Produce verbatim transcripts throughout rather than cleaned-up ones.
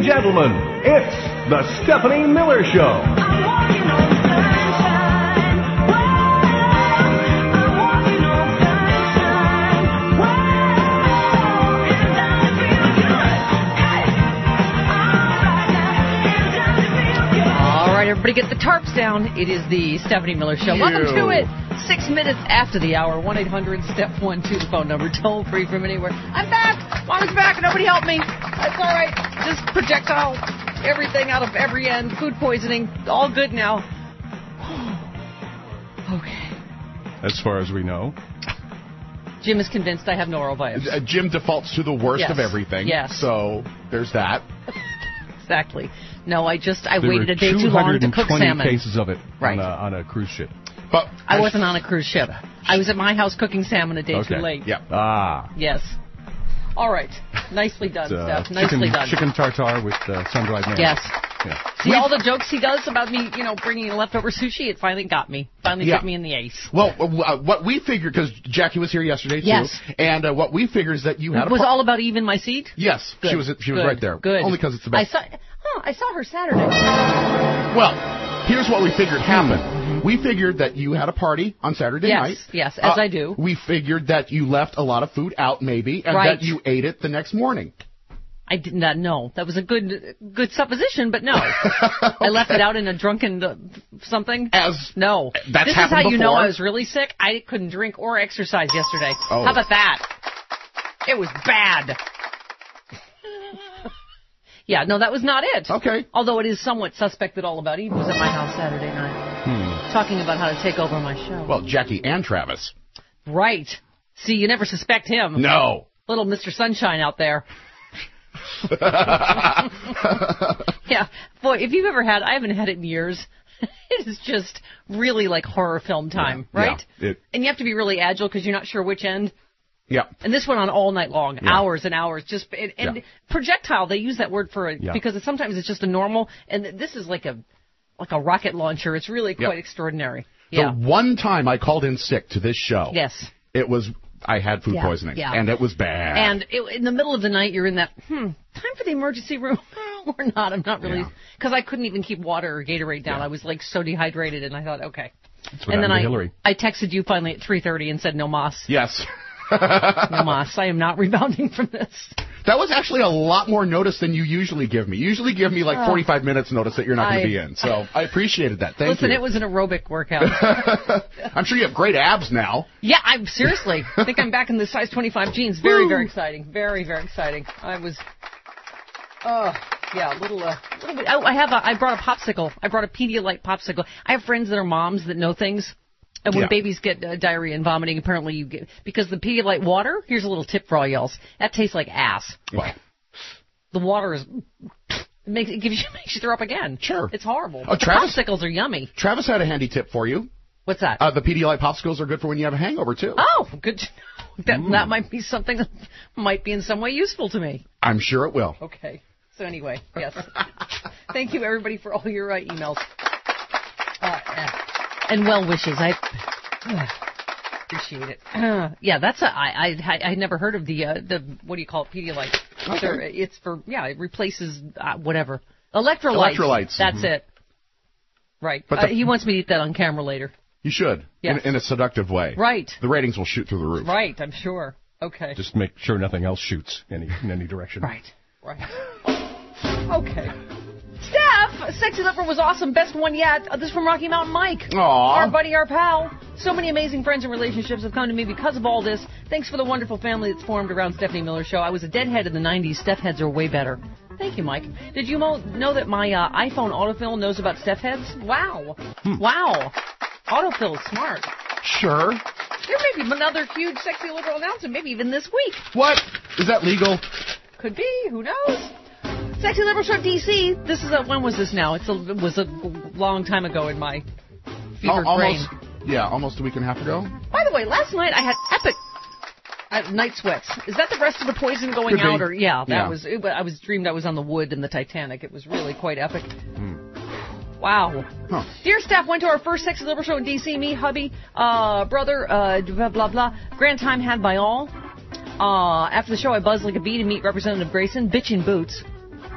and gentlemen, it's the Stephanie Miller Show. I'm walking on sunshine. Whoa, I'm walking on sunshine. Whoa, it's time to feel good. Hey, all right now, it's time to feel good. All right, everybody get the tarps down. It is the Stephanie Miller Show. Welcome to it. Six minutes after the hour. one eight hundred step one two, the phone number. Toll free from anywhere. I'm back. Mama's back. Nobody help me. That's all right. Just projectile everything out of every end. Food poisoning. All good now. Okay. As far as we know. Jim is convinced I have norovirus. Uh, Jim defaults to the worst Yes. of everything. Yes. So there's that. Exactly. No, I just, I There waited were a day too long to cook two hundred twenty salmon. cases of it Right. on, a, on a cruise ship. But I wasn't on a cruise ship. I was at my house cooking salmon a day Okay. too late. Yeah. Ah. Yes. All right. Nicely done, Uh, Steph. Nicely chicken, done. chicken tartare with uh, sun-dried mayonnaise. Yes. Yeah. See all the jokes he does about me, you know, bringing leftover sushi? It finally got me. Finally Yeah. took me in the ace. Well, uh, what we figured, because Jackie was here yesterday too, Yes. and uh, what we figured is that you had It a was par- all about even my seat? Yes, Good. she was she was Good. right there. Good. Only because it's the I best. saw, oh, I saw her Saturday. Well, here's what we figured happened. We figured that you had a party on Saturday Yes, night. yes, as Uh, I do. We figured that you left a lot of food out, maybe, and Right. that you ate it the next morning. I did not know. That was a good good supposition, but no. I left it out in a drunken uh, something. As No. That's this is happened how you know before. I was really sick. I couldn't drink or exercise yesterday. Oh. How about that? It was bad. Yeah, no, that was not it. Okay. Although it is somewhat suspect that All About Eve was at my house Saturday night. Hmm. Talking about how to take over my show. Well, Jackie and Travis. Right. See, you never suspect him. No. Little Mister Sunshine out there. Yeah. Boy, if you've ever had, I haven't had it in years. It is just really like horror film time, Yeah, right? yeah, it- And you have to be really agile because you're not sure which end. Yeah. And this went on all night long, Yeah. hours and hours. Just and, and Yeah. projectile. They use that word for it Yeah. because it, sometimes it's just a normal, and this is like a like a rocket launcher. It's really Yeah. quite extraordinary. The Yeah. one time I called in sick to this show, Yes. it was I had food Yeah, poisoning, yeah. and it was bad. And it, in the middle of the night, you're in that, hmm, time for the emergency room or not. I'm not really, Yeah. because I couldn't even keep water or Gatorade down. Yeah. I was like so dehydrated, and I thought, okay. That's what And then happened I, to Hillary. I texted you finally at three thirty and said, no mas, yes. no mas. I am not rebounding from this. That was actually a lot more notice than you usually give me. You usually give me like forty-five minutes notice that you're not going I- to be in. So I appreciated that. Thank Listen, you. it was an aerobic workout. I'm sure you have great abs now. Yeah, I'm seriously. I think I'm back in the size twenty-five jeans. Very, very exciting. Very, very exciting. I was, oh, yeah, a little, uh, little bit. Oh, I have a, I brought a popsicle. I brought a Pedialyte popsicle. I have friends that are moms that know things. And when Yeah. babies get uh, diarrhea and vomiting, apparently you get, because the Pedialyte water, here's a little tip for all y'alls, that tastes like ass. Well, The water is, it makes, it gives you, makes you throw up again. Sure. It's horrible. Oh, But the Travis- popsicles are yummy. Travis had a handy tip for you. What's that? Uh, the Pedialyte popsicles are good for when you have a hangover too. Oh, good to know. That, that might be something that might be in some way useful to me. I'm sure it will. Okay. So anyway, yes. Thank you, everybody, for all your uh, emails. Uh, uh, and well wishes. I uh, appreciate it. Uh, yeah, that's a, I, I, I had never heard of the, uh, the, what do you call it, Pedialyte. Okay. They're- It's for, yeah, it replaces uh, whatever. Electrolytes. Electrolytes. That's Mhm. it. Right. But Uh, the- he wants me to eat that on camera later. You should. Yes. In, in a seductive way. Right. The ratings will shoot through the roof. Right, I'm sure. Okay. Just make sure nothing else shoots any in any direction. Right, right. Okay. Steph, Sexy Leopard was awesome. Best one yet. Uh, this is from Rocky Mountain Mike. Aw. Our buddy, our pal. So many amazing friends and relationships have come to me because of all this. Thanks for the wonderful family that's formed around Stephanie Miller Show. I was a deadhead in the nineties. Steph heads are way better. Thank you, Mike. Did you mo- know that my uh, iPhone autofill knows about Steph heads? Wow. Wow. Autofill is smart. Sure. There may be another huge Sexy Liberal announcement, maybe even this week. What? Is that legal? Could be. Who knows? Sexy Liberal Show D C. This is a, when was this now? It's a, it was a long time ago in my fevered Al- brain. almost. Yeah, almost a week and a half ago. By the way, last night I had epic uh, night sweats. Is that the rest of the poison going Could be. out? Or yeah, that Yeah. was. It, I was dreamed I was on the wood in the Titanic. It was really quite epic. Hmm. Wow. Huh. Dear staff, went to our first Sexy Liberal Show in D C. Me, hubby, uh, brother, uh, blah, blah, blah. Grand time had by all. Uh, after the show, I buzzed like a bee to meet Representative Grayson. Bitchin' boots.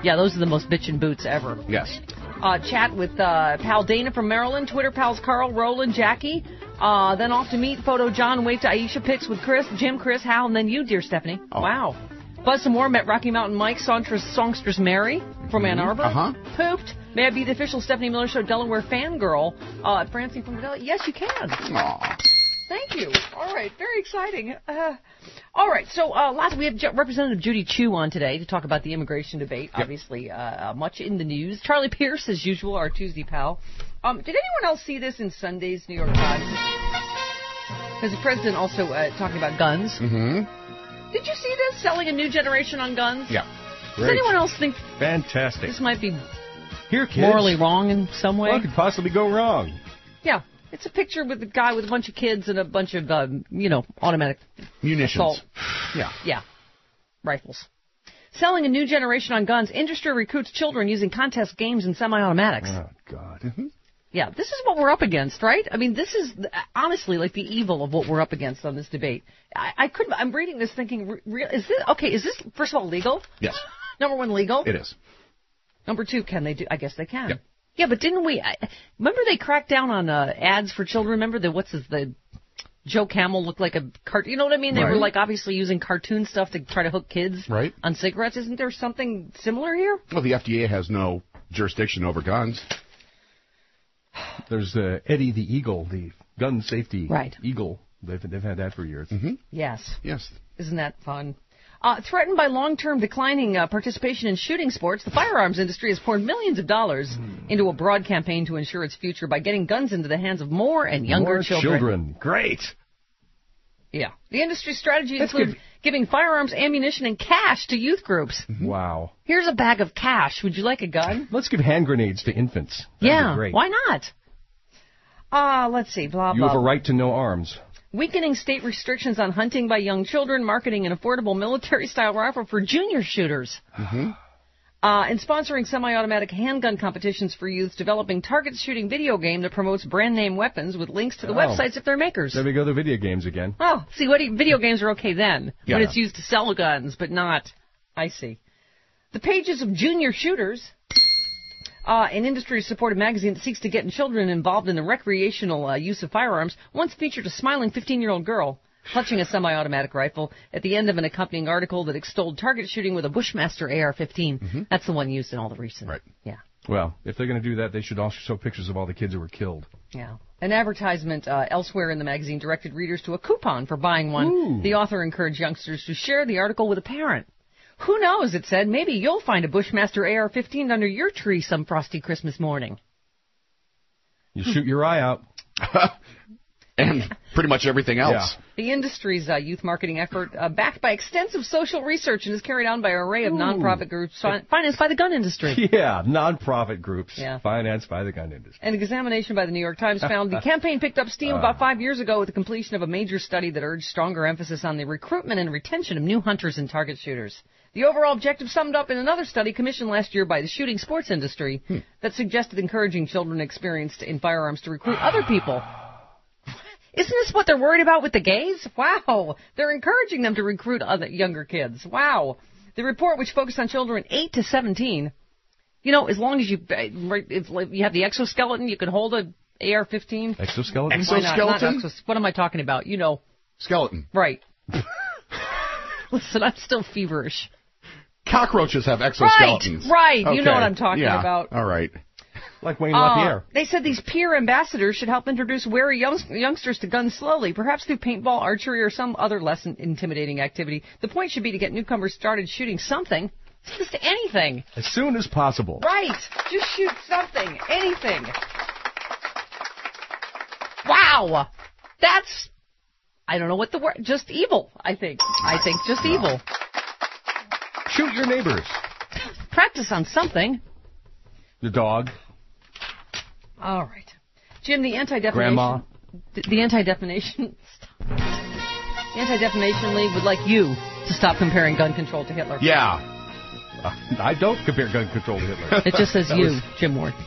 Yeah, those are the most bitchin' boots ever. Yes. Uh, chat with uh, pal Dana from Maryland, Twitter pals Carl, Roland, Jackie. Uh, then off to meet photo John, wave to Aisha, pics with Chris, Jim, Chris, Hal, and then you, dear Stephanie. Oh. Wow. Buzz some more, met Rocky Mountain Mike, songstress, songstress Mary from Ann Arbor. Uh-huh. Pooped. May I be the official Stephanie Miller Show Delaware fangirl? Uh, Francine from Delaware. Yes, you can. Aw. Thank you. All right, very exciting. Uh, all right, so uh, last we have J- Representative Judy Chu on today to talk about the immigration debate. Yep. Obviously, uh, much in the news. Charlie Pierce, as usual, our Tuesday pal. Um, did anyone else see this in Sunday's New York Times? Because the president also uh, talking about guns. Mm-hmm. Did you see this? Selling a new generation on guns? Yeah. Does anyone else think Fantastic. this might be Here, kids. morally wrong in some way? What could possibly go wrong? Yeah. It's a picture with a guy with a bunch of kids and a bunch of, um, you know, automatic Munitions. assault. Yeah. Yeah. Rifles. Selling a new generation on guns. Industry recruits children using contest games and semi-automatics. Oh, God. Mm-hmm. Yeah, this is what we're up against, right? I mean, this is uh, honestly like the evil of what we're up against on this debate. I, I couldn't. I'm reading this thinking, re- re- is this okay? Is this first of all legal? Yes. Number one, legal. It is. Number two, can they do? I guess they can. Yep. Yeah, but didn't we? I, remember they cracked down on uh, ads for children. Remember the what's his the Joe Camel looked like a cartoon. You know what I mean? They Right. were like obviously using cartoon stuff to try to hook kids Right. on cigarettes. Isn't there something similar here? Well, the F D A has no jurisdiction over guns. There's uh, Eddie the Eagle, the gun safety Right. eagle. They've, they've had that for years. Mm-hmm. Yes. Yes. Isn't that fun? Uh, threatened by long-term declining uh, participation in shooting sports, the firearms industry has poured millions of dollars into a broad campaign to ensure its future by getting guns into the hands of more and younger More children. children. Great. Yeah. The industry strategy That's includes good. giving firearms, ammunition, and cash to youth groups. Wow. Here's a bag of cash. Would you like a gun? Let's give hand grenades to infants. That'd yeah. be great. Why not? Uh, let's see. Blah, You blah. have a right to no arms. Weakening state restrictions on hunting by young children, marketing an affordable military-style rifle for junior shooters. Mm-hmm. Uh, and sponsoring semi-automatic handgun competitions for youth, developing target shooting video game that promotes brand-name weapons with links to the Oh. websites of their makers. There we go, the video games again. Oh, see, what do you- video games are okay then, Yeah. when it's used to sell guns, but not. I see. The pages of Junior Shooters, uh, an industry-supported magazine that seeks to get children involved in the recreational uh, use of firearms, once featured a smiling fifteen-year-old girl clutching a semi-automatic rifle at the end of an accompanying article that extolled target shooting with a Bushmaster A R fifteen. Mm-hmm. That's the one used in all the recent. Right. Yeah. Well, if they're going to do that, they should also show pictures of all the kids who were killed. Yeah. An advertisement uh, elsewhere in the magazine directed readers to a coupon for buying one. Ooh. The author encouraged youngsters to share the article with a parent. Who knows, it said, maybe you'll find a Bushmaster A R fifteen under your tree some frosty Christmas morning. You shoot your eye out. And pretty much everything else. The industry's uh, youth marketing effort, uh, backed by extensive social research and is carried on by an array of Ooh. nonprofit groups fi- financed by the gun industry. Yeah, non-profit groups Yeah. financed by the gun industry. An examination by the New York Times found the campaign picked up steam about five years ago with the completion of a major study that urged stronger emphasis on the recruitment and retention of new hunters and target shooters. The overall objective summed up in another study commissioned last year by the shooting sports industry Hmm. that suggested encouraging children experienced in firearms to recruit other people. Isn't this what they're worried about with the gays? Wow. They're encouraging them to recruit other younger kids. Wow. The report, which focused on children eight to seventeen, you know, as long as you, right, if like, you have the exoskeleton, you can hold a A R fifteen. Exoskeleton? Exo- Why not? Not Exoskeleton? exos- what am I talking about? You know, Skeleton. right. Listen, I'm still feverish. Cockroaches have exoskeletons. Right, right. You know Okay. what I'm talking Yeah. about. All right. Like Wayne Uh, LaPierre. they said these peer ambassadors should help introduce wary young- youngsters to guns slowly, perhaps through paintball, archery, or some other less intimidating activity. The point should be to get newcomers started shooting something. Just anything. As soon as possible. Right. Just shoot something. Anything. Wow. That's, I don't know what the word, just evil, I think. I think just evil. Shoot your neighbors. Practice on something. The dog. All right. Jim, the anti-defamation... Grandma. The, the anti-defamation... The Anti-Defamation League would like you to stop comparing gun control to Hitler. Yeah. Uh, I don't compare gun control to Hitler. It just says That you, was- Jim Ward.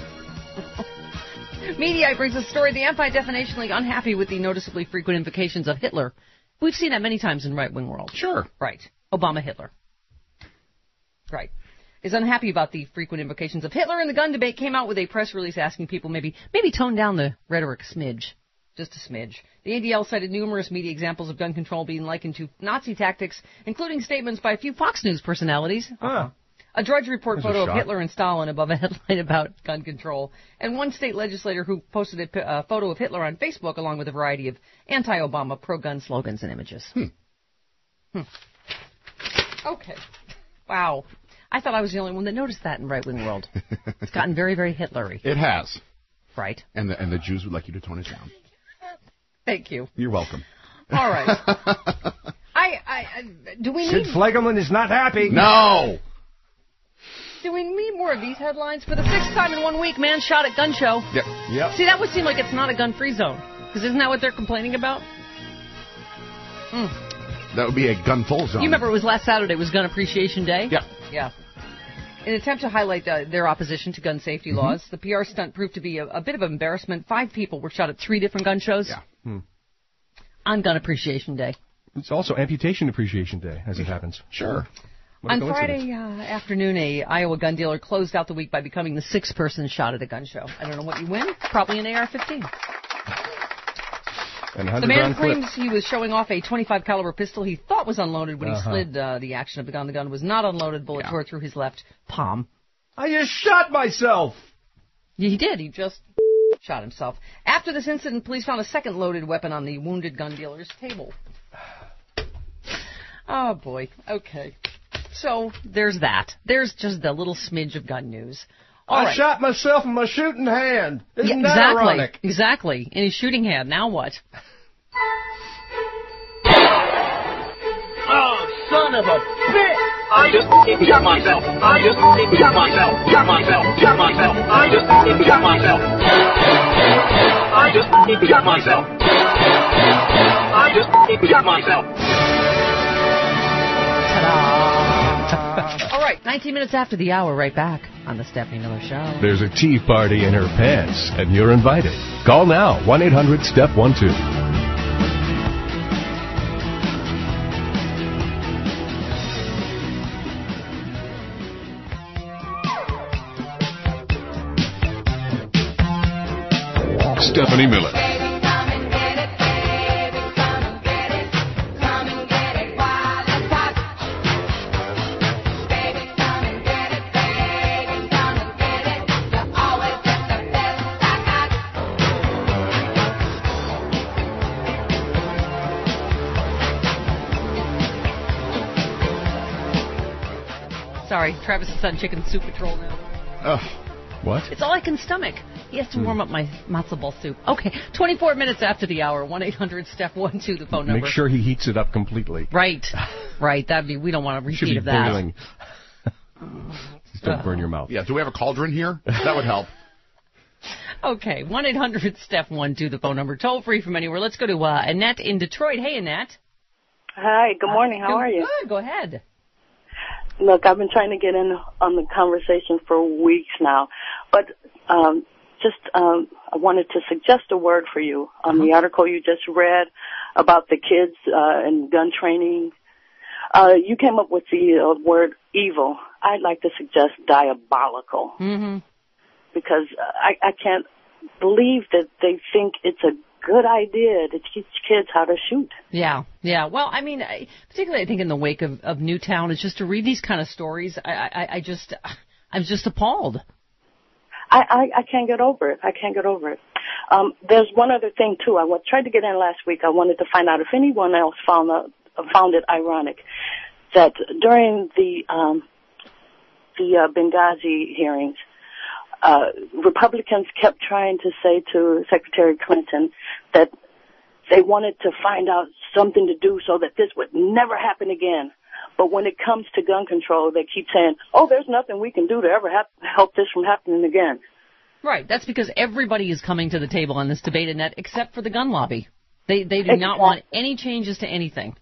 Mediaite brings us a story. The Anti-Defamation League unhappy with the noticeably frequent invocations of Hitler. We've seen that many times in right-wing world. Sure. Right. Obama Hitler. Right. is unhappy about the frequent invocations of Hitler in the gun debate, came out with a press release asking people maybe maybe tone down the rhetoric a smidge. Just a smidge. The A D L cited numerous media examples of gun control being likened to Nazi tactics, including statements by a few Fox News personalities. Ah. A Drudge Report There's a photo of shot. Hitler and Stalin above a headline about gun control, and one state legislator who posted a p- uh, photo of Hitler on Facebook along with a variety of anti-Obama pro-gun slogans and images. Hmm. Hmm. Okay. Wow. I thought I was the only one that noticed that in right-wing world. It's gotten very, very Hitlery. It has. Right. And the, and the Jews would like you to tone it down. Thank you. You're welcome. All right. I, I, I, do we Sid need, Flegelman is not happy. No! do we need more of these headlines? For the sixth time in one week, man shot at gun show. Yep. Yep. See, that would seem like it's not a gun-free zone. Because isn't that what they're complaining about? Mm. That would be a gun full zone. You remember it was last Saturday was Gun Appreciation Day? Yeah. Yeah. In an attempt to highlight uh, their opposition to gun safety Mm-hmm. laws, the P R stunt proved to be a, a bit of an embarrassment. Five people were shot at three different gun shows Yeah. Hmm. on Gun Appreciation Day. It's also Amputation Appreciation Day, as it happens. Sure. What a On coincidence. Friday uh, afternoon, a Iowa gun dealer closed out the week by becoming the sixth person shot at a gun show. I don't know what you win. Probably an A R fifteen. And The man one hundred round claims clip. he was showing off a twenty-five caliber pistol he thought was unloaded when Uh-huh. he slid uh, the action of the gun. The gun was not unloaded. Bullet Yeah. tore through his left palm. I just shot myself. Yeah, he did. He just shot himself. After this incident, police found a second loaded weapon on the wounded gun dealer's table. Oh, boy. Okay. So, there's that. There's just a little smidge of gun news. All I right. shot myself in my shooting hand. Isn't Yeah, that exactly. ironic? Exactly. In his shooting hand. Now what? Oh, son of a bitch! I just shot myself. I just shot myself. Shot myself. Shot myself. I just shot myself. I just shot myself. I just shot myself. Ta-da. All right. nineteen minutes after the hour, right back on the Stephanie Miller Show. There's a tea party in her pants, and you're invited. Call now, one eight hundred step one two. Stephanie Miller. Sorry, Travis is on Chicken Soup Patrol now. Ugh. What? It's all I can stomach. He has to warm up my matzo ball soup. Okay, twenty-four minutes after the hour, one eight hundred step one two, the phone number. Make sure he heats it up completely. Right, right. That'd be. We don't want a Should repeat be of that. boiling. Just don't burn your mouth. Yeah, do we have a cauldron here? That would help. Okay, one eight hundred step one two, the phone number. Toll free from anywhere. Let's go to uh, Annette in Detroit. Hey, Annette. Hi, good morning. How Good- are you? Good. Go ahead. Look, I've been trying to get in on the conversation for weeks now, but um, just um, I wanted to suggest a word for you on the article you just read about the kids uh, and gun training. Uh, you came up with the uh, word evil. I'd like to suggest diabolical Mm-hmm. because I, I can't believe that they think it's a good idea to teach kids how to shoot. Yeah, yeah. Well, I mean, I, particularly I think in the wake of, of Newtown, it's just to read these kind of stories. I, I, I just, I'm just appalled. I, I, I can't get over it. I can't get over it. Um, there's one other thing too. I w- tried to get in last week. I wanted to find out if anyone else found out, found it ironic that during the um, the uh, Benghazi hearings, uh, Republicans kept trying to say to Secretary Clinton that they wanted to find out something to do so that this would never happen again. But when it comes to gun control, they keep saying, oh, there's nothing we can do to ever hap- help this from happening again. Right. That's because everybody is coming to the table on this debate, Annette, except for the gun lobby. They they do not Exactly. want any changes to anything.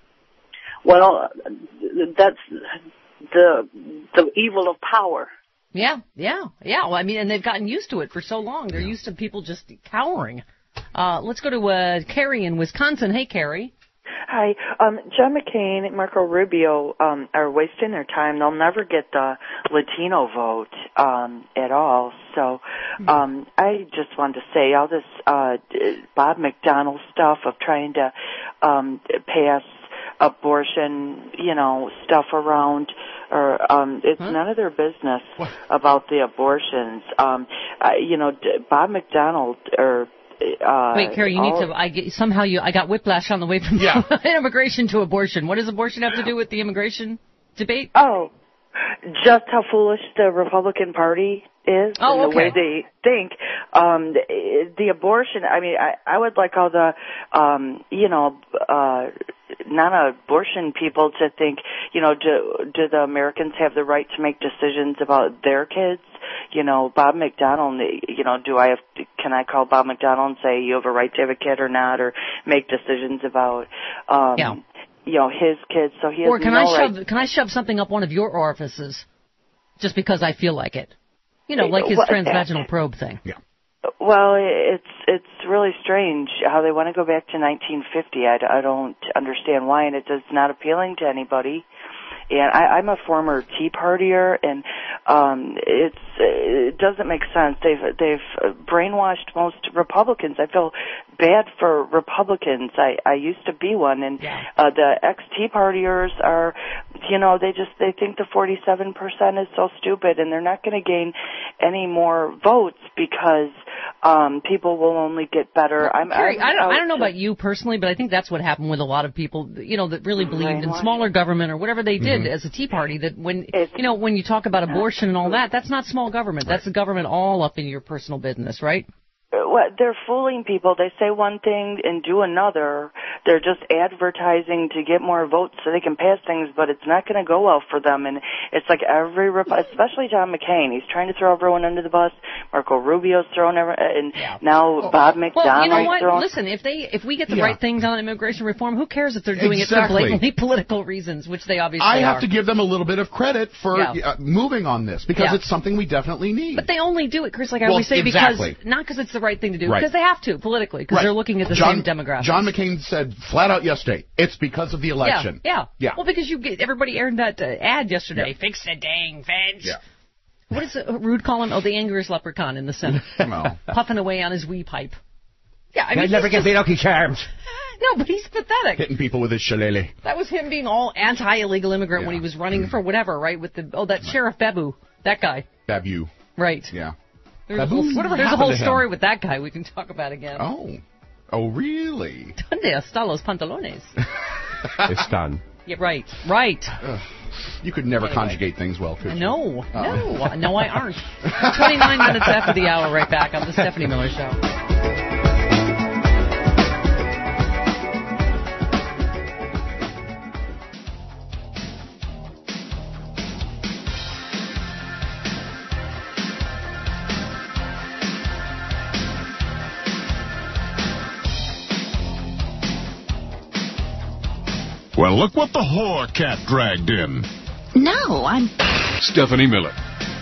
Well, that's the the evil of power. Yeah, yeah, yeah. Well, I mean, and they've gotten used to it for so long. They're used to people just cowering. Uh, let's go to uh, Carrie in Wisconsin. Hey, Carrie. Hi. Um, John McCain and Marco Rubio um, are wasting their time. They'll never get the Latino vote um, at all. So um, I just wanted to say all this uh, Bob McDonnell stuff of trying to um, pass abortion, you know, stuff around, or um, it's huh? none of their business what? about the abortions. Um, uh, you know, Bob McDonnell or Uh, Wait, Carrie, you all, need to. I get, somehow you. I got whiplash on the way from yeah. immigration to abortion. What does abortion have to do with the immigration debate? Oh, just how foolish the Republican Party is oh, and the okay. way they think. Um, the, the abortion. I mean, I, I would like all the, um, you know, uh, non-abortion people to think. You know, do do the Americans have the right to make decisions about their kids? You know, Bob McDonnell, you know, do I have, to, can I call Bob McDonnell and say you have a right to have a kid or not, or make decisions about, um, yeah. you know, his kids, so he has or can no I shove, right. Can I shove something up one of your orifices just because I feel like it? You know, like his well, transvaginal probe thing. Yeah. Well, it's it's really strange how they want to go back to nineteen fifty. I, I don't understand why, and it is not appealing to anybody. And I, I'm a former Tea Partier, and um, it's it doesn't make sense. They've they've brainwashed most Republicans. I feel bad for Republicans. I, I used to be one, and yeah. uh, the ex-Tea Partiers are, you know, they just they think the forty-seven percent is so stupid, and they're not going to gain any more votes because um, people will only get better. Well, I'm, Carrie, I'm I don't I don't know to, about you personally, but I think that's what happened with a lot of people, you know, that really believed in smaller government or whatever they did. As a Tea Party, that when it's, you know when you talk about abortion and all that, that's not small government. That's the government all up in your personal business, right? Well, they're fooling people. They say one thing and do another. They're just advertising to get more votes so they can pass things, but it's not going to go well for them. And it's like every, especially John McCain, he's trying to throw everyone under the bus. Marco Rubio's throwing everyone, and yeah. now well, Bob McDonnell. Well, you know what? Throwing, Listen, if they if we get the yeah. right things on immigration reform, who cares if they're doing exactly. it for blatantly political reasons, which they obviously I are. have to give them a little bit of credit for yeah. uh, moving on this because yeah. it's something we definitely need. But they only do it, Chris, like I well, always say, exactly. because not because it's the right thing to do, right. because they have to politically, because right. they're looking at the John, same demographics. John McCain said flat out yesterday, it's because of the election. Yeah, yeah. yeah. Well, because you get everybody aired that uh, ad yesterday. Yeah. Fix the dang fence. Yeah. What is uh, Rude call him? Oh, the angriest leprechaun in the Senate. Well. Puffing away on his wee pipe. Yeah, I mean, I'd never get me Lucky Charms. No, but he's pathetic. Hitting people with his shillelagh. That was him being all anti-illegal immigrant yeah. when he was running mm. for whatever, right? With the oh, that right. Sheriff Babu, that guy. Babu. Right. Yeah. There's a whole, Whatever there's a whole to story him? with that guy we can talk about again. Oh. Oh, really? ¿Dónde están los pantalones? Están. Yeah, right, right. Ugh. You could never anyway. conjugate things well, could you? No, Uh-oh. no, no, I aren't. twenty-nine minutes after the hour, right back on the Stephanie Miller Show. Well, look what the whore cat dragged in. No, I'm... Stephanie Miller.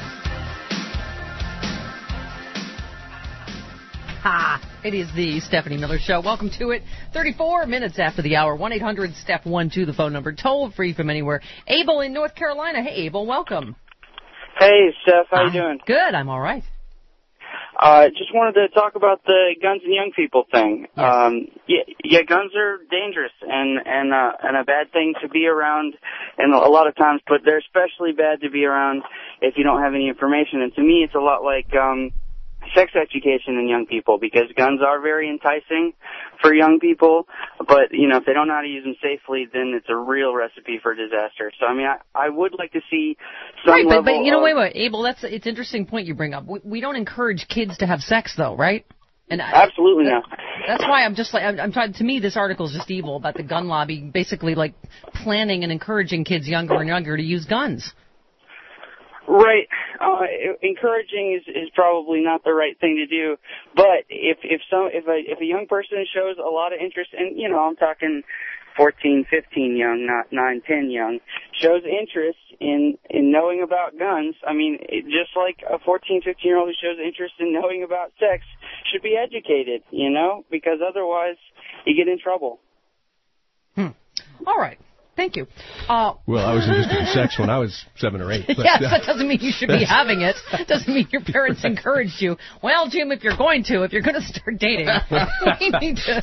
Ha! It is the Stephanie Miller Show. Welcome to it. thirty-four minutes after the hour. one eight hundred step one two, the phone number. Toll free from anywhere. Abel in North Carolina. Hey, Abel, welcome. Hey, Steph. How uh, you doing? Good. I'm all right. Uh, just wanted to talk about the guns and young people thing. Yes. Um, yeah, yeah, guns are dangerous and and uh, and a bad thing to be around, and a lot of times, but they're especially bad to be around if you don't have any information. And to me, it's a lot like um, sex education in young people, because guns are very enticing for young people, but you know if they don't know how to use them safely, then it's a real recipe for disaster. So I mean, I, I would like to see some right, level but, but you know, of, wait, wait, Abel, that's it's an interesting point you bring up. We, we don't encourage kids to have sex, though, right? And absolutely I, not. That's why I'm just like I'm, I'm trying. To me, this article is just evil about the gun lobby, basically like planning and encouraging kids younger and younger to use guns. Right. Uh, encouraging is, is probably not the right thing to do, but if if some if a if a young person shows a lot of interest, and you know I'm talking fourteen, fifteen young, not nine, ten young, shows interest in in knowing about guns. I mean, it, just like a fourteen, fifteen year old who shows interest in knowing about sex should be educated, you know, because otherwise you get in trouble. Hmm. All right. Thank you. Uh, Well, I was interested in sex when I was seven or eight. But, yes, uh, that doesn't mean you should be having it. Doesn't mean your parents encouraged you. Well, Jim, if you're going to, if you're going to start dating, we need to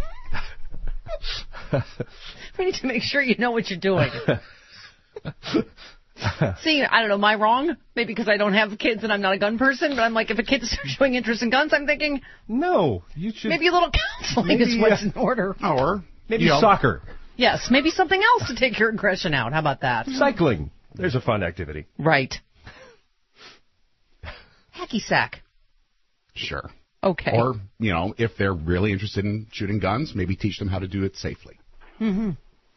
we need to make sure you know what you're doing. See, I don't know, am I wrong? Maybe because I don't have kids and I'm not a gun person, but I'm like, if a kid starts showing interest in guns, I'm thinking, no, you should. maybe a little counseling is Maybe, what's uh, in order. Or Maybe you know, soccer, Yes, maybe something else to take your aggression out. How about that? cycling. There's a fun activity. Right. Hacky sack. Sure. Okay. Or, you know, if they're really interested in shooting guns, maybe teach them how to do it safely. Mm-hmm.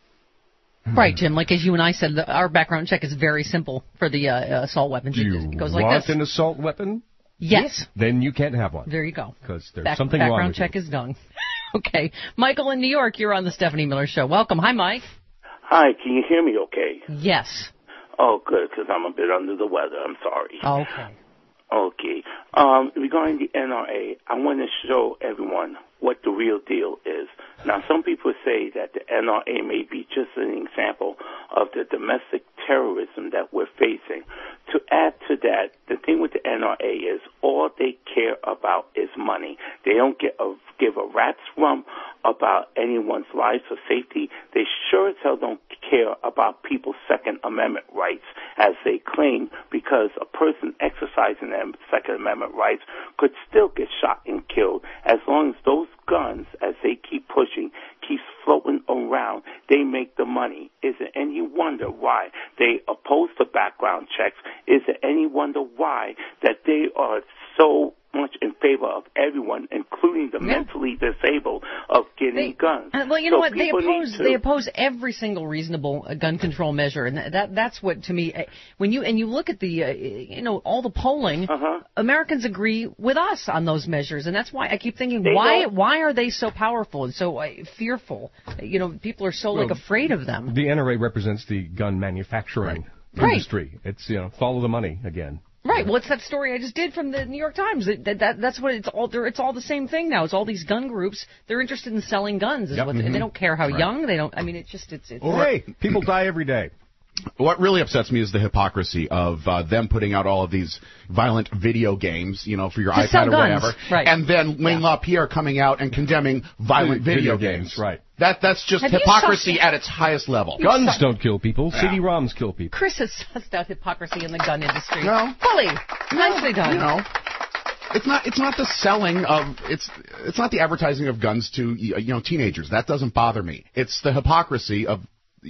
Right, Jim. Like as you and I said, the, our background check is very simple for the uh, assault weapons. Do It, you it goes like want this. an assault weapon? Yes. Then you can't have one. There you go. Because there's Back, something wrong background with check you. is done. Okay. Michael in New York, you're on the Stephanie Miller Show. Welcome. Hi, Mike. Hi, can you hear me okay? Yes. Oh, good, because I'm a bit under the weather. I'm sorry. Okay. Okay. Um, regarding the N R A, I want to show everyone what the real deal is. Now, some people say that the N R A may be just an example of the domestic terrorism that we're facing. To add to that, the thing with the N R A is all they care about is money. They don't get a, give a rat's rump about anyone's lives or safety. They sure as hell don't care about people's Second Amendment rights, as they claim, because a person exercising their Second Amendment rights could still get shot and killed as long as those guns, as they keep pushing, keeps floating around, they make the money. Is it any wonder why they oppose the background checks? Is it any wonder why that they are so much in favor of everyone, including the Yeah. mentally disabled, of getting They- guns? Uh, well, you So know what? They people need oppose to- they oppose every single reasonable uh, gun control measure, and that, that that's what to me. Uh, when you and you look at the uh, you know all the polling, Uh-huh. Americans agree with us on those measures, and that's why I keep thinking, They why don't- why are they so powerful and so uh, fearful? You know, people are so like Well, afraid of them. The N R A represents the gun manufacturing Right. industry. It's, you know, follow the money again. Right. Well, it's that story I just did from the New York Times. That, that, that that's what it's all. they're- It's all the same thing now. It's all these gun groups. They're interested in selling guns. Is Yep. what they, Mhm. they don't care how Right. young. They don't. I mean, it's just it's. it's Hey, people die every day. What really upsets me is the hypocrisy of uh, them putting out all of these violent video games, you know, for your To iPad sell or guns. whatever, Right. and then Wayne LaPierre coming out and condemning violent Video video, games, games. right. That that's just Have you hypocrisy sussed- at its highest level. Guns sussed- don't kill people. C D ROMs kill people. Chris has sussed out hypocrisy in the gun industry. No. Fully. Nicely done. You know, it's not it's not the selling of it's it's not the advertising of guns to you know teenagers. That doesn't bother me. It's the hypocrisy of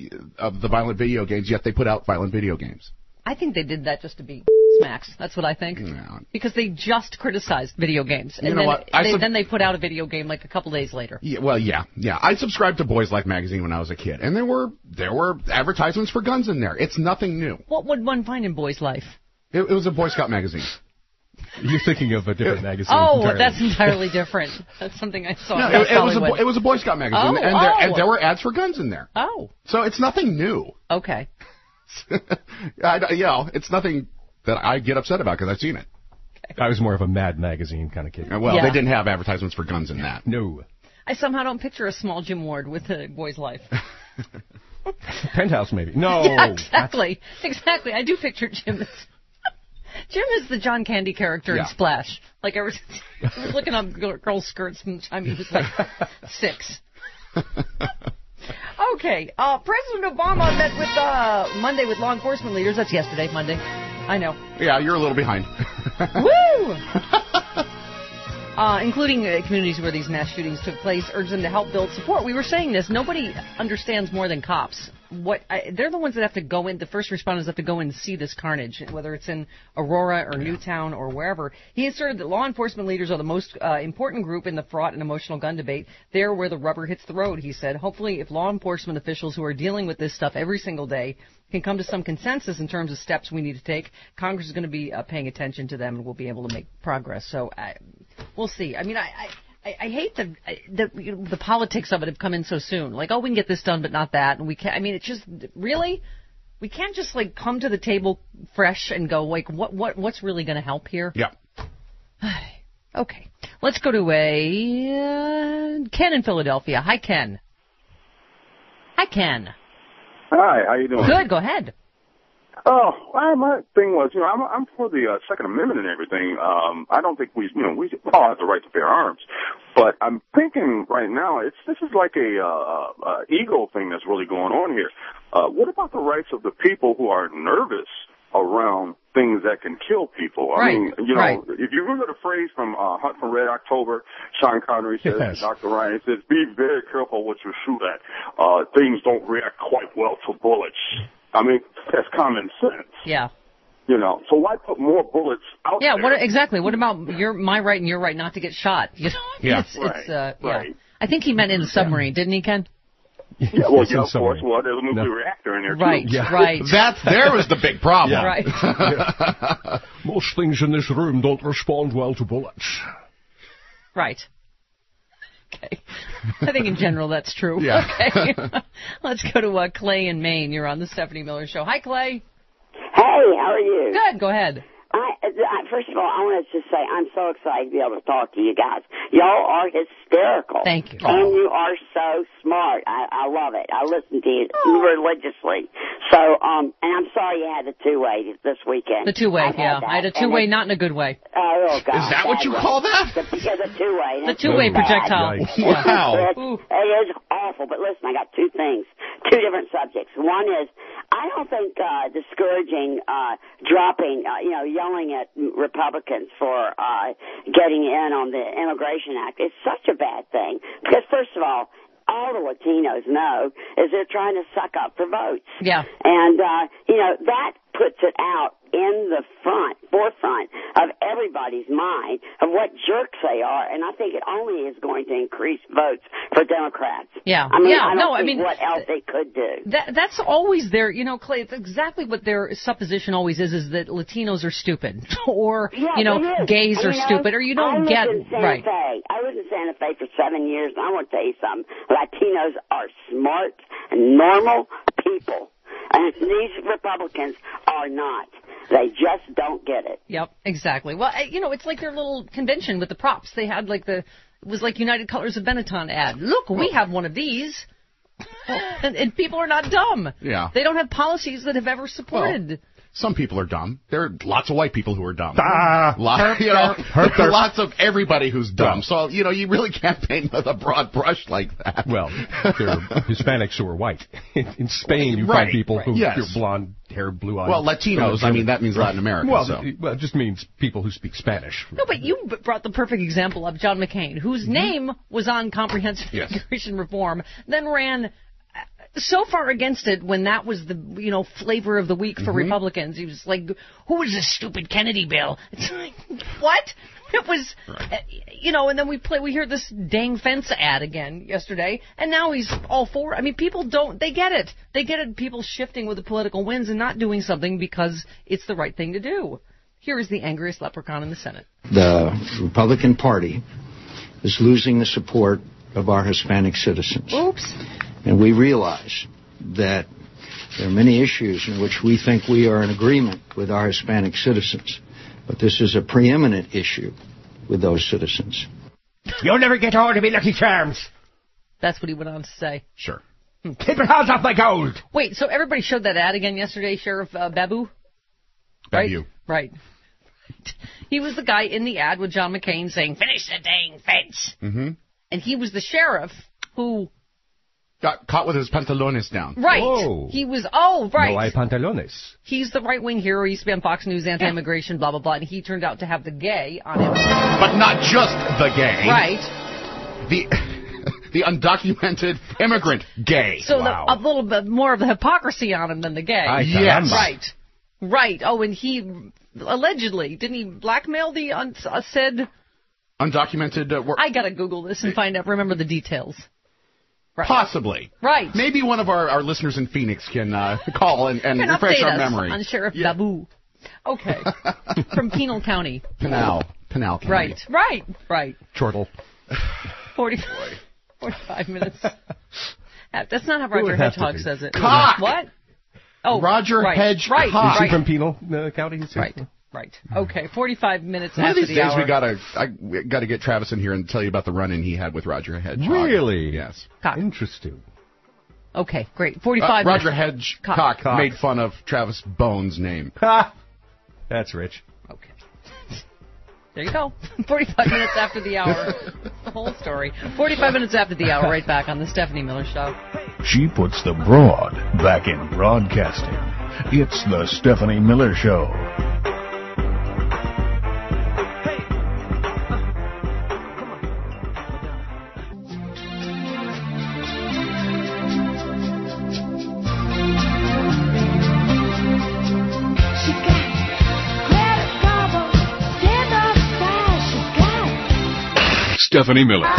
of the violent video games. Yet they put out violent video games. I think they did that just to be smacks. That's what I think. No. Because they just criticized video games. And You know then, what? I they, sub- then they put out a video game like a couple days later. Yeah, well, yeah, yeah. I subscribed to Boys Like magazine when I was a kid, and there were there were advertisements for guns in there. It's nothing new. What would one find in Boy's Life? It, it was a Boy Scout magazine. You're thinking of a different magazine. Oh, entirely. that's entirely different. That's something I saw. No, in it, West it was a Hollywood. Bo- it was a Boy Scout magazine, Oh, and there oh. and there were ads for guns in there. Oh, So it's nothing new. okay. I, you know, it's nothing that I get upset about because I've seen it. I was more of a Mad magazine kind of kid. Uh, Well, Yeah. they didn't have advertisements for guns in that. No. I somehow don't picture a small Jim Ward with a Boy's Life. Penthouse, maybe. No. Yeah, exactly. Exactly. I do picture Jim as... Jim is the John Candy character Yeah. in Splash. Like, ever since he was looking up girl- girls' skirts from the time he was like six. Okay. Uh, President Obama met with uh, Monday with law enforcement leaders. That's yesterday, Monday. I know. Yeah, you're a little behind. Woo! Uh, including uh, communities where these mass shootings took place, urged them to help build support. We were saying this. Nobody understands more than cops. What I, they're the ones that have to go in. The first responders have to go in and see this carnage, whether it's in Aurora or Newtown or wherever. He asserted that law enforcement leaders are the most uh, important group in the fraught and emotional gun debate. They're where the rubber hits the road, he said. Hopefully, if law enforcement officials who are dealing with this stuff every single day can come to some consensus in terms of steps we need to take, Congress is going to be uh, paying attention to them and we'll be able to make progress. So uh, we'll see. I mean, I. I I, I hate the the you know, the politics of it have come in so soon. Like, oh, we can get this done, but not that, and we can't. I mean, it's just really, we can't just like come to the table fresh and go like, what what what's really going to help here? Yeah. Okay, let's go to a uh, Ken in Philadelphia. Hi, Ken. Hi, Ken. Hi, how you doing? Good, go ahead. Oh, I, my thing was, you know, I'm, I'm for the uh, Second Amendment and everything. Um, I don't think we, you know, we all have the right to bear arms. But I'm thinking right now, it's this is like a uh, uh, ego thing that's really going on here. Uh, what about the rights of the people who are nervous around things that can kill people? I Right, mean, you know, right. if you remember the phrase from uh, Hunt for Red October, Sean Connery says, Yes. Doctor Ryan says, be very careful what you shoot at. Uh, things don't react quite well to bullets. I mean, that's common sense, Yeah. you know. So why put more bullets out Yeah, there? what exactly? What about your my right and your right not to get shot? You know, Yeah. it's, it's, uh, Right, yeah. right. I think he meant in the submarine, didn't he, Ken? Yeah, well, Yes, yeah, in of summary. course. Well, there's a nuclear No. reactor in there, Right, too. Yeah. right. That's there was the big problem. Right. Most things in this room don't respond well to bullets. Right. Okay. I think in general that's true. Yeah. Okay. Let's go to uh, Clay in Maine. You're on the Stephanie Miller Show. Hi, Clay. Hey, how are you? Good. Go ahead. I, I, first of all, I wanted to say I'm so excited to be able to talk to you guys. Y'all are hysterical. Thank you. And you are so smart. I, I love it. I listen to you religiously. So, um, and I'm sorry you had the two-way this weekend. The two-way, I've yeah. that. I had a And two-way, it- not in a good way. Oh, God. Is that what you bad call way. that? The, yeah, the two-way. The two-way That's bad. projectile. Yikes. Yeah. Wow. It, it is awful. But listen, I got two things, two different subjects. One is, I don't think uh, discouraging, uh, dropping, uh, you know, yelling at Republicans for uh, getting in on the Immigration Act is such a bad thing. Because first of all, all the Latinos know is they're trying to suck up for votes. Yeah. And, uh, you know, that puts it out in the front, forefront of everybody's mind of what jerks they are, and I think it only is going to increase votes for Democrats. Yeah. I mean, Yeah, I don't no, I see mean, what else they could do. That that's always their, you know, Clay. It's exactly what their supposition always is: is that Latinos are stupid, or Yeah, you know, it is. gays And, are you know, stupid, or you don't I get lived in Santa right. Fe. I lived in Santa Fe for seven years, and I want to tell you something. Latinos are smart and normal people, and these Republicans are not. They just don't get it. Yep, exactly. Well, I- you know, it's like their little convention with the props. They had like the, it was like United Colors of Benetton ad. Look, we have one of these. And, and people are not dumb. Yeah. They don't have policies that have ever supported. Some people are dumb. There are lots of white people who are dumb. Ah. Lot, you know, Herp, herp. lots of everybody who's dumb. Well. So, you know, you really can't paint with a broad brush like that. Well, there are Hispanics who are white. In, in Spain, you Right, find people right. who Yes. are blonde hair, blue eyes. Well, Latinos, I mean, that means Latin America. Well, so. it, well, it just means people who speak Spanish. No, but you b- brought the perfect example of John McCain, whose name was on comprehensive Yes. immigration reform, then ran uh, so far against it when that was the, you know, flavor of the week for Republicans. He was like, who was this stupid Kennedy bill? It's like, what? It was, uh, you know, and then we play, we hear this dang fence ad again yesterday, and now he's all for it. I mean, people don't, they get it. They get it, people shifting with the political winds and not doing something because it's the right thing to do. Here is the angriest leprechaun in the Senate. The Republican Party is losing the support of our Hispanic citizens. Oops. And we realize that there are many issues in which we think we are in agreement with our Hispanic citizens. But this is a preeminent issue with those citizens. You'll never get hold of me, Lucky Charms. That's what he went on to say. Sure. Keep your hands off my gold. Wait, so everybody showed that ad again yesterday, Sheriff uh, Babu? Babu. Right. He was the guy in the ad with John McCain saying, finish the dang fence. Mm-hmm. And he was the sheriff who... Got caught with his pantalones down. Right. Whoa. He was, oh, right. No hay pantalones. He's the right-wing hero. He used to be on Fox News, anti-immigration, blah, blah, blah. And he turned out to have the gay on him. But not just the gay. Right. The the undocumented immigrant gay. So Wow. the, a little bit more of the hypocrisy on him than the gay. Ay, Yes. caramba. Right. Right. Oh, and he allegedly, didn't he blackmail the un- uh, said... Undocumented uh, work. I got to Google this and find out, remember the details. Right. Possibly. Right. Maybe one of our, our listeners in Phoenix can uh, call and, and Can refresh update our us memory. on Sheriff Babu. Okay. From Pinal County. Pinal. Pinal County. Right. Right. Right. Chortle. Forty, forty-five minutes. Uh, That's not how Roger would have to Hedgehog be? says it. Cock. What? Oh, Roger right. Hedge Right. Cock. Is Right. he from Penal uh, County? Right. Right. Okay. Forty-five minutes One of after these the days hour. we gotta I we gotta get Travis in here and tell you about the run-in he had with Roger Hedgehog. Really? Yes. Cock. Interesting. Okay, great. forty-five Uh, Roger minutes. Hedgecock Cock. made fun of Travis Bone's name. That's rich. Okay. There you go. forty-five minutes after the hour. The whole story. forty-five minutes after the hour, right back on the Stephanie Miller Show. She puts the broad back in broadcasting. It's the Stephanie Miller Show. Stephanie Miller.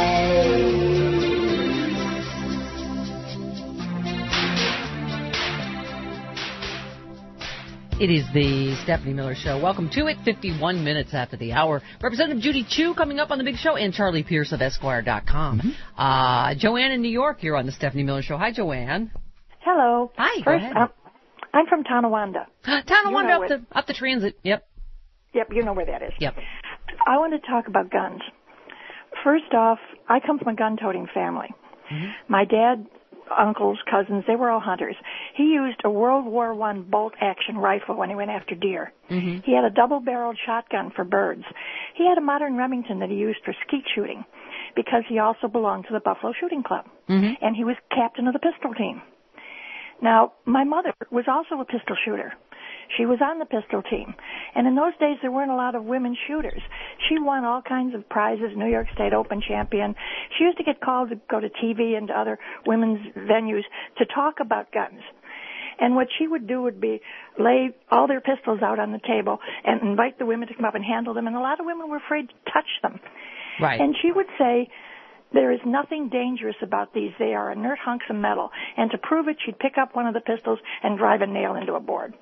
It is the Stephanie Miller Show. Welcome to it. fifty-one minutes after the hour. Representative Judy Chu coming up on the big show, and Charlie Pierce of Esquire dot com. Mm-hmm. Uh, Joanne in New York, you're on the Stephanie Miller Show. Hi, Joanne. Hello. Hi, go First, ahead. um, I'm from Tonawanda. Tonawanda You know up the, up the transit. Yep. Yep, you know where that is. Yep. I want to talk about guns. First off, I come from a gun-toting family. Mm-hmm. My dad, uncles, cousins, they were all hunters. He used a World War One bolt-action rifle when he went after deer. Mm-hmm. He had a double-barreled shotgun for birds. He had a modern Remington that he used for skeet shooting because he also belonged to the Buffalo Shooting Club. Mm-hmm. And he was captain of the pistol team. Now, my mother was also a pistol shooter. She was on the pistol team. And in those days, there weren't a lot of women shooters. She won all kinds of prizes, New York State Open champion. She used to get called to go to T V and to other women's venues to talk about guns. And what she would do would be lay all their pistols out on the table and invite the women to come up and handle them. And a lot of women were afraid to touch them. Right. And she would say, there is nothing dangerous about these. They are inert hunks of metal. And to prove it, she'd pick up one of the pistols and drive a nail into a board.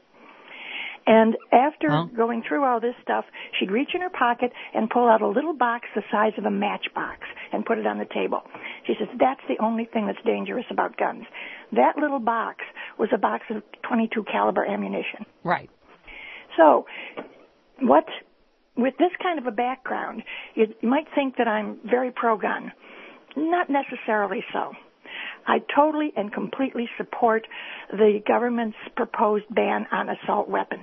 And after Huh? going through all this stuff, she'd reach in her pocket and pull out a little box the size of a matchbox and put it on the table. She says, that's the only thing that's dangerous about guns. That little box was a box of twenty-two caliber ammunition. Right. So, what, with this kind of a background, you might think that I'm very pro-gun. Not necessarily so. I totally and completely support the government's proposed ban on assault weapons,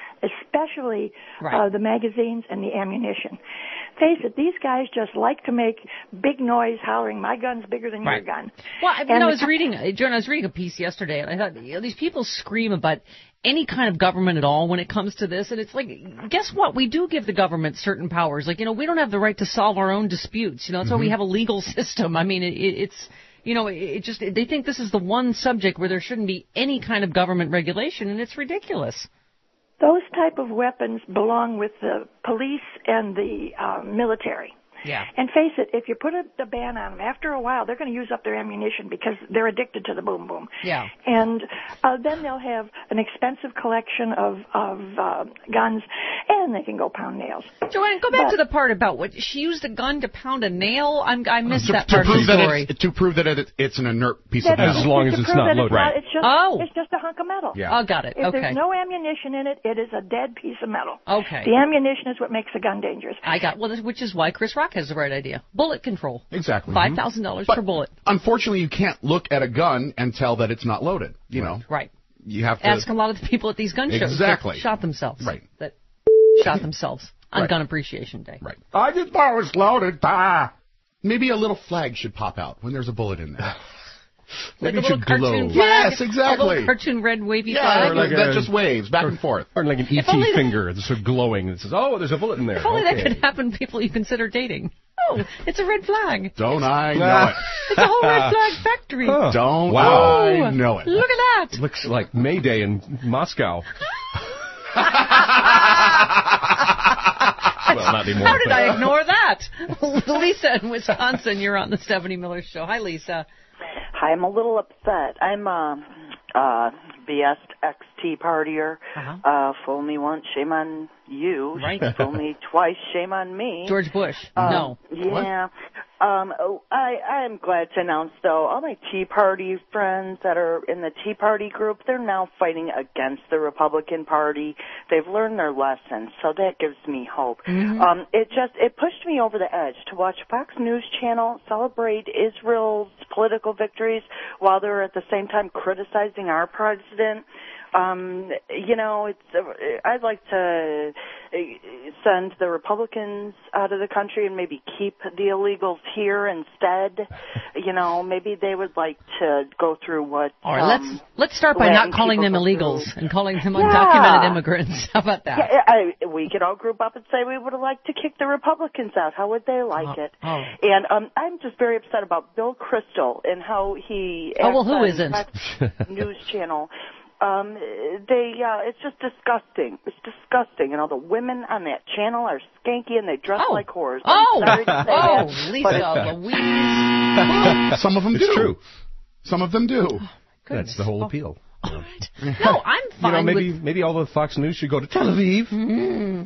especially Right. uh, the magazines and the ammunition. Face it, these guys just like to make big noise hollering, my gun's bigger than Right. your gun. Well, I, mean, And I the was co- reading, uh, Jordan, I was reading a piece yesterday, and I thought, you know, these people scream about any kind of government at all when it comes to this, and it's like, guess what? We do give the government certain powers. Like, you know, we don't have the right to solve our own disputes. You know, that's why we have a legal system. I mean, it, it, it's, you know, it, it just, they think this is the one subject where there shouldn't be any kind of government regulation, and it's ridiculous. Those type of weapons belong with the police and the uh, military. Yeah. And face it, if you put a, a ban on them, after a while they're going to use up their ammunition because they're addicted to the boom boom. Yeah. And uh, then they'll have an expensive collection of of uh, guns, and they can go pound nails. Joanne, go back But- to the part about what she used a gun to pound a nail. I'm, I missed to, that to part of prove the that story. it's, to prove that it, it's an inert piece That of is metal. As long to as it's prove not that loaded. Not, Right. it's just Oh. it's just a hunk of metal. Yeah. Oh, got it. If Okay. there's no ammunition in it, it is a dead piece of metal. Okay. The ammunition is what makes a gun dangerous. I got, well, this- which is why Chris Rock has the right idea. Bullet control. Exactly. five thousand dollars But per bullet. Unfortunately, you can't look at a gun and tell that it's not loaded. You know, Right. you have to Ask a lot of the people at these gun shows Exactly. that shot themselves. Right. That shot themselves on Right. Gun Appreciation Day. Right. I just thought it was loaded. Ah. Maybe a little flag should pop out when there's a bullet in there. Like Maybe a it little should cartoon glow. flag. Yes, exactly. A little cartoon red wavy Yeah, flag. or like that just waves back and forth. Or like an E If only T the- finger that's sort of glowing and says, oh, there's a bullet in there. If only okay. that could happen to people you consider dating. Oh, it's a red flag. Don't I know it? It's a whole red flag factory. Huh. Don't Wow. I know it? Look at that. Looks like May Day in Moscow. Well, not anymore. How did but- I ignore that? Lisa in Wisconsin, you're on the Stephanie Miller Show. Hi, Lisa. Hi, I'm a little upset. I'm a uh, B S X T partier. Uh-huh. Uh, fool me once, shame on you. Right. Fool me twice, shame on me. George Bush. Um, no. Yeah. Um, oh, I, I am glad to announce, though, all my Tea Party friends that are in the Tea Party group, they're now fighting against the Republican Party. They've learned their lessons, so that gives me hope. Mhm. Um, it just, it pushed me over the edge to watch Fox News Channel celebrate Israel's political victories while they're at the same time criticizing our president. Um, you know, it's, uh, I'd like to uh, send the Republicans out of the country and maybe keep the illegals here instead. You know, maybe they would like to go through what. All right, um, let's let's start by Latin not calling them people go illegals through. and calling them Yeah. undocumented immigrants. How about that? Yeah, I, we could all group up and say we would have liked to kick the Republicans out. How would they like Oh, it? oh. And um, I'm just very upset about Bill Kristol and how he. Oh, well, acts who on isn't? Fox News Channel. Um, they, uh, it's just disgusting. It's disgusting. And all the women on that channel are skanky and they dress Oh. like whores. Oh. I'm sorry to say Oh, that, Lisa but it's- Louise. Some of them It's do. true. Some of them do. That's the whole appeal. No, I'm You fine know, maybe with. maybe all the Fox News should go to Tel Aviv. Mm.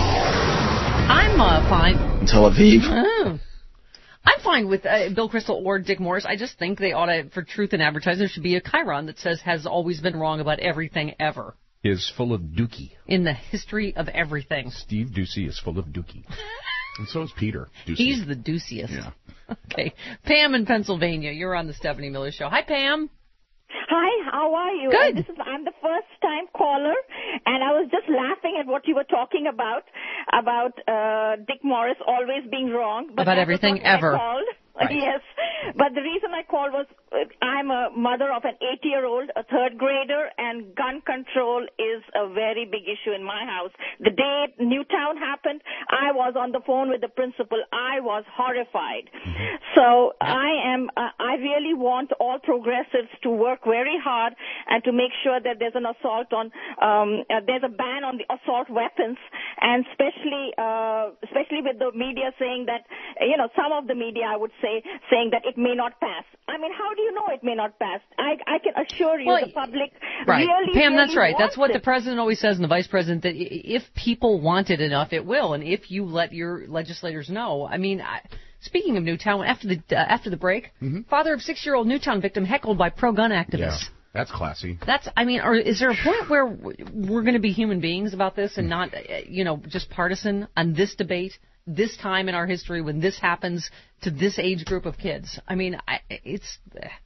I'm uh, fine. Tel Aviv. Mm. I'm fine with uh, Bill Kristol or Dick Morris. I just think they ought to, for truth in advertising, there should be a chyron that says has always been wrong about everything ever Is full of dookie. in the history of everything. Steve Ducey is full of dookie. And so is Peter. Ducey. He's the deuciest. Yeah. Okay. Pam in Pennsylvania, you're on the Stephanie Miller Show. Hi, Pam. Hi, how are you? Good. And this is I'm the first time caller, and I was just laughing at what you were talking about about uh, Dick Morris always being wrong. But About that was everything not what I ever. called. Right. Yes, but the reason I called was uh, I'm a mother of an eight-year-old, a third grader, and gun control is a very big issue in my house. The day Newtown happened, I was on the phone with the principal. I was horrified. So I am. Uh, I really want all progressives to work very hard and to make sure that there's an assault on. Um, uh, there's a ban on the assault weapons, and especially, uh, especially with the media saying that, uh, you know, some of the media, I would say, saying that it may not pass. I mean, how do you know it may not pass? I, I can assure you, Well, the public Right. really, Pam, really that's right. wants That's what it. the president always says and the vice president, that i- if people want it enough, it will. And if you let your legislators know. I mean, I, speaking of Newtown, after the uh, after the break, father of six-year-old Newtown victim heckled by pro-gun activists. Yeah. That's classy. That's, I mean, or is there a point where we're going to be human beings about this and not, uh, you know, just partisan on this debate, this time in our history when this happens to this age group of kids? I mean, I, it's...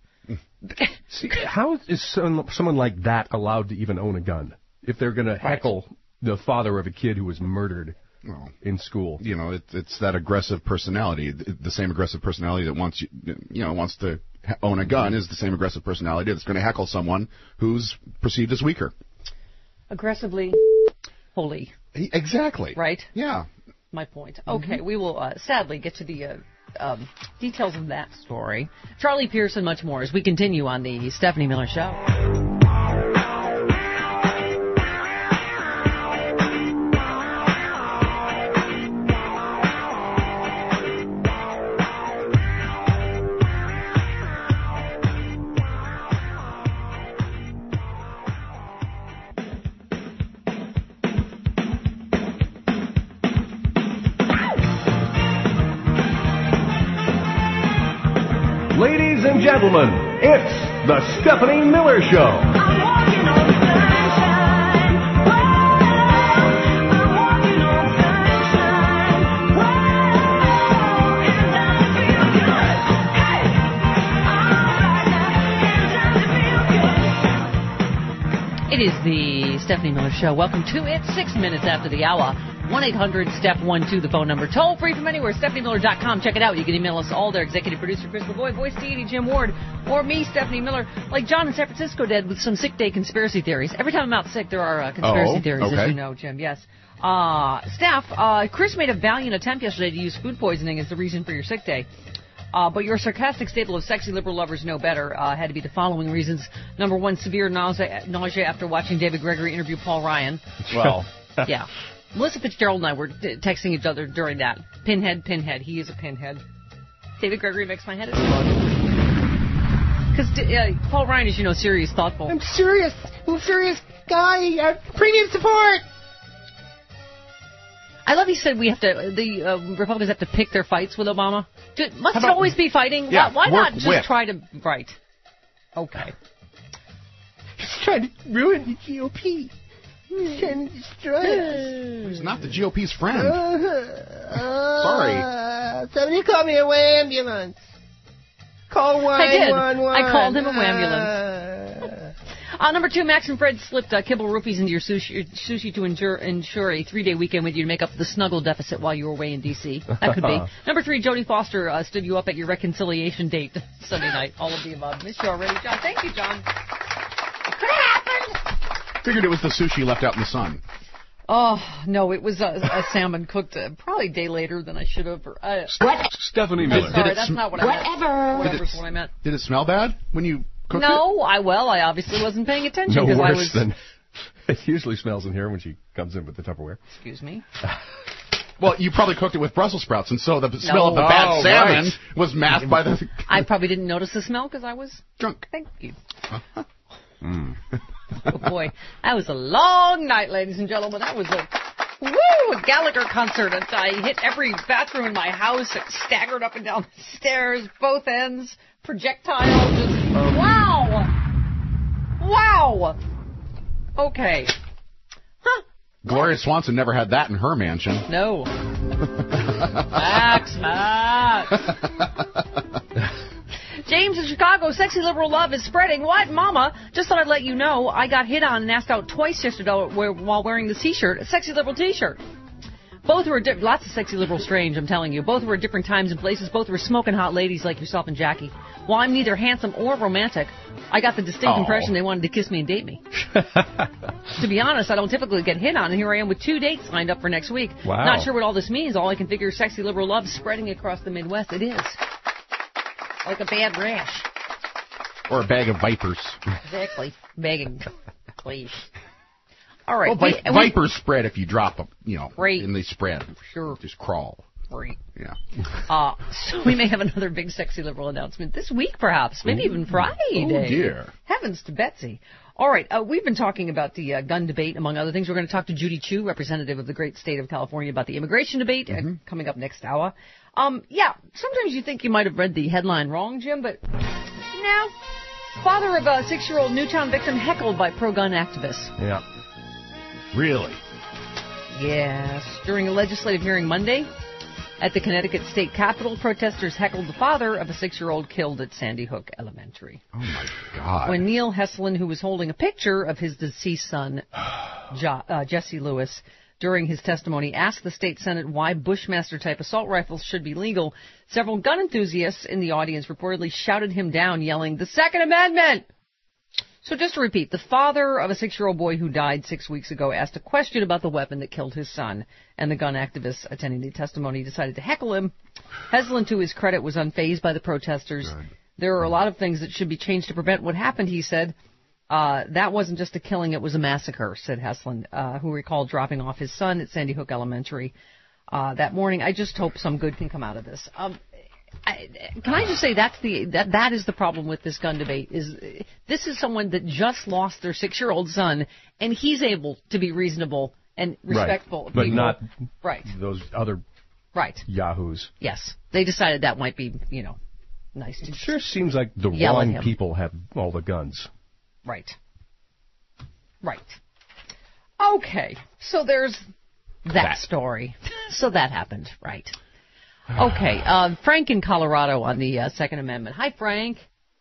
See, how is some, someone like that allowed to even own a gun if they're going to heckle the father of a kid who was murdered Well, in school? you know, it, it's that aggressive personality. The the same aggressive personality that wants you, you know, wants to ha- own a gun is the same aggressive personality that's going to heckle someone who's perceived as weaker. Aggressively holy. Exactly. Right? Yeah. My point. Okay, we will uh, sadly get to the uh, um, details of that story. Charlie Pierce and much more as we continue on the Stephanie Miller Show. Ladies and gentlemen, it's the Stephanie Miller Show. It is the Stephanie Miller Show. Welcome to it. Six minutes after the hour. one eight hundred step one two, the phone number. Toll free from anywhere. Stephanie Miller dot com. Check it out. You can email us all there. Executive producer Chris LaVoy, voice deity Jim Ward, or me, Stephanie Miller, like John in San Francisco did with some sick day conspiracy theories. Every time I'm out sick, there are uh, conspiracy Oh, theories, okay. as you know, Jim. Yes. Uh, staff, uh, Chris made a valiant attempt yesterday to use food poisoning as the reason for your sick day. Uh, but your sarcastic staple of sexy liberal lovers know better uh, had to be the following reasons. Number one, severe nausea, nausea after watching David Gregory interview Paul Ryan. Well, Yeah. Melissa Fitzgerald and I were t- texting each other during that. Pinhead, pinhead. He is a pinhead. David Gregory makes my head explode. Because uh, Paul Ryan is, you know, serious, thoughtful. I'm serious. I'm a serious guy. Uh, premium support. I love he said we have to, the uh, Republicans have to pick their fights with Obama. Do, must it about- always be fighting? Yeah, why why work not just with. try to, right. Okay. He's trying to ruin the G O P. He's trying to destroy us. He's not the G O P's friend. Uh, Sorry. uh, Somebody call me a ambulance. Call one I did. one one. I called him a wambulance. Uh, number two, Max and Fred slipped uh, kibble rupees into your sushi, sushi to ensure, ensure a three-day weekend with you to make up the snuggle deficit while you were away in D C That could be. Number three, Jodie Foster uh, stood you up at your reconciliation date Sunday night. All of the above. Missed you already, John. Thank you, John. Could have happened. Figured it was the sushi left out in the sun. Oh, no, it was a, a salmon cooked uh, probably a day later than I should have. Or, uh, Stephanie I'm Miller. sorry, Did it that's sm- not what I meant. Whatever. Whatever's Did it- what I meant. Did it smell bad when you cooked it? No, I well, I obviously wasn't paying attention No because I worse was. than it usually smells in here when she comes in with the Tupperware. Excuse me. Well, you probably cooked it with Brussels sprouts, and so the smell of the No. bad Oh, salmon right. was masked by the... I probably didn't notice the smell because I was drunk. Thank you. Mm. Oh boy, that was a long night, ladies and gentlemen. That was a woo a Gallagher concert. And I hit every bathroom in my house. I staggered up and down the stairs, both ends, projectile. Just wow, wow. Okay. Huh? Gloria Swanson never had that in her mansion. No. Max, Max. James in Chicago, sexy liberal love is spreading. What, Mama? Just thought I'd let you know I got hit on and asked out twice yesterday while wearing the T-shirt, a sexy liberal T-shirt. Both were di- lots of sexy liberal strange, I'm telling you. Both were at different times and places. Both were smoking hot ladies like yourself and Jackie. While I'm neither handsome or romantic, I got the distinct Oh. impression they wanted to kiss me and date me. To be honest, I don't typically get hit on, and here I am with two dates lined up for next week. Wow. Not sure what all this means. All I can figure is sexy liberal love spreading across the Midwest. It is. Like a bad rash. Or a bag of vipers. Exactly. Begging. Please. All right. Well, vi- we- we- vipers spread if you drop them, you know, Great. and they spread. Sure. Just crawl. Great. Yeah. Uh, so we may have another big sexy liberal announcement this week, perhaps. Maybe even Friday. Oh, dear. Heavens to Betsy. All right. Uh, we've been talking about the uh, gun debate, among other things. We're going to talk to Judy Chu, representative of the great state of California, about the immigration debate uh, coming up next hour. Um, yeah, sometimes you think you might have read the headline wrong, Jim, but no. Father of a six-year-old Newtown victim heckled by pro-gun activists. Yeah. Really? Yes. During a legislative hearing Monday at the Connecticut State Capitol, protesters heckled the father of a six-year-old killed at Sandy Hook Elementary. Oh, my God. When Neil Heslin, who was holding a picture of his deceased son, jo- uh, Jesse Lewis, during his testimony, asked the state Senate why Bushmaster-type assault rifles should be legal, several gun enthusiasts in the audience reportedly shouted him down, yelling, "The Second Amendment!" So just to repeat, the father of a six-year-old boy who died six weeks ago asked a question about the weapon that killed his son, and the gun activists attending the testimony decided to heckle him. Heslin, to his credit, was unfazed by the protesters. Good. There are a lot of things that should be changed to prevent what happened, he said. Uh, that wasn't just a killing, it was a massacre, said Heslin, uh, who recalled dropping off his son at Sandy Hook Elementary uh, that morning. I just hope some good can come out of this. Um, I, can I just say that's the that that is the problem with this gun debate? Is this is someone that just lost their six-year-old son, and he's able to be reasonable and respectful right. of but people. not right. those other right yahoos. Yes, they decided that might be you know nice. To it sure seems like the yell at wrong him. people have all the guns. Right. Right. Okay, so there's that, That. story. So that happened, right. Okay, uh, Frank in Colorado on the uh, Second Amendment. Hi, Frank.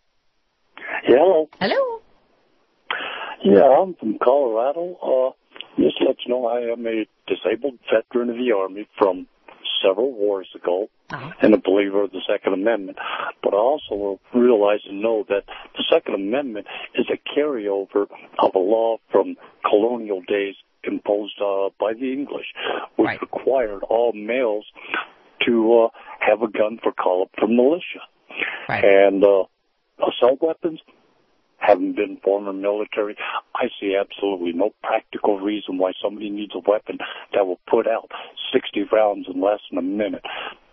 Hello. Hello. Yeah, I'm from Colorado. Uh, just to let you know, I am a disabled veteran of the Army from several wars ago, uh-huh. and a believer of the Second Amendment. But I also realize and know that the Second Amendment is a carryover of a law from colonial days imposed uh, by the English, which right. required all males to uh, have a gun for call-up from militia. Right. And uh, assault weapons, having been former military, I see absolutely no practical reason why somebody needs a weapon that will put out sixty rounds in less than a minute.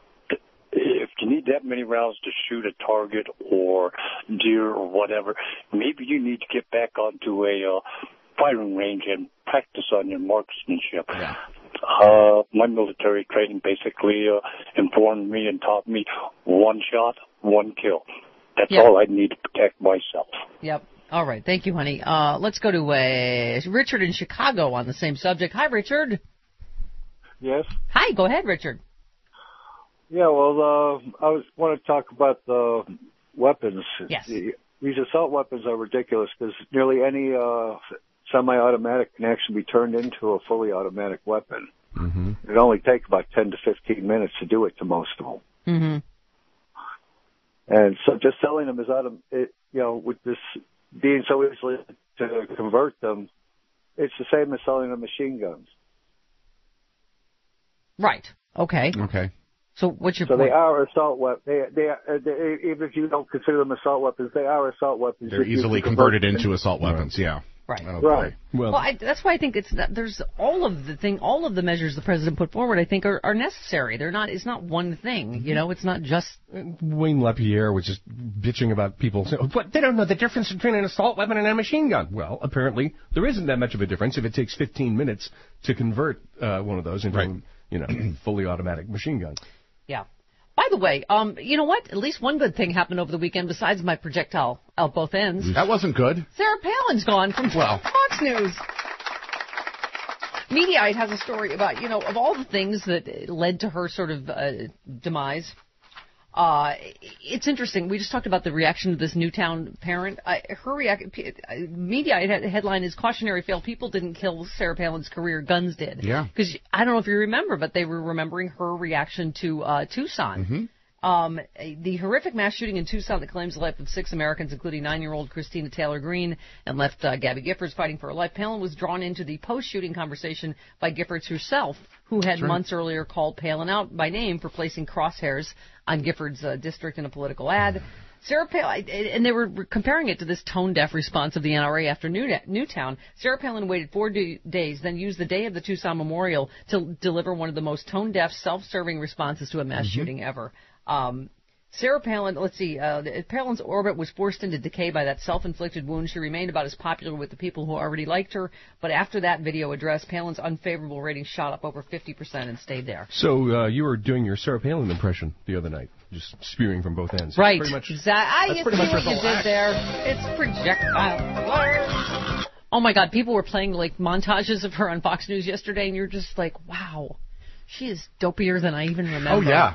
If you need that many rounds to shoot a target or deer or whatever, maybe you need to get back onto a uh, firing range and practice on your marksmanship. Yeah. Uh, my military training basically uh, informed me and taught me one shot, one kill. That's Yep. all I need to protect myself. Yep. All right. Thank you, honey. Uh, let's go to uh, Richard in Chicago on the same subject. Hi, Richard. Yes. Hi. Go ahead, Richard. Yeah, well, uh, I was want to talk about the weapons. Yes. The- These assault weapons are ridiculous because nearly any uh, semi-automatic can actually be turned into a fully automatic weapon. Mm-hmm. It only takes about ten to fifteen minutes to do it to most of them. Mm-hmm. And so just selling them is out of, it, you know, with this being so easily to convert them, it's the same as selling them machine guns. Right. Okay. Okay. So what's your So point? they are assault weapons. They, they, are- they, even if you don't consider them assault weapons, they are assault weapons. They're if you easily can converted convert into them. assault weapons. Yeah. Right. Oh, Right. boy. Well, I, that's why I think it's that there's all of the thing, all of the measures the president put forward. I think are, are necessary. They're not. It's not one thing. You know, it's not just. Wayne LaPierre was just bitching about people saying, "What? They don't know the difference between an assault weapon and a machine gun." Well, apparently there isn't that much of a difference if it takes fifteen minutes to convert uh, one of those into, Right. you know, fully automatic machine gun. Yeah. By the way, um, you know what? At least one good thing happened over the weekend besides my projectile out both ends. That wasn't good. Sarah Palin's gone from Well. Fox News. Mediaite has a story about, you know, of all the things that led to her sort of uh, demise. Uh, it's interesting. We just talked about the reaction to this Newtown parent. I, her react, Mediaite had, headline is cautionary fail. People didn't kill Sarah Palin's career, guns did. Yeah. Because I don't know if you remember, but they were remembering her reaction to uh, Tucson. Mm-hmm. Um, the horrific mass shooting in Tucson that claims the life of six Americans, including nine-year-old Christina Taylor Greene, and left uh, Gabby Giffords fighting for her life. Palin was drawn into the post-shooting conversation by Giffords herself, who had Sure. months earlier called Palin out by name for placing crosshairs on Giffords' uh, district in a political ad. Sarah Palin, and they were comparing it to this tone-deaf response of the N R A after New- Newtown. Sarah Palin waited four d- days, then used the day of the Tucson memorial to deliver one of the most tone-deaf, self-serving responses to a mass Mm-hmm. shooting ever. Um, Sarah Palin, let's see, uh, Palin's orbit was forced into decay by that self-inflicted wound. She remained about as popular with the people who already liked her, but after that video address, Palin's unfavorable rating shot up over fifty percent and stayed there. So uh, you were doing your Sarah Palin impression the other night, just spewing from both ends. Right. Pretty much, Exactly. I that's see pretty much what you her did there. It's projectile. Oh my God, people were playing like montages of her on Fox News yesterday, and you're just like, wow, she is dopier than I even remember. Oh, yeah.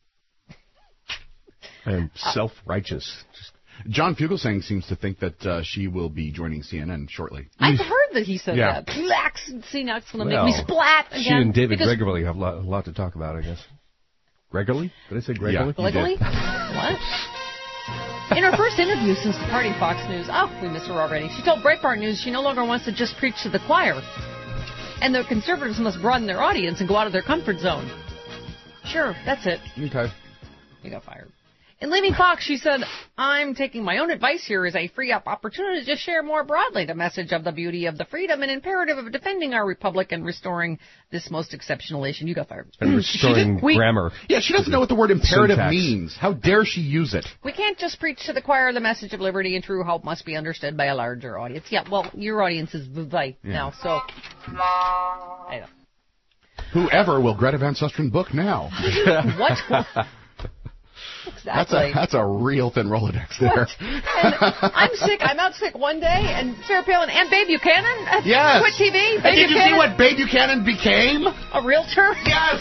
and self-righteous. John Fugelsang seems to think that uh, she will be joining C N N shortly. I've heard that he said Yeah. that. Relax. See, now it's going to Well, make me splat again. She and David because- Gregory have a lot, a lot to talk about, I guess. Gregory? Did I say Gregory? Legally? What? In her first interview since departing Fox News, oh, we miss her already. She told Breitbart News she no longer wants to just preach to the choir. And the conservatives must broaden their audience and go out of their comfort zone. Sure, that's it. Okay. You got fired. In leaving Fox, she said, I'm taking my own advice here as I free up opportunity to share more broadly the message of the beauty of the freedom and imperative of defending our republic and restoring this most exceptional nation. You got fired. And restoring We- grammar. Yeah, she doesn't know what the word imperative Syntax. means. How dare she use it? We can't just preach to the choir the message of liberty and true hope must be understood by a larger audience. Yeah, well, your audience is Vivite Yeah. now, so... I know. Whoever will Greta Van Susteren book now? What? That's Exactly. a that's a real thin Rolodex there. And I'm sick. I'm out sick one day, and Sarah Palin and Babe Buchanan uh, Yes. quit T V. And Babe did you see Buchanan, what Babe Buchanan became? a realtor? Yes.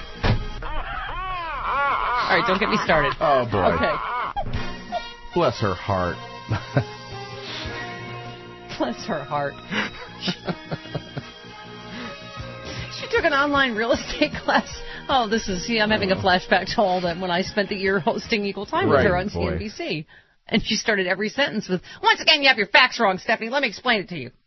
All right, don't get me started. Oh boy. Okay. Bless her heart. Bless her heart. She took an online real estate class. Oh, this is, see, I'm having a flashback to all that when I spent the year hosting Equal Time with Right, her on boy. C N B C. And she started every sentence with, once again, you have your facts wrong, Stephanie. Let me explain it to you.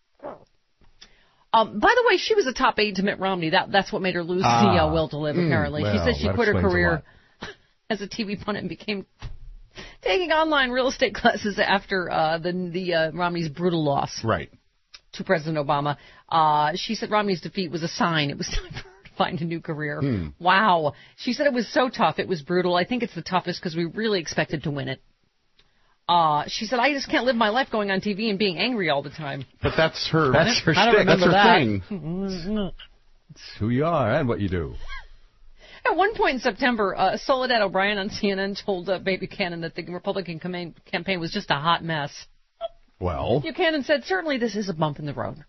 Um, by the way, she was a top aide to Mitt Romney. That, that's what made her lose Ah. the uh, will to live, Mm, apparently. she well, said she that quit her explains a career lot. as a T V pundit and became taking online real estate classes after uh, the, the uh, Romney's brutal loss Right. to President Obama. Uh, she said Romney's defeat was a sign. It was time for her to find a new career. Hmm. Wow. She said it was so tough. It was brutal. I think it's the toughest because we really expected to win it. Uh, she said, I just can't live my life going on T V and being angry all the time. But that's her. That's her I don't shtick. That's her Remember that. thing. It's who you are and what you do. At one point in September, uh, Soledad O'Brien on C N N told uh, Baby Buchanan that the Republican campaign, campaign was just a hot mess. Well. Buchanan said, certainly this is a bump in the road.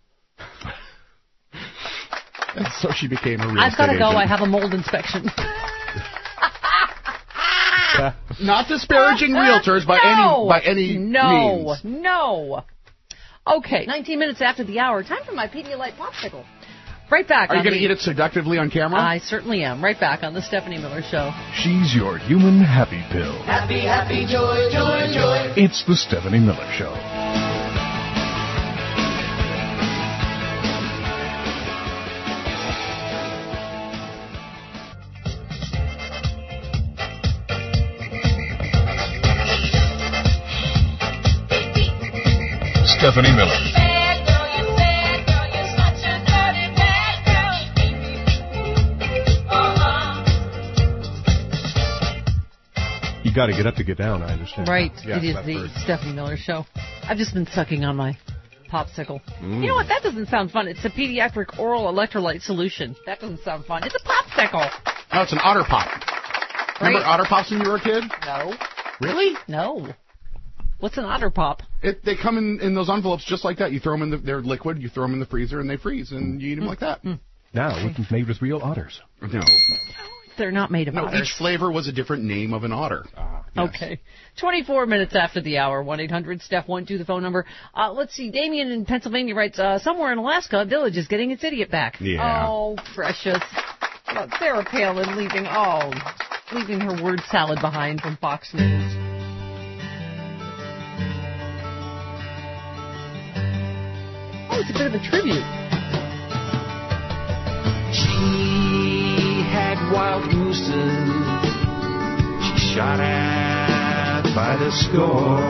And so she became a real I've got to estate go. agent. I have a mold inspection. Not disparaging realtors by no, any by any no, means. No, Okay, nineteen minutes after the hour. Time for my Pedialyte popsicle. Right back. Are you on going to the- eat it seductively on camera? I certainly am. Right back on the Stephanie Miller Show. She's your human happy pill. Happy, happy, joy, joy, joy. It's the Stephanie Miller Show. Stephanie Miller. You got to get up to get down, I understand. Right. Yes, it is I've the heard. Stephanie Miller Show. I've just been sucking on my popsicle. Mm. You know what? That doesn't sound fun. It's a pediatric oral electrolyte solution. That doesn't sound fun. It's a popsicle. No, it's an Otter Pop. Remember Right. Otter Pops when you were a kid? No. Really? No. What's an Otter Pop? It, they come in, in those envelopes just like that. You throw them in the, they're liquid. You throw them in the freezer and they freeze, and you eat them like that. Now, it's made with real otters. No. They're not made of No, otters. each flavor was a different name of an otter. Okay. twenty-four minutes after the hour, one eight hundred Steph one two, the phone number. Uh, let's see, Damien in Pennsylvania writes, uh, somewhere in Alaska, a village is getting its idiot back. Yeah. Oh, precious. Uh, Sarah Palin leaving, oh, leaving her word salad behind from Fox News. Oh, it's a bit of a tribute. She had wild gooses. She shot at by the score.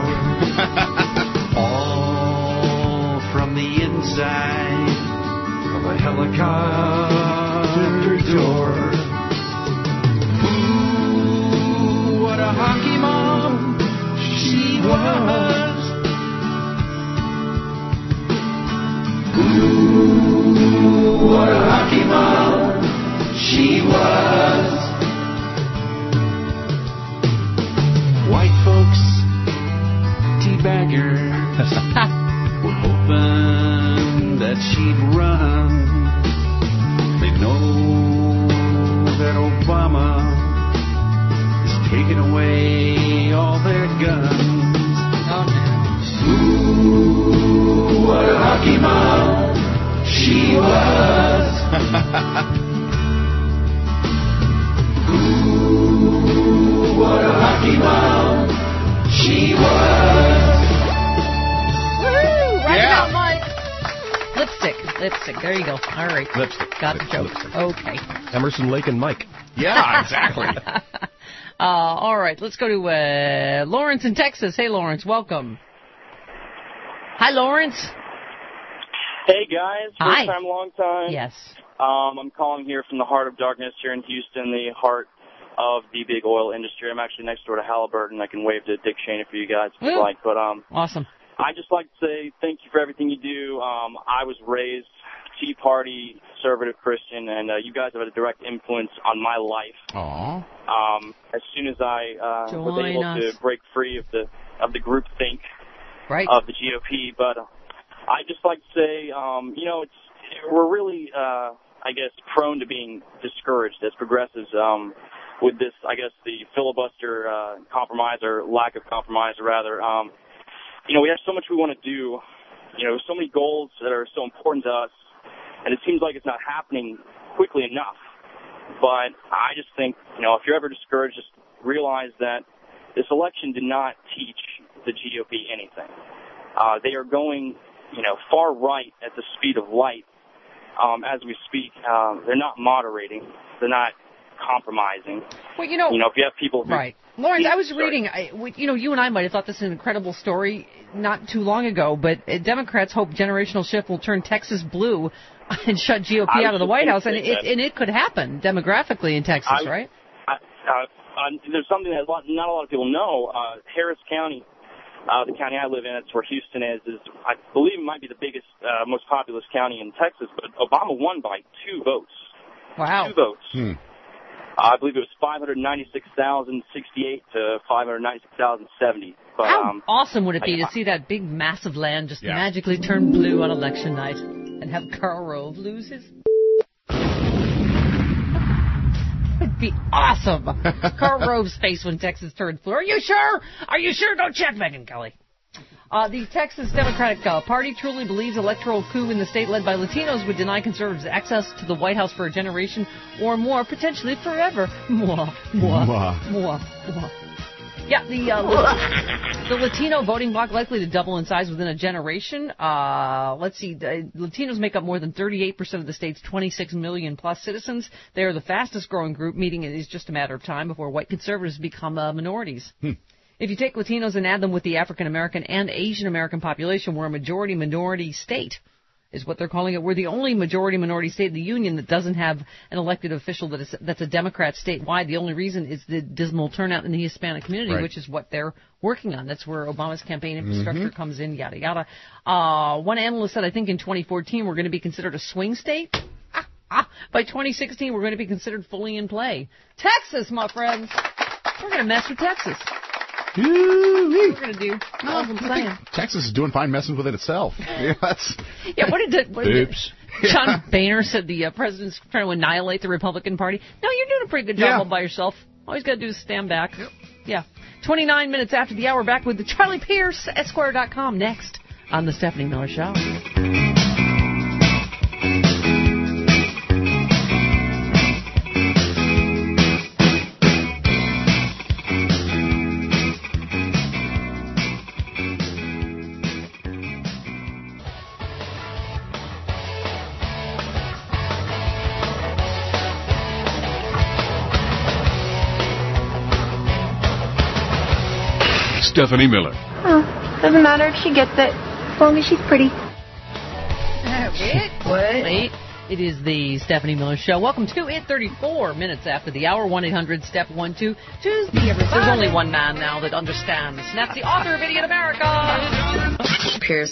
All from the inside of a helicopter door. Ooh, what a hockey mom she was. Ooh, what a hockey mom she was. White folks, teabagger, were hoping that she'd run. They know that Obama is taking away all their guns. Ooh, what a hockey mom she was. Ooh, what a hockey mom she was. Woo! Right Yeah. about, Mike. Lipstick. Lipstick. There you go. All right. Lipstick. Got the joke. Lipstick. Okay. Emerson, Lake, and Mike. Yeah, exactly. uh, all right. Let's go to uh, Lawrence in Texas. Hey, Lawrence. Welcome. Hi, Lawrence. Hey guys, first Hi. time, long time. Yes. Um, I'm calling here from the heart of darkness here in Houston, the heart of the big oil industry. I'm actually next door to Halliburton. I can wave to Dick Cheney for you guys if you Woo. like. But um, Awesome. I just like to say thank you for everything you do. Um, I was raised Tea Party, conservative Christian, and uh, you guys have had a direct influence on my life. Aww. Um, as soon as I uh, was Join able us. to break free of the of the groupthink Right. of the G O P, but uh, I just like to say, um, you know, it's we're really, uh, I guess, prone to being discouraged as progressives um, with this, I guess, the filibuster uh, compromise or lack of compromise, rather. Um, you know, we have so much we want to do. You know, so many goals that are so important to us, and it seems like it's not happening quickly enough. But I just think, you know, if you're ever discouraged, just realize that this election did not teach the G O P anything. Uh, they are going, you know, far right at the speed of light um, as we speak. Um, they're not moderating. They're not compromising. Well, you know, You know, if you have people who... Right. Lawrence, I was Sorry. reading, I, we- you know, you and I might have thought this was an incredible story not too long ago, but uh, Democrats hope generational shift will turn Texas blue and shut G O P I out of the was White just House, and gonna it, say and it could happen demographically in Texas, I- right? I, uh, uh, there's something that a lot, not a lot of people know. Uh, Harris County, uh, the county I live in, it's where Houston is, is I believe it might be the biggest, uh, most populous county in Texas, but Obama won by two votes. Wow. Two votes. Hmm. I believe it was five hundred ninety-six thousand sixty-eight to five hundred ninety-six thousand seventy. But, How um, awesome would it be I- to see that big, massive land just Yeah. magically turn blue on election night and have Karl Rove lose his... It'd be awesome. Karl Rove's face when Texas turned blue. Are you sure? Are you sure? Don't check, Megyn Kelly. Uh, the Texas Democratic uh, Party truly believes electoral coup in the state led by Latinos would deny conservatives access to the White House for a generation or more, potentially forever. Mwah, mwah, Mwah. mwah, mwah. Yeah, the uh, La- the Latino voting bloc likely to double in size within a generation. Uh, let's see, the Latinos make up more than thirty-eight percent of the state's twenty-six million plus citizens. They are the fastest growing group, meaning it is just a matter of time before white conservatives become uh, minorities. Hmm. If you take Latinos and add them with the African American and Asian American population, we're a majority minority state, is what they're calling it. We're the only majority minority state in the union that doesn't have an elected official that is that's a Democrat statewide. The only reason is the dismal turnout in the Hispanic community, Right. which is what they're working on. That's where Obama's campaign infrastructure Mhm. comes in, yada yada. Uh, one analyst said, I think in twenty fourteen we're going to be considered a swing state. Ah, ah. By twenty sixteen we're going to be considered fully in play. Texas, my friends, we're going to mess with Texas. Woo-wee. We're going to do. All I'm I saying. think Texas is doing fine messing with it itself. Yeah, that's, Yeah, what did, the, what did Oops. the- John Boehner said the uh, president's trying to annihilate the Republican Party? No, you're doing a pretty good job Yeah. all by yourself. All you got to do is stand back. Yep. Yeah. twenty-nine minutes after the hour, back with the Charlie Pierce, Esquire dot com, next on the Stephanie Miller Show. Stephanie Miller. Oh, doesn't matter if she gets it, as long as she's pretty. It Wait. It is the Stephanie Miller Show. Welcome to it, thirty-four minutes after the hour, one eight hundred step one two. Tuesday, everybody. There's only one man now that understands, and that's the author of Idiot America. Pierce.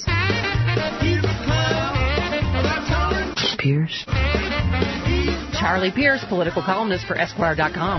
Pierce. Charlie Pierce, political columnist for Esquire dot com.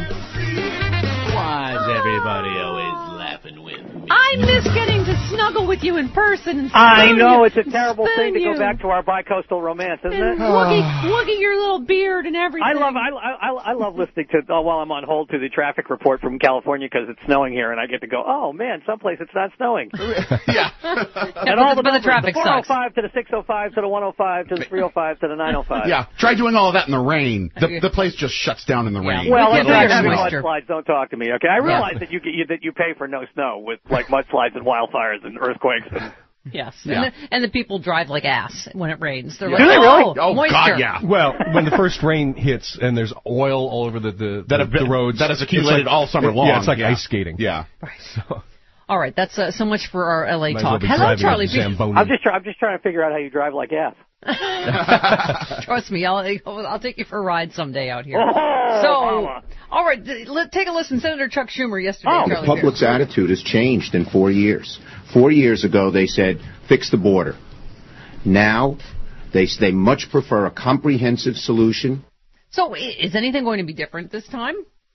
Why is everybody always laughing with me? I miss getting to snuggle with you in person. And I spoon know you, it's a terrible thing to spoon go you, back to our bicoastal romance, isn't and it? woogie, woogie your little beard and everything. I love I, I I love listening to uh, while I'm on hold to the traffic report from California because it's snowing here, and I get to go, oh man, someplace it's not snowing. yeah. And all the, but the numbers, traffic the four oh five to the six oh five to the one oh five to the three oh five to the nine oh five. Yeah, try doing all of that in the rain. The, the place just shuts down in the rain. Well, We if get you're extra having moisture. mudslides, don't talk to me, okay? I realize Yeah. that you, you that you pay for no snow with like mudslides and wildfires and earthquakes and. Yes, Yeah. and, the, and the people drive like ass when it rains. They're Yeah. like, Do they oh, really? Oh, moisture. God, yeah. Well, when the first rain hits and there's oil all over the the, That the, have been- the roads, that has it's accumulated like- all summer it- long. Yeah, it's like Yeah. ice skating. Yeah. So, All right, that's uh, so much for our L A might as well talk. be Hello, driving Charlie. a Zamboni. I'm just try, I'm just trying to figure out how you drive like ass. Trust me, I'll I'll take you for a ride someday out here. Oh, so, mama. all right, th- let, take a listen. Senator Chuck Schumer yesterday. Oh, The Charlie public's Pierce. attitude has changed in four years. Four years ago, they said, fix the border. Now, they, they much prefer a comprehensive solution. So, i- is anything going to be different this time?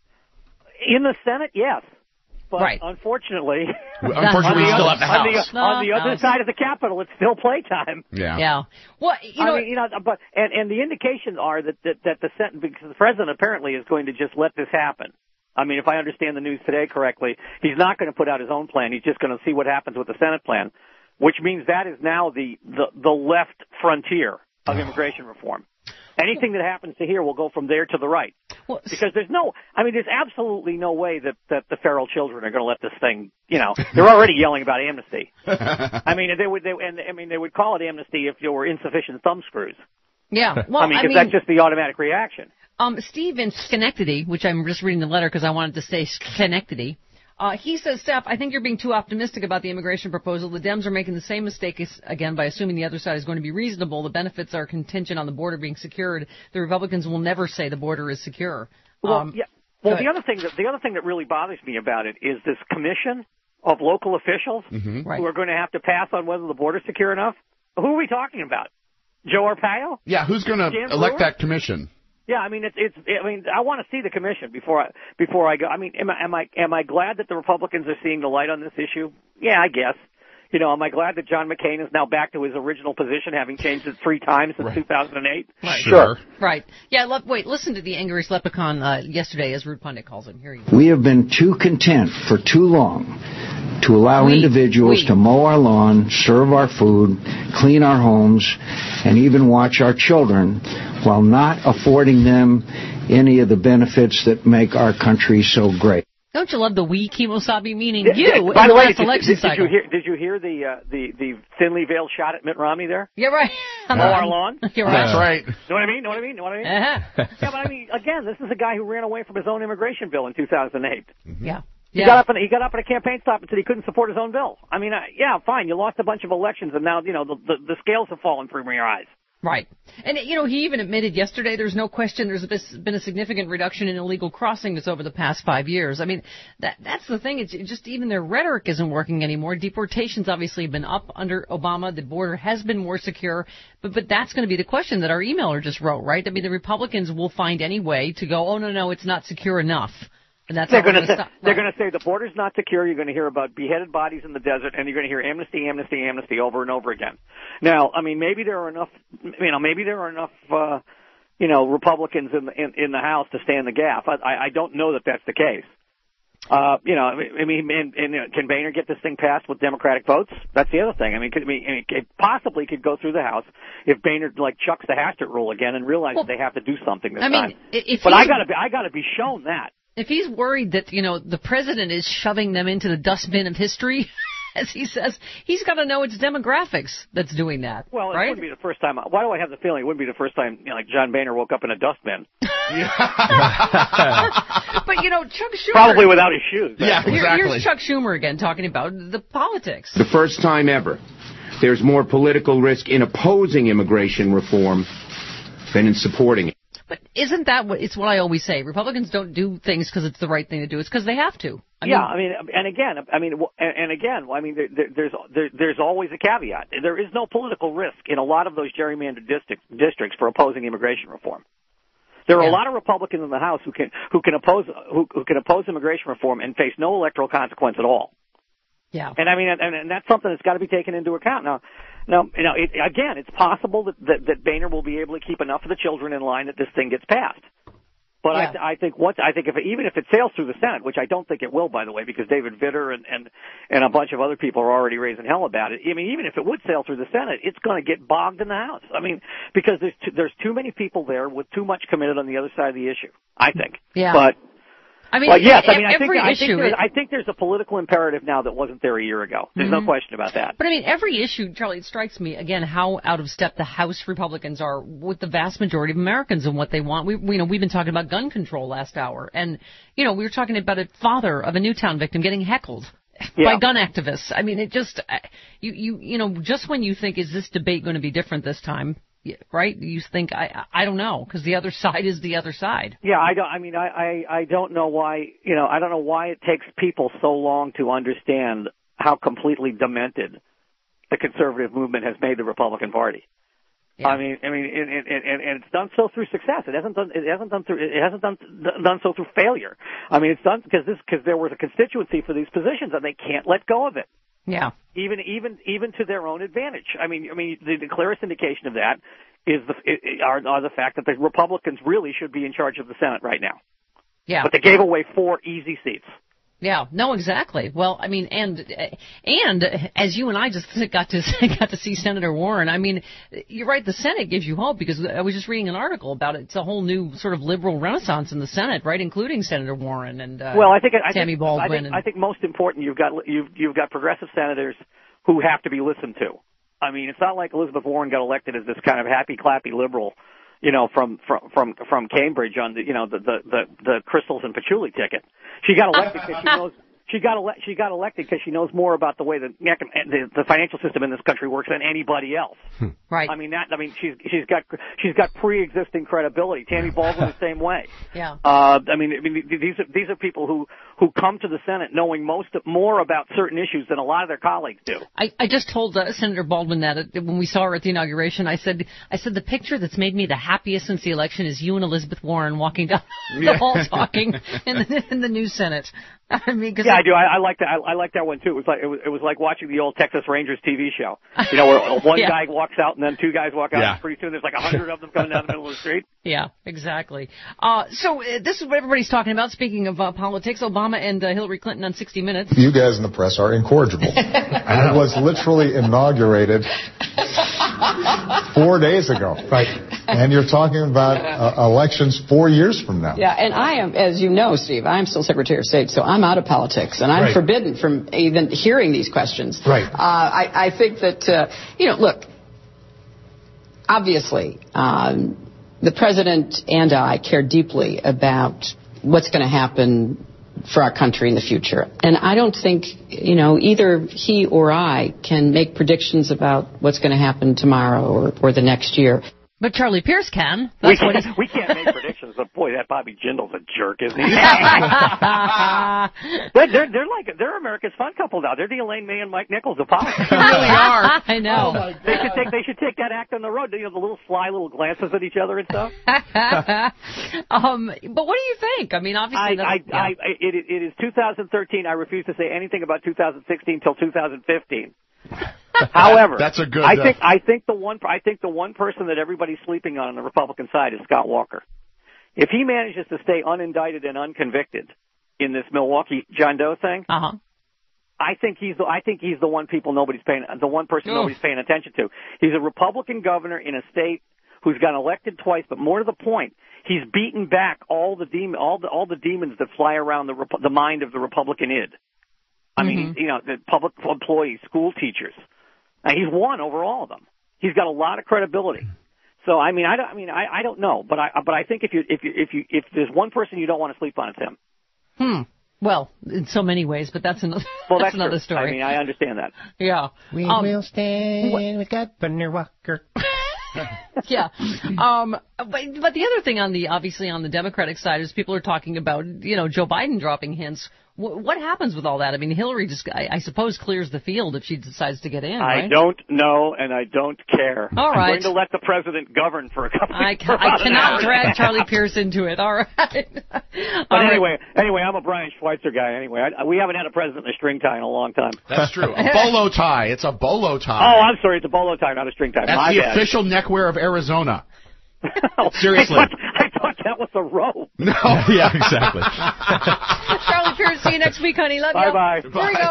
In the Senate, yes. But Right. unfortunately, Unfortunately, we on still the, have the on House. the, on the No, other no. side of the Capitol, it's still playtime. Yeah. Yeah. Well, you I know, mean, you know, but and and the indications are that that, that the Senate, because the president apparently is going to just let this happen. I mean, if I understand the news today correctly, he's not going to put out his own plan. He's just going to see what happens with the Senate plan, which means that is now the the, the left frontier of immigration reform. Anything that happens to here will go from there to the right. Well, Because there's no, I mean, there's absolutely no way that, that the feral children are going to let this thing, you know, they're already yelling about amnesty. I mean, they would, they, and I mean, they would call it amnesty if there were insufficient thumb screws. yeah. Well, I mean, 'cause that's just the automatic reaction. Um, Steve in Schenectady, which I'm just reading the letter because I wanted to say Schenectady. Uh, he says, Steph, I think you're being too optimistic about the immigration proposal. The Dems are making the same mistake as, again by assuming the other side is going to be reasonable. The benefits are contingent on the border being secured. The Republicans will never say the border is secure. Well, Um, yeah. Well, go the other thing that the other thing that really bothers me about it is this commission of local officials Mm-hmm. who are going to have to pass on whether the border's secure enough. Who are we talking about? Joe Arpaio? Yeah, who's going to Dan elect Brewer? that commission? Yeah, I mean, it's, it's, I mean, I want to see the commission before I, before I go. I mean, am I, am I, am I glad that the Republicans are seeing the light on this issue? Yeah, I guess. You know, am I glad that John McCain is now back to his original position, having changed it three times since right. two thousand eight? Right. Sure. Right. Yeah, le- wait, listen to the angriest leprechaun uh, yesterday, as Rude Pundit calls him. Here you go. We have been too content for too long to allow We- individuals we. to mow our lawn, serve our food, clean our homes, and even watch our children while not affording them any of the benefits that make our country so great. Don't you love the we, Kimosabe, meaning Did- you, did- in by the the way, last did, election did, did cycle? you hear? Did you hear the uh, the the thinly veiled shot at Mitt Romney there? Yeah, right. On our lawn. You're right. That's right. Know what I mean? Know what I mean? Know what I mean? Uh-huh. Yeah, but I mean, again, this is a guy who ran away from his own immigration bill in two thousand eight. Yeah. He Yeah. got up and he got up at a campaign stop and said he couldn't support his own bill. I mean, uh, yeah, fine, you lost a bunch of elections, and now you know the the, the scales have fallen from your eyes. Right. And, you know, he even admitted yesterday there's no question there's been a significant reduction in illegal crossings over the past five years. I mean, that that's the thing. It's just even their rhetoric isn't working anymore. Deportations obviously have been up under Obama. The border has been more secure. But but that's going to be the question that our emailer just wrote, right? I mean, the Republicans will find any way to go, oh, no, no, it's not secure enough. And that's They're going going to to say, they're going to say the border's not secure. You're going to hear about beheaded bodies in the desert, and you're going to hear amnesty, amnesty, amnesty over and over again. Now, I mean, maybe there are enough, you know, maybe there are enough, uh, you know, Republicans in the in, in the House to stand the gap. I, I don't know that that's the case. Uh, you know, I mean, and, and, you know, can Boehner get this thing passed with Democratic votes? That's the other thing. I mean, could, I mean, it possibly could go through the House if Boehner like chucks the Hastert rule again and realizes well, they have to do something this I mean, time. If but I got to be, I got to be shown that. If he's worried that, you know, the president is shoving them into the dustbin of history, as he says, he's got to know it's demographics that's doing that. Well, it right? wouldn't be the first time. Why do I have the feeling it wouldn't be the first time, you know, like John Boehner woke up in a dustbin? But, you know, Chuck Schumer... Probably without his shoes. Yeah, exactly. Here's Chuck Schumer again talking about the politics. The first time ever, there's more political risk in opposing immigration reform than in supporting it. But isn't that what, it's what I always say. Republicans don't do things because it's the right thing to do. It's because they have to. I yeah, mean, I mean, and again, I mean, and, and again, I mean, there, there, there's there, there's always a caveat. There is no political risk in a lot of those gerrymandered districts, districts for opposing immigration reform. There are yeah. a lot of Republicans in the House who can who can oppose who, who can oppose immigration reform and face no electoral consequence at all. Yeah. And I mean, and, and that's something that's got to be taken into account. Now, now, you know, it, again, it's possible that, that that Boehner will be able to keep enough of the children in line that this thing gets passed. But yeah. I, I think what I think if it, even if it sails through the Senate, which I don't think it will, by the way, because David Vitter and and and a bunch of other people are already raising hell about it. I mean, even if it would sail through the Senate, it's going to get bogged in the House. I mean, because there's too, there's too many people there with too much committed on the other side of the issue. I think. Yeah. But. I mean, well, yes, I mean, I think, every I, issue think there's, it, I think there's a political imperative now that wasn't there a year ago. There's mm-hmm. no question about that. But I mean, every issue, Charlie, it strikes me, again, how out of step the House Republicans are with the vast majority of Americans and what they want. We, we, you know, we've been talking about gun control last hour. And, you know, we were talking about a father of a Newtown victim getting heckled yeah. by gun activists. I mean, it just, you, you, you know, just when you think, is this debate going to be different this time? Right? You think, I I don't know, because the other side is the other side. Yeah, I don't, I mean, I, I, I don't know why, you know, I don't know why it takes people so long to understand how completely demented the conservative movement has made the Republican Party. Yeah. I mean, I mean, and, and, and, and it's done so through success. It hasn't done, it hasn't done through, it hasn't done, done so through failure. I mean, it's done because this, because there was a constituency for these positions and they can't let go of it. Yeah. Even even even to their own advantage. I mean, I mean, the, the clearest indication of that is the it, are, are the fact that the Republicans really should be in charge of the Senate right now. Yeah. But they gave away four easy seats. Yeah. No, exactly. Well, I mean, and and as you and I just got to got to see Senator Warren. I mean, you're right. The Senate gives you hope because I was just reading an article about it. It's a whole new sort of liberal renaissance in the Senate, right, including Senator Warren and uh, well, I think I Tammy think, Baldwin. I think, and, I think most important, you've got you've you've got progressive senators who have to be listened to. I mean, it's not like Elizabeth Warren got elected as this kind of happy clappy liberal, you know, from from from from Cambridge on the you know the the the, the crystals and patchouli ticket. She got elected because she knows she got ele- she got elected because she knows more about the way the, the the financial system in this country works than anybody else. Right. I mean that. I mean she's she's got she's got pre-existing credibility. Tammy Baldwin the same way. Yeah. Uh, I mean, I mean these are these are people who who come to the Senate knowing most more about certain issues than a lot of their colleagues do. I, I just told uh, Senator Baldwin that uh, when we saw her at the inauguration. I said, I said the picture that's made me the happiest since the election is you and Elizabeth Warren walking down the Yeah. hall talking in the, in the new Senate. I mean, cause yeah, I do. I, I like that. I, I like that one too. It was like it was, it was like watching the old Texas Rangers T V show. You know, where one Yeah. guy walks out and then two guys walk out. Yeah. And pretty soon there's like a hundred of them coming down the middle of the street. Yeah, exactly. Uh, so uh, this is what everybody's talking about. Speaking of uh, politics, Obama and uh, Hillary Clinton on sixty minutes. You guys in the press are incorrigible. I was literally inaugurated four days ago. Right. And you're talking about uh, elections four years from now. Yeah, and I am, as you know, Steve, I'm still Secretary of State, so I'm out of politics, and I'm Right. forbidden from even hearing these questions. Right. Uh, I, I think that, uh, you know, look, obviously, um, the President and I care deeply about what's going to happen for our country in the future. And I don't think, you know, either he or I can make predictions about what's going to happen tomorrow or, or the next year. But Charlie Pierce can. We That's what can't, he's... we can't make predictions, but boy, that Bobby Jindal's a jerk, isn't he? they're, they're, they're like, they're America's fun couple now. They're the Elaine May and Mike Nichols of politics. They really are. I know. Oh my God. They should take, they should take that act on the road. You know, the little sly little glances at each other and stuff. um, but what do you think? I mean, obviously, I, I, yeah. I, it, it is two thousand thirteen. I refuse to say anything about two thousand sixteen till two thousand fifteen. However, That's a good, I uh, think I think the one I think the one person that everybody's sleeping on on the Republican side is Scott Walker. If he manages to stay unindicted and unconvicted in this Milwaukee John Doe thing, uh-huh. I think he's the I think he's the one people nobody's paying the one person Oof. nobody's paying attention to. He's a Republican governor in a state who's gotten elected twice, but more to the point, he's beaten back all the demon all the all the demons that fly around the Repu- the mind of the Republican id. I mean, Mm-hmm. you know, the public employees, school teachers. And he's won over all of them. He's got a lot of credibility. So I mean, I don't. I mean, I, I don't know, but I but I think if you if you if you if there's one person you don't want to sleep on, it's him. Hmm. Well, in so many ways, but that's another. Well, that's, that's another true. story. I mean, I understand that. Yeah. We Um, will stand with Governor Walker. yeah. Um, but, but the other thing on the, obviously on the Democratic side is people are talking about, you know, Joe Biden dropping hints. W- what happens with all that? I mean, Hillary just, I, I suppose, clears the field if she decides to get in, right? I don't know, and I don't care. All I'm right. going to let the president govern for a couple. I, for ca- I about an cannot hour. drag Charlie Pierce into it. All right. But All right. anyway, anyway, I'm a Brian Schweitzer guy. Anyway, I, we haven't had a president in a string tie in a long time. That's true. A bolo tie. It's a bolo tie. Oh, I'm sorry. It's a bolo tie, not a string tie. That's My the bad. official neckwear of Arizona. Oh, Seriously. I thought, I thought that was a robe. No. Yeah, exactly. Charlie Pierce, see you next week, honey. Love you. Bye-bye. Here he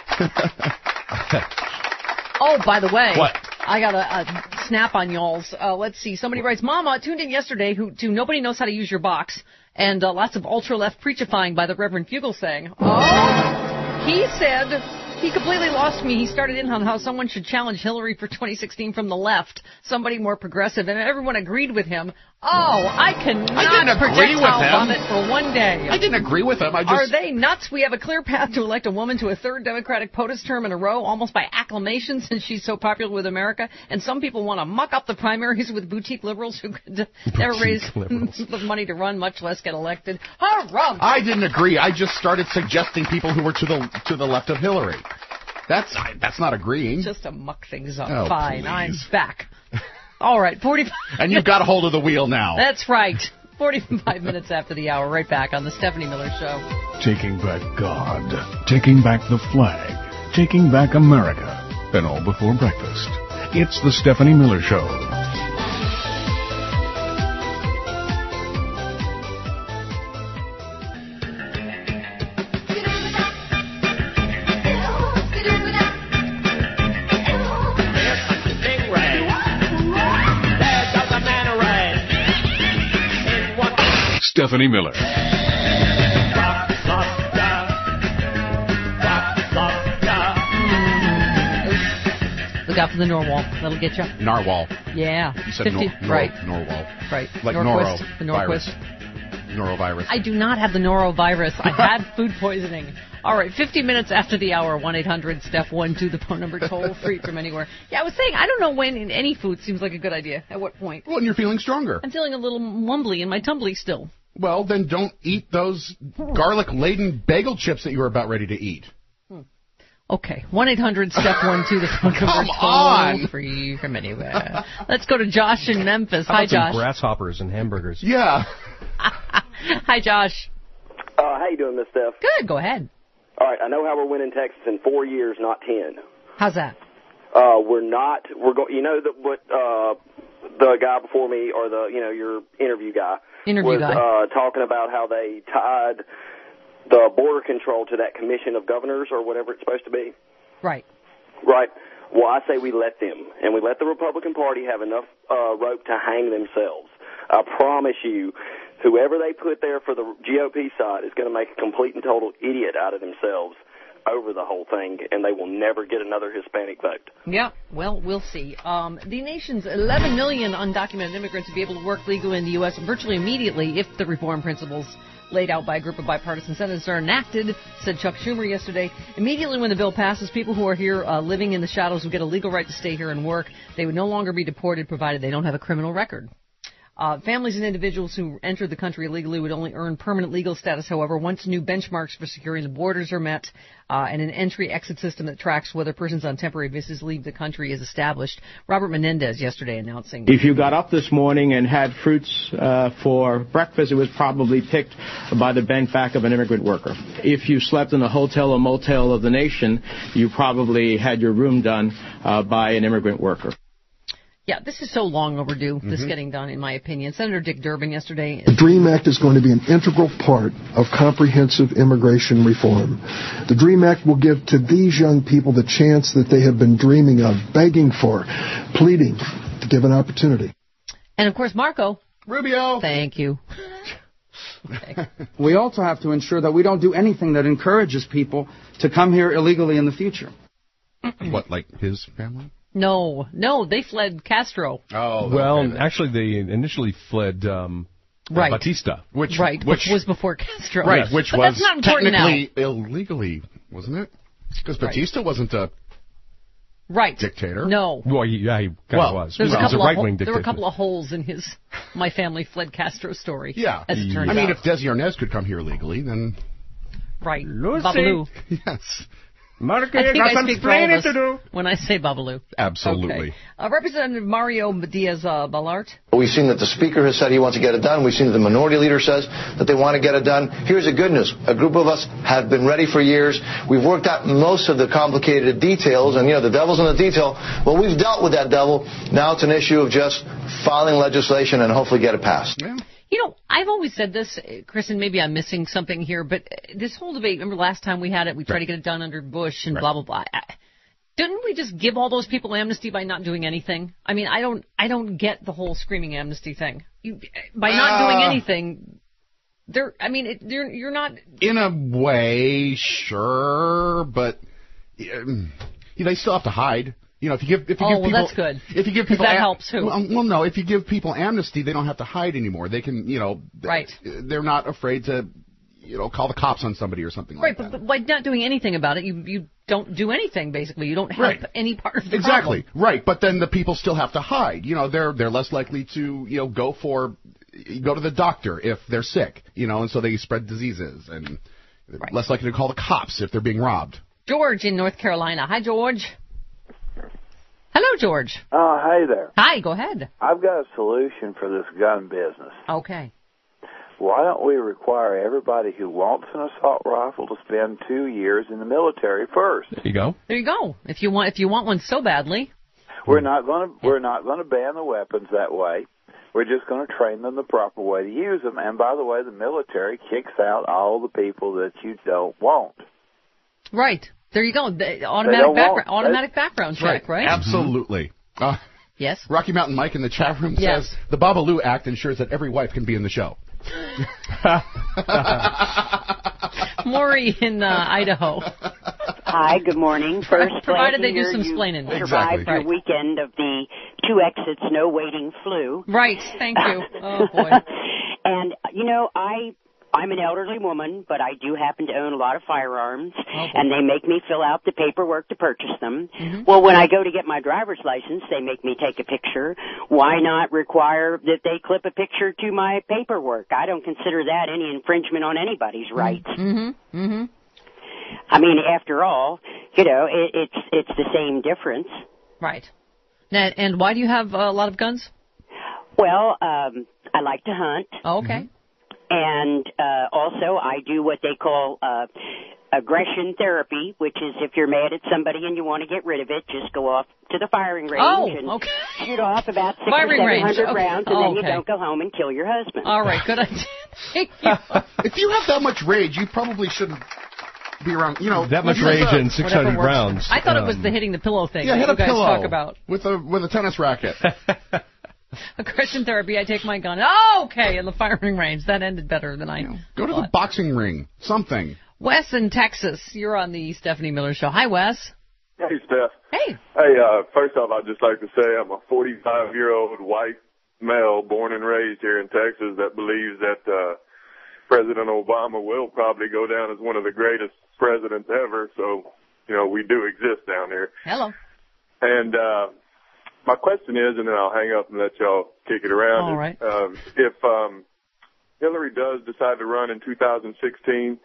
goes. Oh, by the way. What? I got a, a snap on y'all's. Uh, let's see. Somebody writes, Mama tuned in yesterday who to Nobody Knows How to Use Your Box and uh, lots of ultra-left preachifying by the Reverend Fugelsang. Oh, he said he completely lost me. He started in on how someone should challenge Hillary for twenty sixteen from the left, somebody more progressive, and everyone agreed with him. Oh, I cannot I didn't agree projectile with him. vomit for one day. I didn't agree with him. I just. Are they nuts? We have a clear path to elect a woman to a third Democratic POTUS term in a row, almost by acclamation since she's so popular with America. And some people want to muck up the primaries with boutique liberals who could never raise the money to run, much less get elected. Harumph! I didn't agree. I just started suggesting people who were to the to the left of Hillary. That's that's not agreeing. Just to muck things up. Oh, Fine, please. I'm back. All right, forty-five. And you've got a hold of the wheel now. That's right. forty-five minutes after the hour, right back on the Stephanie Miller Show. Taking back God, taking back the flag, taking back America, and all before breakfast. It's the Stephanie Miller Show. Stephanie Miller. Look out for the Norwal. That'll get you. Narwhal. Yeah. You said fifty, nor, nor, right. Norwal. Right. Like Norquist, Noro the Norquist. virus. norovirus. I do not have the norovirus. I had food poisoning. All right, fifty minutes after the hour, one eight hundred Steph one two, the phone number, toll free from anywhere. Yeah, I was saying, I don't know when in any food seems like a good idea. At what point? When you're feeling stronger. I'm feeling a little mumbly in my tumbly still. Well, then don't eat those garlic-laden bagel chips that you were about ready to eat. Okay, one eight hundred Steph one two, the phone number, Come toll on. free from anywhere. Let's go to Josh in Memphis. How Hi, about some Josh. grasshoppers and hamburgers? Yeah. Hi, Josh. Uh, how you doing, Miss Steph? Good, go ahead. All right, I know how we're winning Texas in four years, not ten. How's that? Uh, we're not. We're go. You know that what uh, the guy before me, or the you know your interview guy, Interview was guy. Uh, talking about how they tied the border control to that commission of governors or whatever it's supposed to be. Right. Right. Well, I say we let them, and we let the Republican Party have enough uh, rope to hang themselves. I promise you, whoever they put there for the G O P side is going to make a complete and total idiot out of themselves over the whole thing, and they will never get another Hispanic vote. Yeah, well, we'll see. Um, the nation's eleven million undocumented immigrants will be able to work legally in the U S virtually immediately if the reform principles laid out by a group of bipartisan senators are enacted, said Chuck Schumer yesterday. Immediately when the bill passes, people who are here uh, living in the shadows will get a legal right to stay here and work. They would no longer be deported provided they don't have a criminal record. Uh, families and individuals who entered the country illegally would only earn permanent legal status, however, once new benchmarks for securing the borders are met uh, and an entry-exit system that tracks whether persons on temporary visas leave the country is established. Robert Menendez yesterday announcing. If you got up this morning and had fruits uh, for breakfast, it was probably picked by the bent back of an immigrant worker. If you slept in a hotel or motel of the nation, you probably had your room done uh, by an immigrant worker. Yeah, this is so long overdue, Mm-hmm. this getting done, in my opinion. Senator Dick Durbin yesterday. The DREAM Act is going to be an integral part of comprehensive immigration reform. The DREAM Act will give to these young people the chance that they have been dreaming of, begging for, pleading to give an opportunity. And, of course, Marco. Rubio. Thank you. Okay. We also have to ensure that we don't do anything that encourages people to come here illegally in the future. What, like his family? No, no, they fled Castro. Oh, well, okay. actually, they initially fled um, Right. Batista, which right, which, which was before Castro. right, Yes. which But was that's not important technically now. illegally, wasn't it? Because Right. Batista wasn't a Right. dictator. No. Well, he, yeah, he kind Well, of was. There's he a was couple a of right-wing ho- there dictator. were a couple of holes in his "my family fled Castro" story. Yeah, as it turns I mean, out. if Desi Arnaz could come here legally, then right, Lucy. Babalu. yes. Monica, I think got I some speak for all of explaining us to do. when I say Babalu. Absolutely. Okay. Uh, Representative Mario Diaz-Balart. We've seen that the Speaker has said he wants to get it done. We've seen that the Minority Leader says that they want to get it done. Here's the good news. A group of us have been ready for years. We've worked out most of the complicated details, and, you know, the devil's in the detail. Well, we've dealt with that devil. Now it's an issue of just filing legislation and hopefully get it passed. Yeah. You know, I've always said this, uh, Chris, and maybe I'm missing something here, but uh, this whole debate, remember last time we had it, we tried Right. to get it done under Bush and Right. blah, blah, blah. I, didn't we just give all those people amnesty by not doing anything? I mean, I don't I don't get the whole screaming amnesty thing. You, by not Uh, doing anything, they're, I mean, it, they're, you're not... In a way, sure, but um, you know, they still have to hide. You know, if you give if you Oh, give well, people that's good. if you give 'Cause people that am- helps who? Well, well, no, if you give people amnesty, they don't have to hide anymore. They can, you know, Right. they're not afraid to, you know, call the cops on somebody or something Right, like but, that. but by not doing anything about it, you you don't do anything, basically. You don't help Right. any part of the Exactly. problem. Right, but then the people still have to hide. You know, they're they're less likely to, you know, go for go to the doctor if they're sick, you know, and so they spread diseases, and Right. less likely to call the cops if they're being robbed. George in North Carolina. Hi, George. Hello, George. Oh, hey there. Hi, go ahead. I've got a solution for this gun business. Okay. Why don't we require everybody who wants an assault rifle to spend two years in the military first? There you go. There you go. If you want, if you want one so badly. We're not going to we're not going to ban the weapons that way. We're just going to train them the proper way to use them. And by the way, the military kicks out all the people that you don't want. Right. There you go. The They automatic don't background, want- automatic background check, right? Absolutely. Uh, Yes. Rocky Mountain Mike in the chat room Yes. says the Babalu Act ensures that every wife can be in the show. Maury in uh, Idaho. Hi, good morning. First, Provided glad they to do hear some you splaining. survived Exactly. your Right. weekend of the two exits, no waiting flu. Right. Thank you. Oh boy. And, you know, I... I'm an elderly woman, but I do happen to own a lot of firearms, okay. and they make me fill out the paperwork to purchase them. Mm-hmm. Well, when I go to get my driver's license, they make me take a picture. Why not require that they clip a picture to my paperwork? I don't consider that any infringement on anybody's rights. Mm-hmm. Mm-hmm. I mean, after all, you know, it, it's it's the same difference. Right. Now, and why do you have a lot of guns? Well, um, I like to hunt. Oh, okay. Mm-hmm. And uh, also, I do what they call uh, aggression therapy, which is if you're mad at somebody and you want to get rid of it, just go off to the firing range oh, and okay. shoot off about six firing or seven hundred okay. rounds, and oh, then okay. you don't go home and kill your husband. All right, good idea. Thank you. If you have that much rage, you probably shouldn't be around. You know, that much rage and six hundred rounds. I thought um, it was the hitting the pillow thing. Yeah, that hit you a guys pillow talk about with a with a tennis racket. Aggression therapy, I take my gun. Oh, okay, in the firing range. That ended better than I know. Go to thought. the boxing ring. Something. Wes in Texas, you're on the Stephanie Miller Show. Hi, Wes. Hey, Steph. Hey. Hey, uh, first off, I'd just like to say I'm a forty-five-year-old white male born and raised here in Texas that believes that uh, President Obama will probably go down as one of the greatest presidents ever. So, you know, we do exist down here. Hello. And uh my question is, and then I'll hang up and let y'all kick it around. All right. Um, if um, Hillary does decide to run in two thousand sixteen,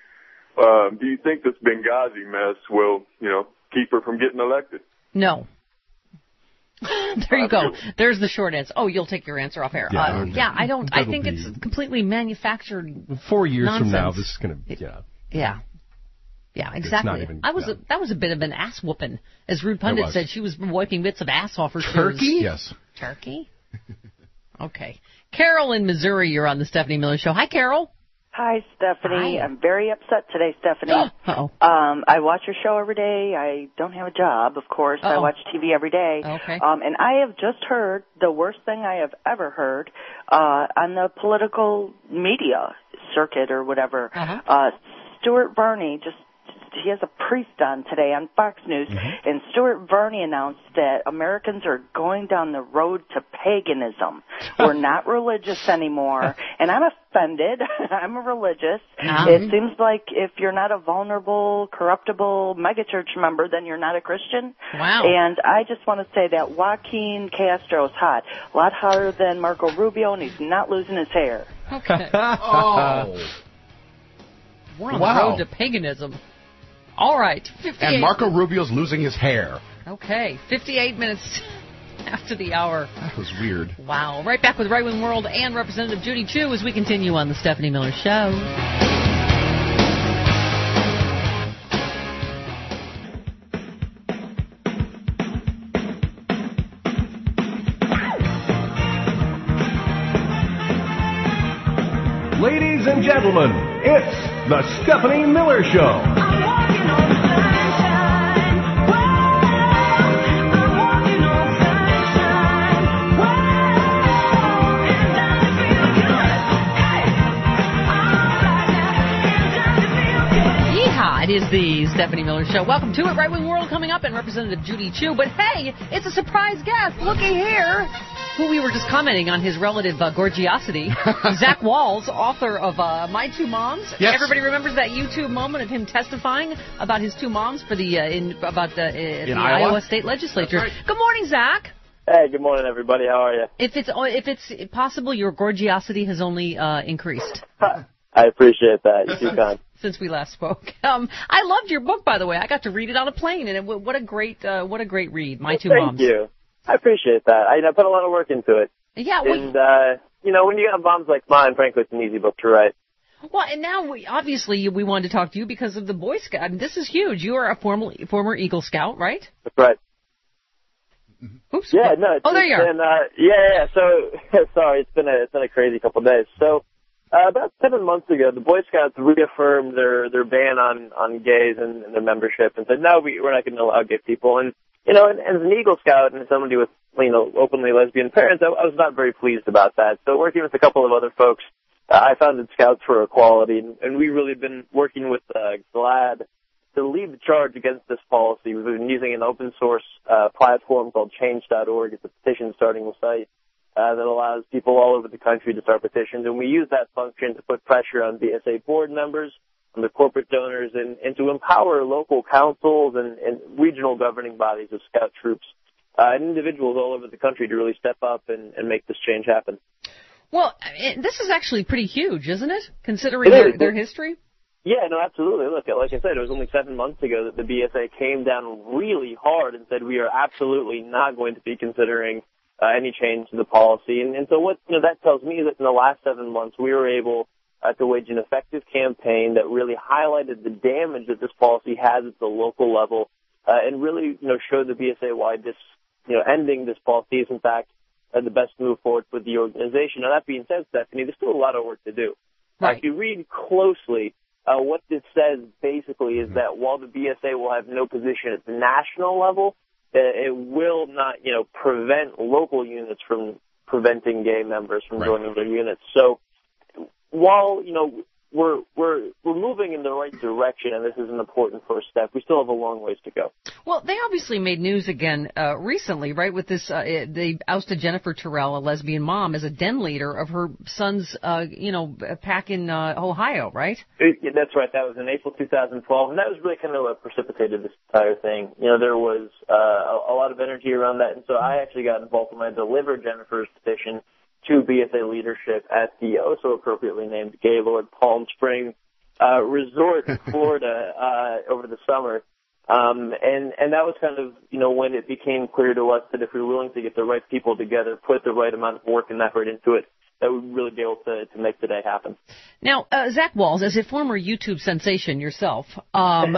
um, do you think this Benghazi mess will, you know, keep her from getting elected? No. There you go. There's the short answer. Oh, you'll take your answer off air. Yeah, uh, okay. yeah I don't. I That'll think be... it's completely manufactured. Four years nonsense. from now, this is going to. Yeah. Yeah. Yeah, exactly. Even, I was yeah. a, that was a bit of an ass whooping, as Rude Pundit said. She was wiping bits of ass off her Turkey? shoes. Yes. Turkey. Okay. Carol in Missouri, you're on the Stephanie Miller Show. Hi, Carol. Hi, Stephanie. Hi. I'm very upset today, Stephanie. Uh-oh. Um, I watch your show every day. I don't have a job, of course. Uh-oh. I watch T V every day. Okay. Um, and I have just heard the worst thing I have ever heard uh, on the political media circuit or whatever. Uh-huh. Uh, Stuart Varney just he has a priest on today on Fox News, mm-hmm. and Stuart Varney announced that Americans are going down the road to paganism. We're not religious anymore, and I'm offended. I'm a religious. Uh-huh. It seems like if you're not a vulnerable, corruptible megachurch member, then you're not a Christian. Wow. And I just want to say that Joaquin Castro's hot, a lot hotter than Marco Rubio, and he's not losing his hair. Okay. Oh. We're on Wow. the road to paganism. All right. And Marco Rubio's losing his hair. Okay. fifty-eight minutes after the hour. That was weird. Wow. Right back with Right Wing World and Representative Judy Chu as we continue on the Stephanie Miller Show. Ladies and gentlemen, it's the Stephanie Miller Show. Yeehaw, it is the Stephanie Miller Show. Welcome to it. Right Wing World coming up and Representative Judy Chu. But hey, it's a surprise guest. Looky here. Who we were just commenting on his relative uh, gorgiosity. Zach Walls, author of uh, My Two Moms. Yes. Everybody remembers that YouTube moment of him testifying about his two moms for the uh, in about the, uh, the Iowa? Iowa State Legislature. Right. Good morning, Zach. Hey, good morning, everybody. How are you? If it's if it's possible, your gorgiosity has only uh, increased. I appreciate that. You're too kind. Since we last spoke, um, I loved your book. By the way, I got to read it on a plane, and it, what a great uh, what a great read. My Two Thank Moms. Thank you. I appreciate that. I, I put a lot of work into it. Yeah, we, and uh, you know, when you got moms like mine, frankly, it's an easy book to write. Well, and now we, obviously we wanted to talk to you because of the Boy Scout. I mean, this is huge. You are a former former Eagle Scout, right? That's right. Oops. Yeah, no. It's, oh, there you are. Been, uh, yeah, yeah. So sorry, it's been a it's been a crazy couple of days. So uh, about seven months ago, the Boy Scouts reaffirmed their their ban on on gays and, and their membership, and said no, we, we're not going to allow gay people. And you know, and, and as an Eagle Scout and somebody with you know openly lesbian parents, I, I was not very pleased about that. So working with a couple of other folks, uh, I founded Scouts for Equality, and, and we've really been working with uh, GLAAD to lead the charge against this policy. We've been using an open source uh, platform called change dot org. It's a petition starting site. uh, that allows people all over the country to start petitions, and we use that function to put pressure on B S A board members, on the corporate donors, and, and to empower local councils and, and regional governing bodies of Scout troops uh, and individuals all over the country to really step up and, and make this change happen. Well, it, this is actually pretty huge, isn't it, considering it their, their history? Yeah, no, absolutely. Look, like I said, it was only seven months ago that the B S A came down really hard and said we are absolutely not going to be considering uh, any change to the policy. And, and so what you know, that tells me is that in the last seven months we were able uh, to wage an effective campaign that really highlighted the damage that this policy has at the local level uh, and really you know showed the B S A why this you know ending this policy is in fact uh, the best move forward for the organization. Now that being said, Stephanie, there's still a lot of work to do. Right. Uh, if you read closely. Uh, what this says basically is that while the B S A will have no position at the national level, uh, it will not, you know, prevent local units from preventing gay members from right. joining their units. So while, you know, we're we're we're moving in the right direction, and this is an important first step, we still have a long ways to go. Well, they obviously made news again uh, recently, right, with this, uh, they ousted Jennifer Terrell, a lesbian mom, as a den leader of her son's, uh, you know, pack in uh, Ohio, right? It, yeah, that's right. That was in April two thousand twelve, and that was really kind of what precipitated this entire thing. You know, there was uh, a, a lot of energy around that, and so I actually got involved when I delivered Jennifer's petition to B S A leadership at the oh so appropriately named Gaylord Palm Springs uh, Resort in Florida uh, over the summer. Um, and, and that was kind of, you know, when it became clear to us that if we were willing to get the right people together, put the right amount of work and effort into it, that we'd really be able to, to make today happen. Now, uh, Zach Walz, as a former YouTube sensation yourself, um,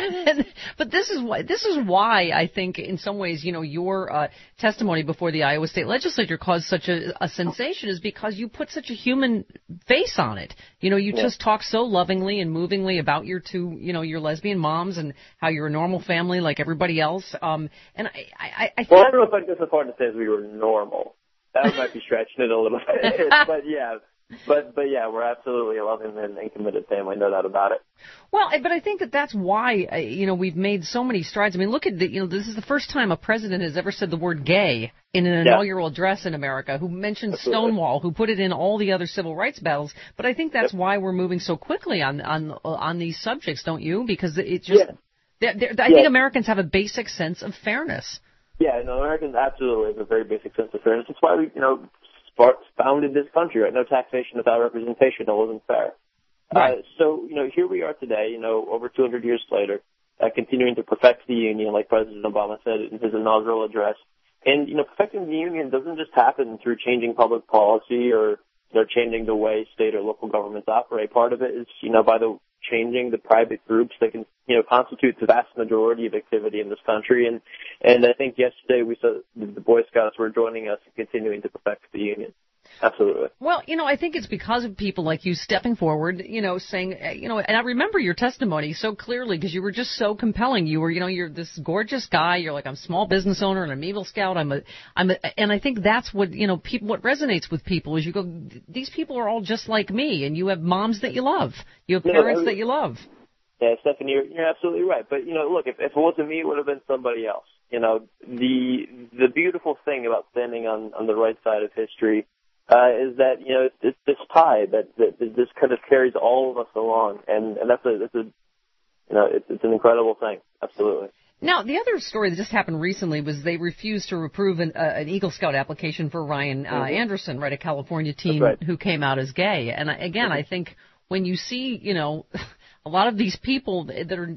but this is why this is why I think, in some ways, you know, your uh, testimony before the Iowa State Legislature caused such a, a sensation, is because you put such a human face on it. You know, you yeah. just talk so lovingly and movingly about your two, you know, your lesbian moms and how you're a normal family like everybody else. Um, and I, I, I think well, I don't know if I'd go so far to say as we were normal. That might be stretching it a little bit, but yeah, but but yeah, we're absolutely a loving and, and committed family, no doubt about it. Well, but I think that that's why uh, you know we've made so many strides. I mean, look at the, you know this is the first time a president has ever said the word gay in an yeah. inaugural address in America. Who mentioned absolutely. Stonewall, who put it in all the other civil rights battles. But I think that's yep. why we're moving so quickly on on on these subjects, don't you? Because it just yeah. they're, they're, I yeah. think Americans have a basic sense of fairness. Yeah, no, Americans absolutely have a very basic sense of fairness. That's why we, you know, founded this country, right? No taxation without representation. That wasn't fair. Right. Uh, so, you know, here we are today, you know, over two hundred years later, uh, continuing to perfect the union, like President Obama said in his inaugural address. And, you know, perfecting the union doesn't just happen through changing public policy or, you know, changing the way state or local governments operate. Part of it is, you know, by the changing the private groups that can, you know, constitute the vast majority of activity in this country. And, and I think yesterday we saw the Boy Scouts were joining us and continuing to perfect the union. Absolutely. Well, you know, I think it's because of people like you stepping forward, you know, saying, you know, and I remember your testimony so clearly because you were just so compelling. You were, you know, you're this gorgeous guy. You're like, I'm a small business owner and I'm Eagle Scout. I'm a, I'm a, and I think that's what, you know, people, what resonates with people is you go, these people are all just like me, and you have moms that you love. You have parents yeah, that you love. Yeah, Stephanie, you're, you're absolutely right. But, you know, look, if, if it wasn't me, it would have been somebody else. You know, the, the beautiful thing about standing on, on the right side of history Uh, is that, you know, it's, it's this tie that, that this kind of carries all of us along. And, and that's a, that's a, you know, it's, it's an incredible thing. Absolutely. Now, the other story that just happened recently was they refused to approve an, uh, an Eagle Scout application for Ryan uh, mm-hmm. Anderson, right, a California teen right. who came out as gay. And again, mm-hmm. I think when you see, you know, a lot of these people that are,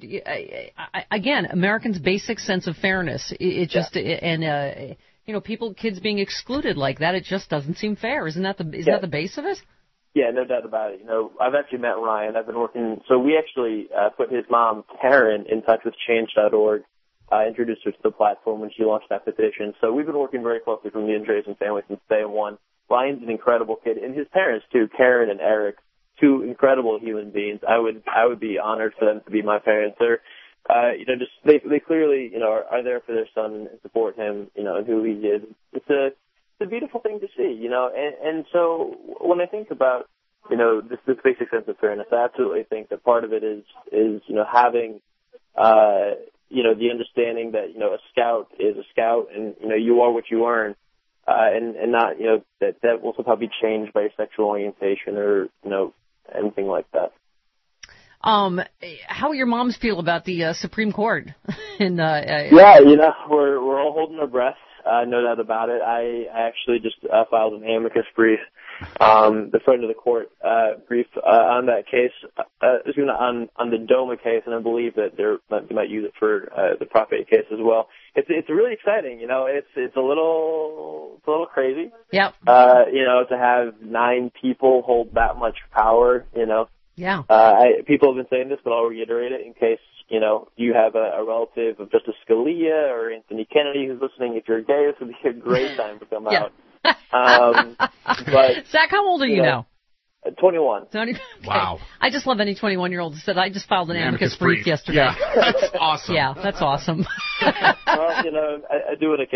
again, Americans' basic sense of fairness, it, it just, yeah. and, uh, you know, people, kids being excluded like that, it just doesn't seem fair. Isn't that the isn't yeah. that the base of it? Yeah, no doubt about it. You know, I've actually met Ryan. I've been working, so we actually uh, put his mom, Karen, in touch with change dot org, uh, introduced her to the platform when she launched that petition. So we've been working very closely from the Andreessen family since day one. Ryan's an incredible kid, and his parents too, Karen and Eric, two incredible human beings. I would I would be honored for them to be my parents. They're Uh, you know, just they they clearly, you know, are, are there for their son and support him, you know, and who he is. It's a it's a beautiful thing to see, you know. And and so when I think about, you know, this this basic sense of fairness, I absolutely think that part of it is is you know having, uh, you know, the understanding that you know a scout is a scout, and you know you are what you earn. uh, and and not you know that that will somehow be changed by your sexual orientation or you know anything like that. Um, how your moms feel about the uh, Supreme Court? and uh, uh, Yeah, you know, we're we're all holding our breath. Uh, no doubt about it. I, I actually just uh, filed an amicus brief, um, the friend of the court uh, brief uh, on that case, uh, excuse me, on on the DOMA case, and I believe that they're, they might use it for uh, the Prop eight case as well. It's it's really exciting. You know, it's it's a little it's a little crazy. Yep. Uh, you know, to have nine people hold that much power. You know. Yeah. Uh, I, people have been saying this, but I'll reiterate it in case, you know, you have a, a relative of Justice Scalia or Anthony Kennedy who's listening. If you're gay, this would be a great time to come yeah. out. Um, but, Zach, how old are you, you know, now? twenty-one. twenty, okay. Wow. I just love any twenty-one-year-old who said, I just filed an, an amicus, amicus brief, brief yesterday. Yeah, that's awesome. Yeah, that's awesome. Well, you know, I, I do what I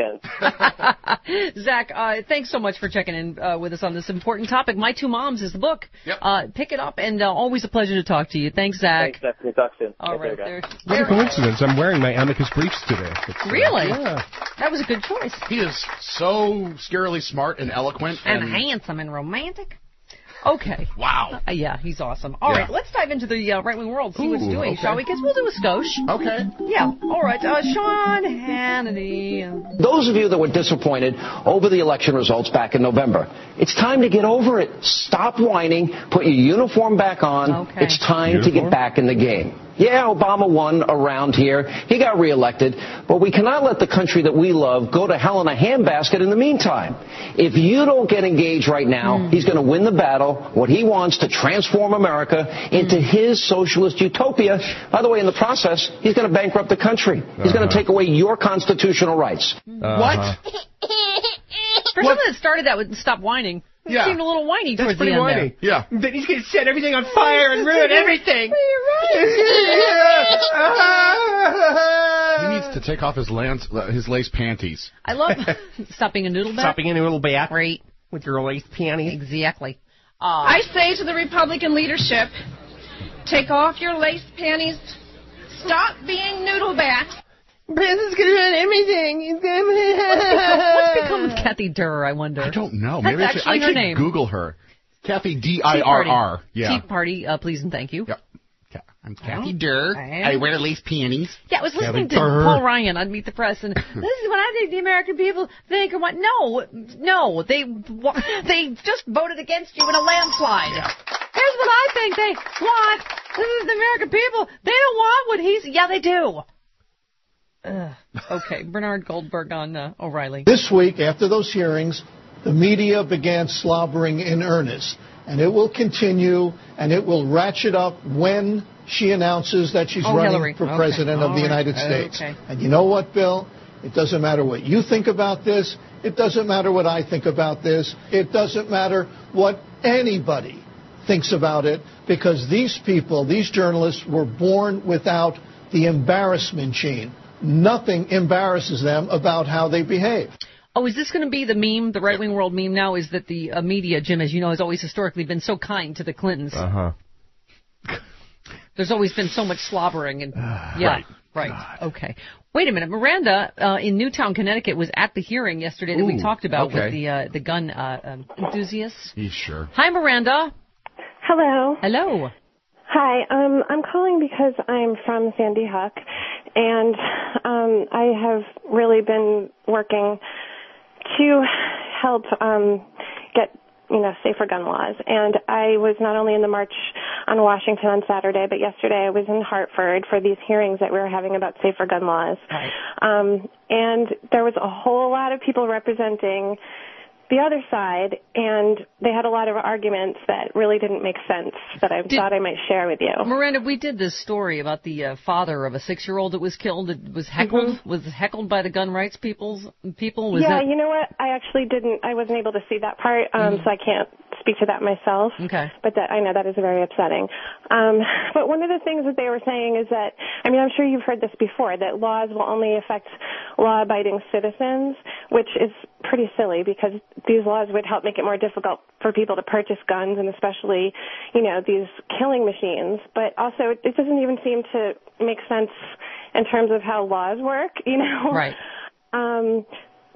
can. Zach, uh, thanks so much for checking in uh, with us on this important topic. My Two Moms is the book. Yep. Uh, pick it up, and uh, always a pleasure to talk to you. Thanks, Zach. Thanks, Stephanie. Talk soon. All right. There, what a coincidence. I'm wearing my amicus briefs today. It's, really? Uh, yeah. That was a good choice. He is so scarily smart and eloquent. And, and handsome and romantic. Okay. Wow. Uh, yeah, he's awesome. All yeah. right, let's dive into the uh, right-wing world, see Ooh, what it's doing, okay. shall we? Because we'll do a skosh. Okay. Yeah. All right. Uh, Sean Hannity. Those of you that were disappointed over the election results back in November, it's time to get over it. Stop whining. Put your uniform back on. Okay. It's time uniform? to get back in the game. Yeah, Obama won around here. He got reelected. But we cannot let the country that we love go to hell in a handbasket in the meantime. If you don't get engaged right now, mm. he's going to win the battle, what he wants to transform America into mm. his socialist utopia. By the way, in the process, he's going to bankrupt the country. He's uh-huh. going to take away your constitutional rights. Uh-huh. What? For someone that started that with Stop Whining, it yeah. seemed a little whiny That's towards the end whiny. there. Yeah. Then he's going to set everything on fire and ruin everything. He needs to take off his, lance, his lace panties. I love Stop being a noodle bat. Stop being a noodle bat. Right. With your lace panties. Exactly. Uh, I say to the Republican leadership, take off your lace panties. Stop being noodle bat. President's going to run everything. He's gonna... what's, become, what's become of Kathy Durr, I wonder? I don't know. That's Maybe actually I should, I her should name. Google her. Kathy D I R R. Yeah. Tea Party, uh, please and thank you. Yep. I'm Kathy Durr. I wear lace panties. Yeah, I was listening Kathy to Durr. Paul Ryan on Meet the Press, and this is what I think the American people think or what. No, no, they they just voted against you in a landslide. Yeah. Here's what I think they want. This is the American people. They don't want what he's. Yeah, they do. Ugh. Okay, Bernard Goldberg on uh, O'Reilly. This week, after those hearings, the media began slobbering in earnest, and it will continue, and it will ratchet up when she announces that she's oh, running Hillary. for okay. president All of the right. United States. Okay. And you know what, Bill? It doesn't matter what you think about this. It doesn't matter what I think about this. It doesn't matter what anybody thinks about it, because these people, these journalists, were born without the embarrassment gene. Nothing embarrasses them about how they behave. Oh, is this going to be the meme, the right-wing world meme now, is that the uh, media, Jim, as you know, has always historically been so kind to the Clintons. Uh-huh. There's always been so much slobbering. and Yeah, right. right. God. Okay. Wait a minute. Miranda uh, in Newtown, Connecticut, was at the hearing yesterday that Ooh, we talked about okay. with the uh, the gun uh, um, enthusiasts. Yeah, sure. Hi, Miranda. Hello. Hello. Hi. Um, I'm calling because I'm from Sandy Hook, and um, I have really been working to help um, get, you know, safer gun laws. And I was not only in the march on Washington on Saturday, but yesterday I was in Hartford for these hearings that we were having about safer gun laws. Right. Um, and there was a whole lot of people representing the other side, and they had a lot of arguments that really didn't make sense that I did, thought I might share with you. Miranda, we did this story about the uh, father of a six-year-old that was killed, that was heckled, mm-hmm. was heckled by the gun rights people's, people. Was yeah, that... you know what? I actually didn't, I wasn't able to see that part, um, mm-hmm. so I can't speak to that myself. Okay. But that, I know that is very upsetting. Um, but one of the things that they were saying is that, I mean, I'm sure you've heard this before, that laws will only affect law-abiding citizens, which is pretty silly because these laws would help make it more difficult for people to purchase guns, and especially, you know, these killing machines. But also, it doesn't even seem to make sense in terms of how laws work, you know? Right. Um,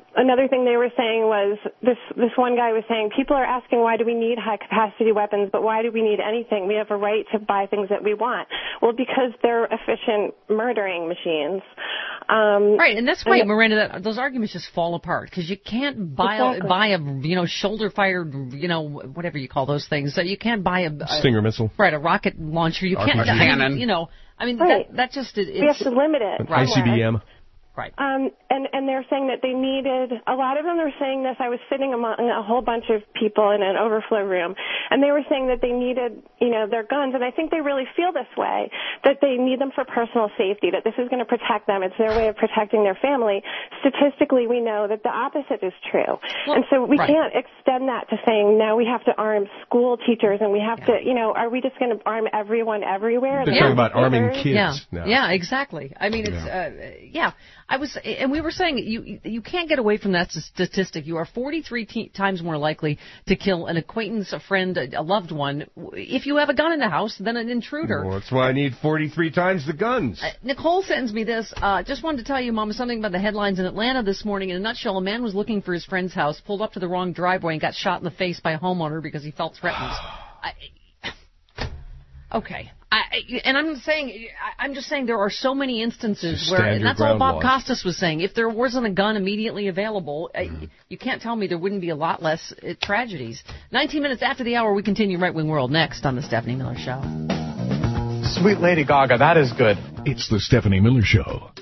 another thing they were saying was, this this one guy was saying, people are asking why do we need high-capacity weapons, but why do we need anything? We have a right to buy things that we want. Well, because they're efficient murdering machines. Um, right, and that's why, and Miranda, that, those arguments just fall apart, because you can't buy, exactly. a, buy a, you know, shoulder-fired, you know, whatever you call those things. So you can't buy a... a Stinger missile. Right, a rocket launcher. You can't... A cannon. You know, I mean, right. that, that just... It, it's, we have to limit it. An I C B M. Right. Um, and, and they're saying that they needed, a lot of them were saying this. I was sitting among a whole bunch of people in an overflow room, and they were saying that they needed, you know, their guns, and I think they really feel this way, that they need them for personal safety, that this is going to protect them. It's their way of protecting their family. Statistically, we know that the opposite is true. Well, and so we right. can't extend that to saying, now we have to arm school teachers, and we have yeah. to, you know, are we just going to arm everyone everywhere? They're yeah. talking about arming kids yeah. now. Yeah, exactly. I mean, it's, yeah. Uh, yeah. I was, and we were saying you you can't get away from that statistic. You are forty-three t- times more likely to kill an acquaintance, a friend, a, a loved one if you have a gun in the house than an intruder. Well, that's why I need forty-three times the guns. Uh, Nicole sends me this. Uh, just wanted to tell you, Mama, something about the headlines in Atlanta this morning. In a nutshell, a man was looking for his friend's house, pulled up to the wrong driveway, and got shot in the face by a homeowner because he felt threatened. I, okay. I, and I'm saying, I'm just saying there are so many instances where, and that's all Bob laws. Costas was saying. If there wasn't a gun immediately available, mm. you can't tell me there wouldn't be a lot less uh, tragedies. nineteen minutes after the hour, we continue Right Wing World next on the Stephanie Miller Show. Sweet Lady Gaga, that is good. It's the Stephanie Miller Show.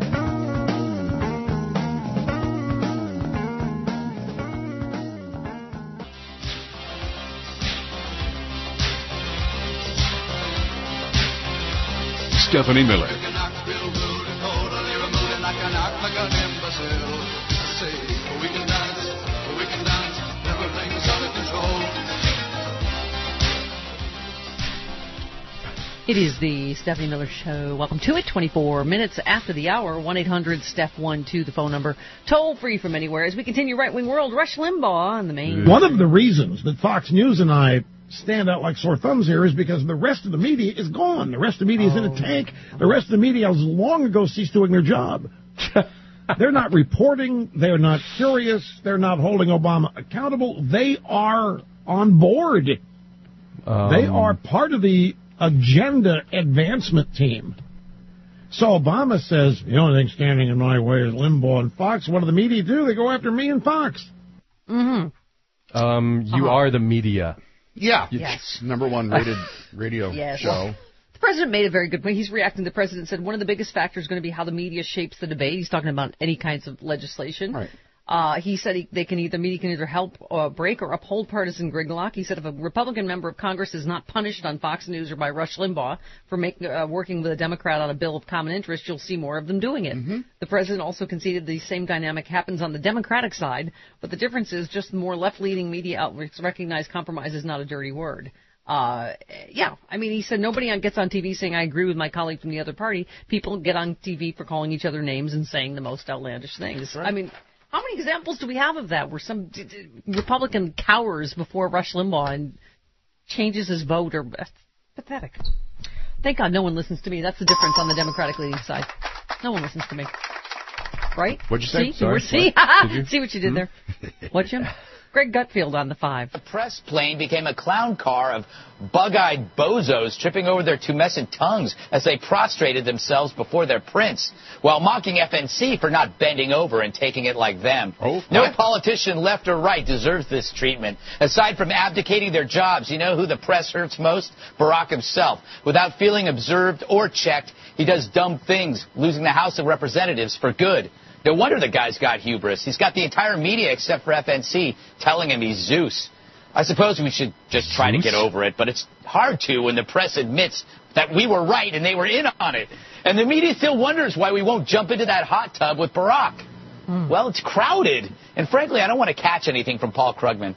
Stephanie Miller. It is the Stephanie Miller Show. Welcome to it. twenty-four minutes after the hour. one eight hundred Steph one two, the phone number. Toll free from anywhere. As we continue Right Wing World, Rush Limbaugh on the main. One of the reasons that Fox News and I stand out like sore thumbs here is because the rest of the media is gone. The rest of the media is oh. in a tank. The rest of the media has long ago ceased doing their job. They're not reporting. They're not curious. They're not holding Obama accountable. They are on board. Um. They are part of the agenda advancement team. So Obama says, the only thing standing in my way is Limbaugh and Fox. What do the media do? They go after me and Fox. Mm-hmm. Um, you uh-huh. are the media. Yeah. Yes. Number one rated radio yes. show. Well, the president made a very good point. He's reacting. The president said one of the biggest factors is going to be how the media shapes the debate. He's talking about any kinds of legislation. Right. Uh, he said he, they can either media can either help uh, break or uphold partisan gridlock. He said if a Republican member of Congress is not punished on Fox News or by Rush Limbaugh for make, uh, working with a Democrat on a bill of common interest, you'll see more of them doing it. Mm-hmm. The president also conceded the same dynamic happens on the Democratic side, but the difference is just more left-leaning media outlets recognize compromise is not a dirty word. Uh, yeah, I mean, he said nobody on, gets on T V saying I agree with my colleague from the other party. People get on T V for calling each other names and saying the most outlandish things. Right. I mean, how many examples do we have of that where some d- d- Republican cowers before Rush Limbaugh and changes his vote? Or that's pathetic. Thank God no one listens to me. That's the difference on the Democratic leading side. No one listens to me. Right? What'd you say? See, Sorry, see? what? You? See what you did hmm? there? What, Jim? Greg Gutfield on the five. The press plane became a clown car of bug-eyed bozos tripping over their tumescent tongues as they prostrated themselves before their prince, while mocking F N C for not bending over and taking it like them. Oh, no what? politician, left or right, deserves this treatment. Aside from abdicating their jobs, you know who the press hurts most? Barack himself. Without feeling observed or checked, he does dumb things, losing the House of Representatives for good. No wonder the guy's got hubris. He's got the entire media, except for F N C, telling him he's Zeus. I suppose we should just try Zeus? to get over it, but it's hard to when the press admits that we were right and they were in on it. And the media still wonders why we won't jump into that hot tub with Barack. Mm. Well, it's crowded. And frankly, I don't want to catch anything from Paul Krugman.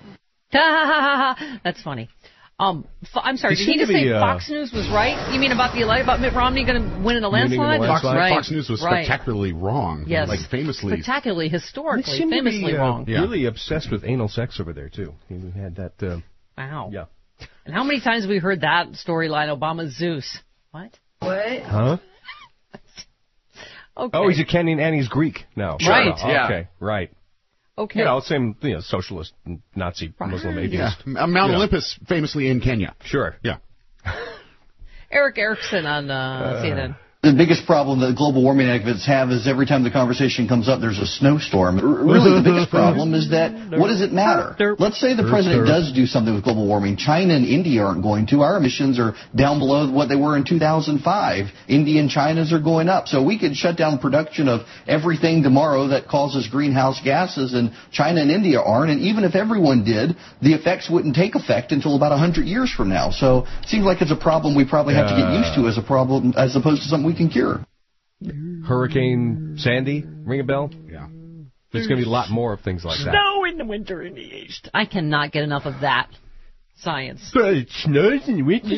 That's funny. Um, f- I'm sorry, He did he just seemed to say be, uh, Fox News was right? You mean about the ele- about Mitt Romney going to win in a Winning in a landslide? landslide. Fox, Right. Fox News was Right. spectacularly wrong. Yes. Like famously. Spectacularly, He historically, seemed to famously be, uh, wrong. Yeah. really obsessed with anal sex over there, too. He had that, uh, Wow. yeah. And how many times have we heard that storyline, Obama's Zeus? What? What? Huh? Okay. Oh, he's a Kenny and Annie's Greek now. Right. Oh, Yeah. Okay, right. Okay. You know, same, you know, socialist, Nazi, right. Muslim atheist. Yeah. Mount you Olympus, know. famously in Kenya. Sure. Yeah. Eric Erickson on uh, uh, C N N. The biggest problem that global warming activists have is every time the conversation comes up, there's a snowstorm. Really, the biggest problem is that what does it matter? Let's say the president does do something with global warming. China and India aren't going to. Our emissions are down below what they were in two thousand five. India and China's are going up. So we could shut down production of everything tomorrow that causes greenhouse gases, and China and India aren't. And even if everyone did, the effects wouldn't take effect until about one hundred years from now. So it seems like it's a problem we probably have to get used to as a problem, as opposed to something we can cure. Hurricane Sandy, ring a bell? Yeah. There's going to be a lot more of things like that. Snow in the winter in the east. I cannot get enough of that. Science. But it snows in the winter.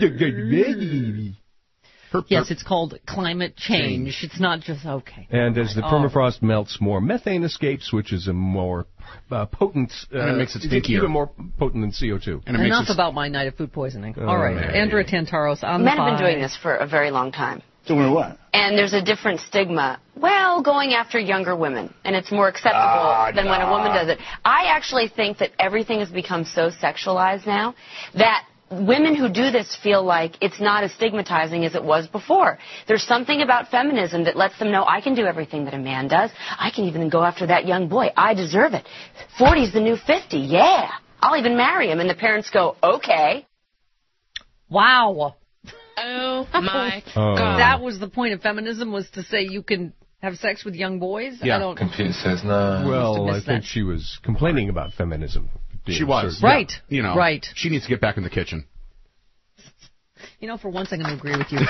Yes, it's called climate change. change. It's not just, okay. And as the permafrost oh. melts more, methane escapes, which is a more uh, potent... Uh, and it makes it stinkier. Even more potent than C O two. And it Enough makes about my night of food poisoning. Oh, All right, man. Andrea Tantaros on Men the have been doing this for a very long time. Doing what? And there's a different stigma. Well, going after younger women, and it's more acceptable ah, than nah. when a woman does it. I actually think that everything has become so sexualized now that women who do this feel like it's not as stigmatizing as it was before. There's something about feminism that lets them know I can do everything that a man does. I can even go after that young boy. I deserve it. forty's the new fifty. Yeah. I'll even marry him. And the parents go, okay. Wow. Oh, my oh. God. That was the point of feminism, was to say you can have sex with young boys? Yeah. I don't... Computer says no. Well, I think that. she was complaining about feminism. She was. Right. Yeah. You know, right. She needs to get back in the kitchen. You know, for once I'm going to agree with you.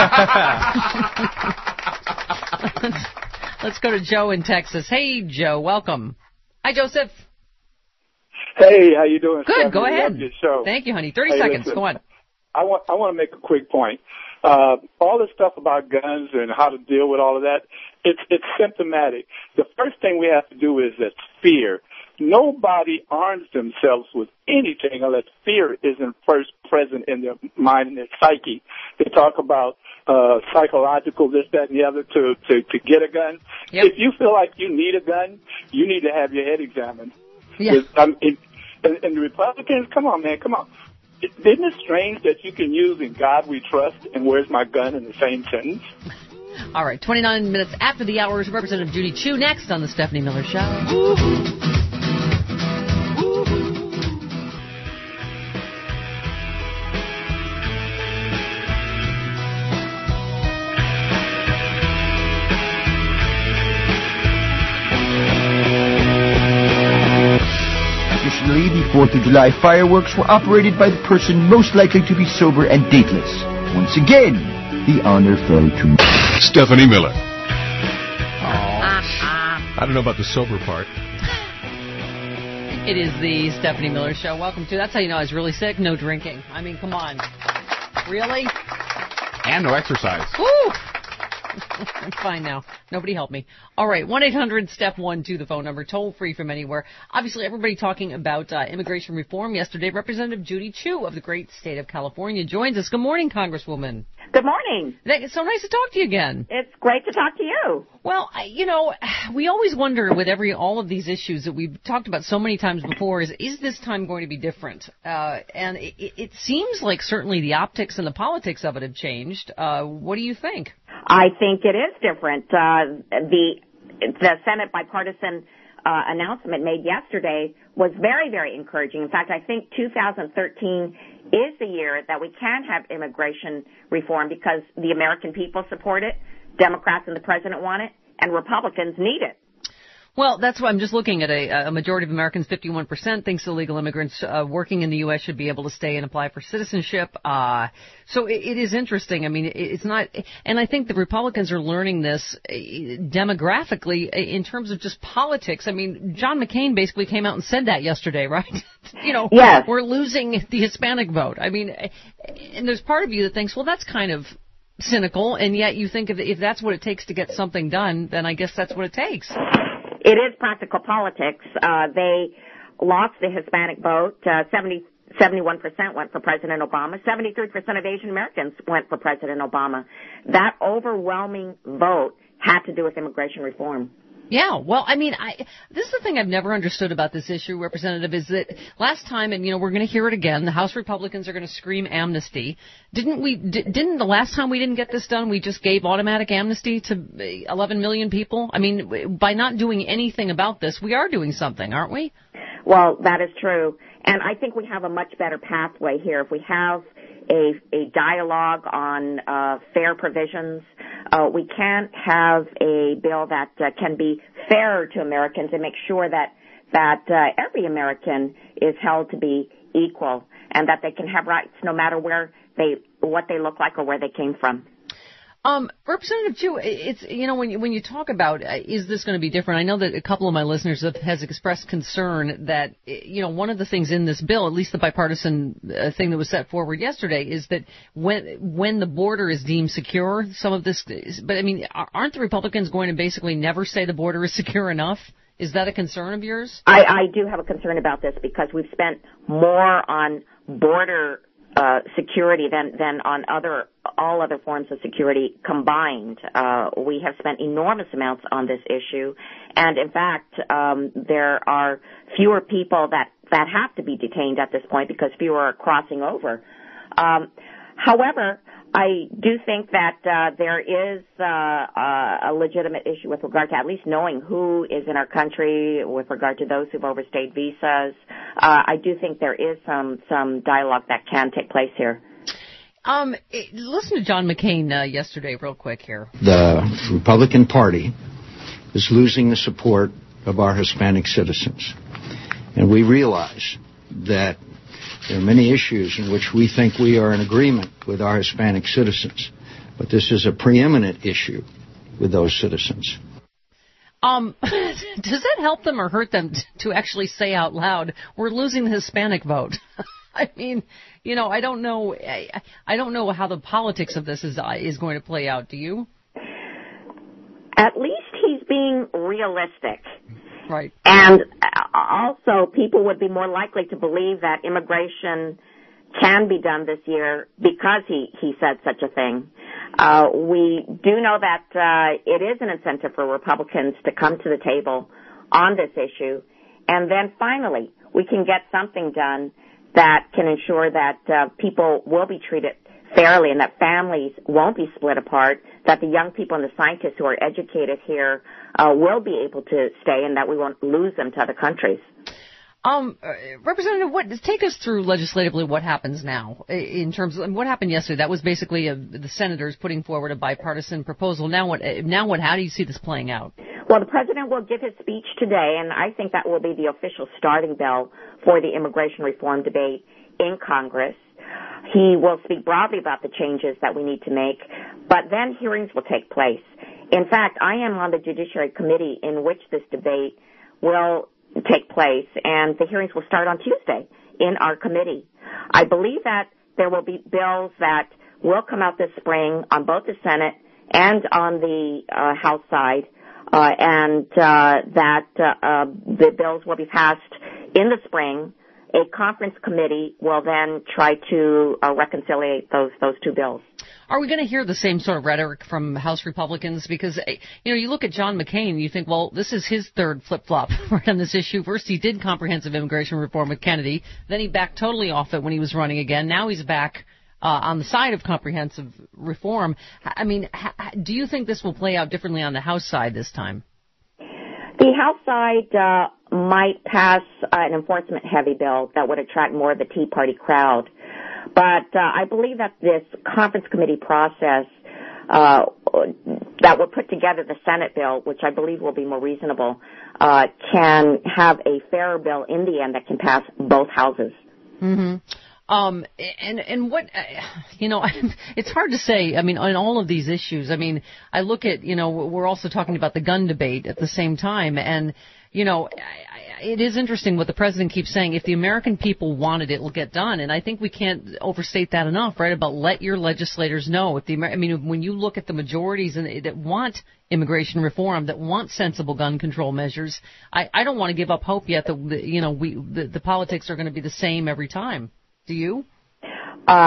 Okay. let's, let's go to Joe in Texas. Hey, Joe. Welcome. Hi, Joseph. Hey, how you doing? Good. Stephanie? Go ahead. Love your show. Thank you, honey. thirty hey, seconds. Listen, go on. I want I want to make a quick point. Uh, all this stuff about guns and how to deal with all of that, it's it's symptomatic. The first thing we have to do is that fear. Nobody arms themselves with anything unless fear isn't first present in their mind and their psyche. They talk about uh, psychological this, that, and the other to, to, to get a gun. Yep. If you feel like you need a gun, you need to have your head examined. Yeah. Um, it, and, and the Republicans, come on, man, come on. Isn't it strange that you can use "In God We Trust" and "Where's my gun" in the same sentence? All right, twenty-nine minutes after the hours, Representative Judy Chu next on the Stephanie Miller Show. Woo-hoo. The fourth of July fireworks were operated by the person most likely to be sober and dateless. Once again, the honor fell to Stephanie Miller. I don't know about the sober part. It is the Stephanie Miller Show. Welcome to. That's how you know I was really sick. No drinking. I mean, come on. Really? And no exercise. Woo! I'm fine now. Nobody help me. All right, one eight hundred step one two, the phone number, toll free from anywhere. Obviously, everybody talking about uh, immigration reform. Yesterday, Representative Judy Chu of the great state of California joins us. Good morning, Congresswoman. Good morning. It's so nice to talk to you again. It's great to talk to you. Well, you know, we always wonder with every all of these issues that we've talked about so many times before, is is this time going to be different? Uh, and it, it seems like certainly the optics and the politics of it have changed. Uh, what do you think? I think it is different. Uh, the the Senate bipartisan uh, announcement made yesterday was very, very encouraging. In fact, I think two thousand thirteen is the year that we can have immigration reform because the American people support it, Democrats and the president want it, and Republicans need it. Well, that's what I'm just looking at. A, a majority of Americans, fifty-one percent, thinks illegal immigrants uh, working in the U S should be able to stay and apply for citizenship. Uh, so it, it is interesting. I mean, it, it's not, and I think the Republicans are learning this uh, demographically in terms of just politics. I mean, John McCain basically came out and said that yesterday, right? you know, yes. We're losing the Hispanic vote. I mean, and there's part of you that thinks, well, that's kind of cynical, and yet you think if, if that's what it takes to get something done, then I guess that's what it takes. It is practical politics. Uh, they lost the Hispanic vote. Uh, seventy, seventy-one percent went for President Obama. seventy-three percent of Asian Americans went for President Obama. That overwhelming vote had to do with immigration reform. Yeah, well, I mean, I, this is the thing I've never understood about this issue, Representative, is that last time, and you know, we're going to hear it again, the House Republicans are going to scream amnesty. Didn't we, di- didn't the last time we didn't get this done, we just gave automatic amnesty to eleven million people? I mean, by not doing anything about this, we are doing something, aren't we? Well, that is true. And I think we have a much better pathway here. If we have a, a dialogue on uh, fair provisions, uh, we can't have a bill that uh, can be fair to Americans and make sure that that uh, every American is held to be equal and that they can have rights no matter where they, what they look like or where they came from. Um, Representative Chu, it's, you know, when you, when you talk about, uh, is this going to be different? I know that a couple of my listeners have, has expressed concern that, you know, one of the things in this bill, at least the bipartisan uh, thing that was set forward yesterday, is that when, when the border is deemed secure, some of this, but I mean, aren't the Republicans going to basically never say the border is secure enough? Is that a concern of yours? I, I do have a concern about this because we've spent more on border Uh, security than, than on other, all other forms of security combined. Uh, we have spent enormous amounts on this issue. And in fact, um, there are fewer people that, that have to be detained at this point because fewer are crossing over. Um, however, I do think that uh, there is uh, uh, a legitimate issue with regard to at least knowing who is in our country with regard to those who've overstayed visas. Uh, I do think there is some some dialogue that can take place here. Um, listen to John McCain uh, yesterday, real quick here. The Republican Party is losing the support of our Hispanic citizens, and we realize that there are many issues in which we think we are in agreement with our Hispanic citizens, but this is a preeminent issue with those citizens. Um, does that help them or hurt them to actually say out loud, we're losing the Hispanic vote? I mean, you know, I don't know, I, I don't know how the politics of this is is going to play out. Do you? At least he's being realistic. Right. And also, people would be more likely to believe that immigration can be done this year because he, he said such a thing. Uh, we do know that uh, it is an incentive for Republicans to come to the table on this issue. And then finally, we can get something done that can ensure that uh, people will be treated fairly and that families won't be split apart, that the young people and the scientists who are educated here uh, will be able to stay and that we won't lose them to other countries. Um, uh, Representative, what, take us through legislatively what happens now in terms of what happened yesterday. That was basically a, the senators putting forward a bipartisan proposal. Now what, now what, how do you see this playing out? Well, the president will give his speech today, and I think that will be the official starting bell for the immigration reform debate in Congress. He will speak broadly about the changes that we need to make, but then hearings will take place. In fact, I am on the Judiciary Committee in which this debate will take place, and the hearings will start on Tuesday in our committee. I believe that there will be bills that will come out this spring on both the Senate and on the uh, House side, uh, and uh, that uh, uh, the bills will be passed in the spring. A conference committee will then try to uh, reconcile those those two bills. Are we going to hear the same sort of rhetoric from House Republicans? Because, you know, you look at John McCain, you think, well, this is his third flip-flop right on this issue. First, he did comprehensive immigration reform with Kennedy. Then he backed totally off it when he was running again. Now he's back uh, on the side of comprehensive reform. I mean, ha- do you think this will play out differently on the House side this time? The House side uh, might pass uh, an enforcement-heavy bill that would attract more of the Tea Party crowd. But uh, I believe that this conference committee process uh, that will put together the Senate bill, which I believe will be more reasonable, uh, can have a fairer bill in the end that can pass both houses. Mm-hmm. Um, and, and what, you know, it's hard to say, I mean, on all of these issues, I mean, I look at, you know, we're also talking about the gun debate at the same time, and, you know, it is interesting what the president keeps saying. If the American people want it, it will get done. And I think we can't overstate that enough, right, about let your legislators know. If the, I mean, when you look at the majorities in, that want immigration reform, that want sensible gun control measures, I, I don't want to give up hope yet that, the, you know, we the, the politics are going to be the same every time. Do you? Uh,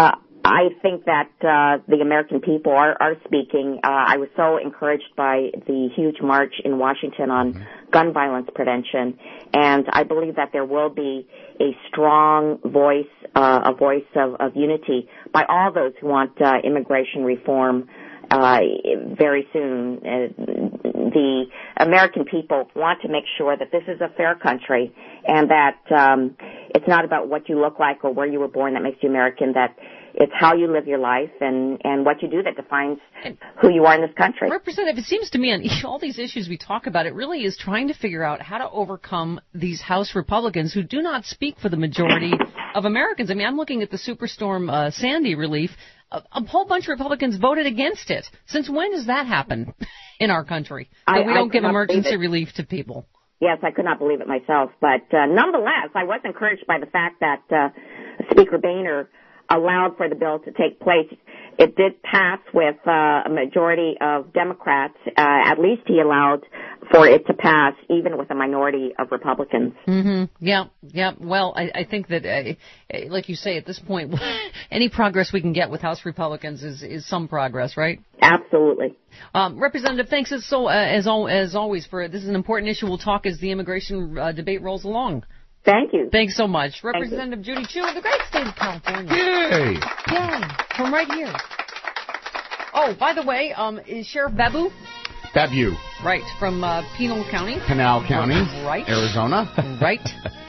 I think that uh, the American people are, are speaking. Uh, I was so encouraged by the huge march in Washington on mm-hmm. gun violence prevention, and I believe that there will be a strong voice, uh, a voice of, of unity by all those who want uh, immigration reform uh, very soon. Uh, the American people want to make sure that this is a fair country and that um, it's not about what you look like or where you were born that makes you American, that it's how you live your life and, and what you do that defines who you are in this country. Representative, it seems to me on all these issues we talk about, it really is trying to figure out how to overcome these House Republicans who do not speak for the majority of Americans. I mean, I'm looking at the Superstorm uh, Sandy relief. A, a whole bunch of Republicans voted against it. Since when does that happen in our country? That I, we don't I give emergency relief to people. Yes, I could not believe it myself. But uh, nonetheless, I was encouraged by the fact that uh, Speaker Boehner allowed for the bill to take place. It did pass with uh, a majority of Democrats. Uh, at least he allowed for it to pass, even with a minority of Republicans. Mm-hmm. Yeah, yeah. Well, I, I think that, uh, like you say, at this point, any progress we can get with House Republicans is, is some progress, right? Absolutely. Um, Representative, thanks as, so, uh, as, as always for this is an important issue. We'll talk as the immigration uh, debate rolls along. Thank you. Thanks so much. Representative Judy Chu of the great state of California. Yay! Yay! From right here. Oh, by the way, um, is Sheriff Babu? Babu. Right, from uh, Pinal County. Pinal County. Right. Arizona. Right.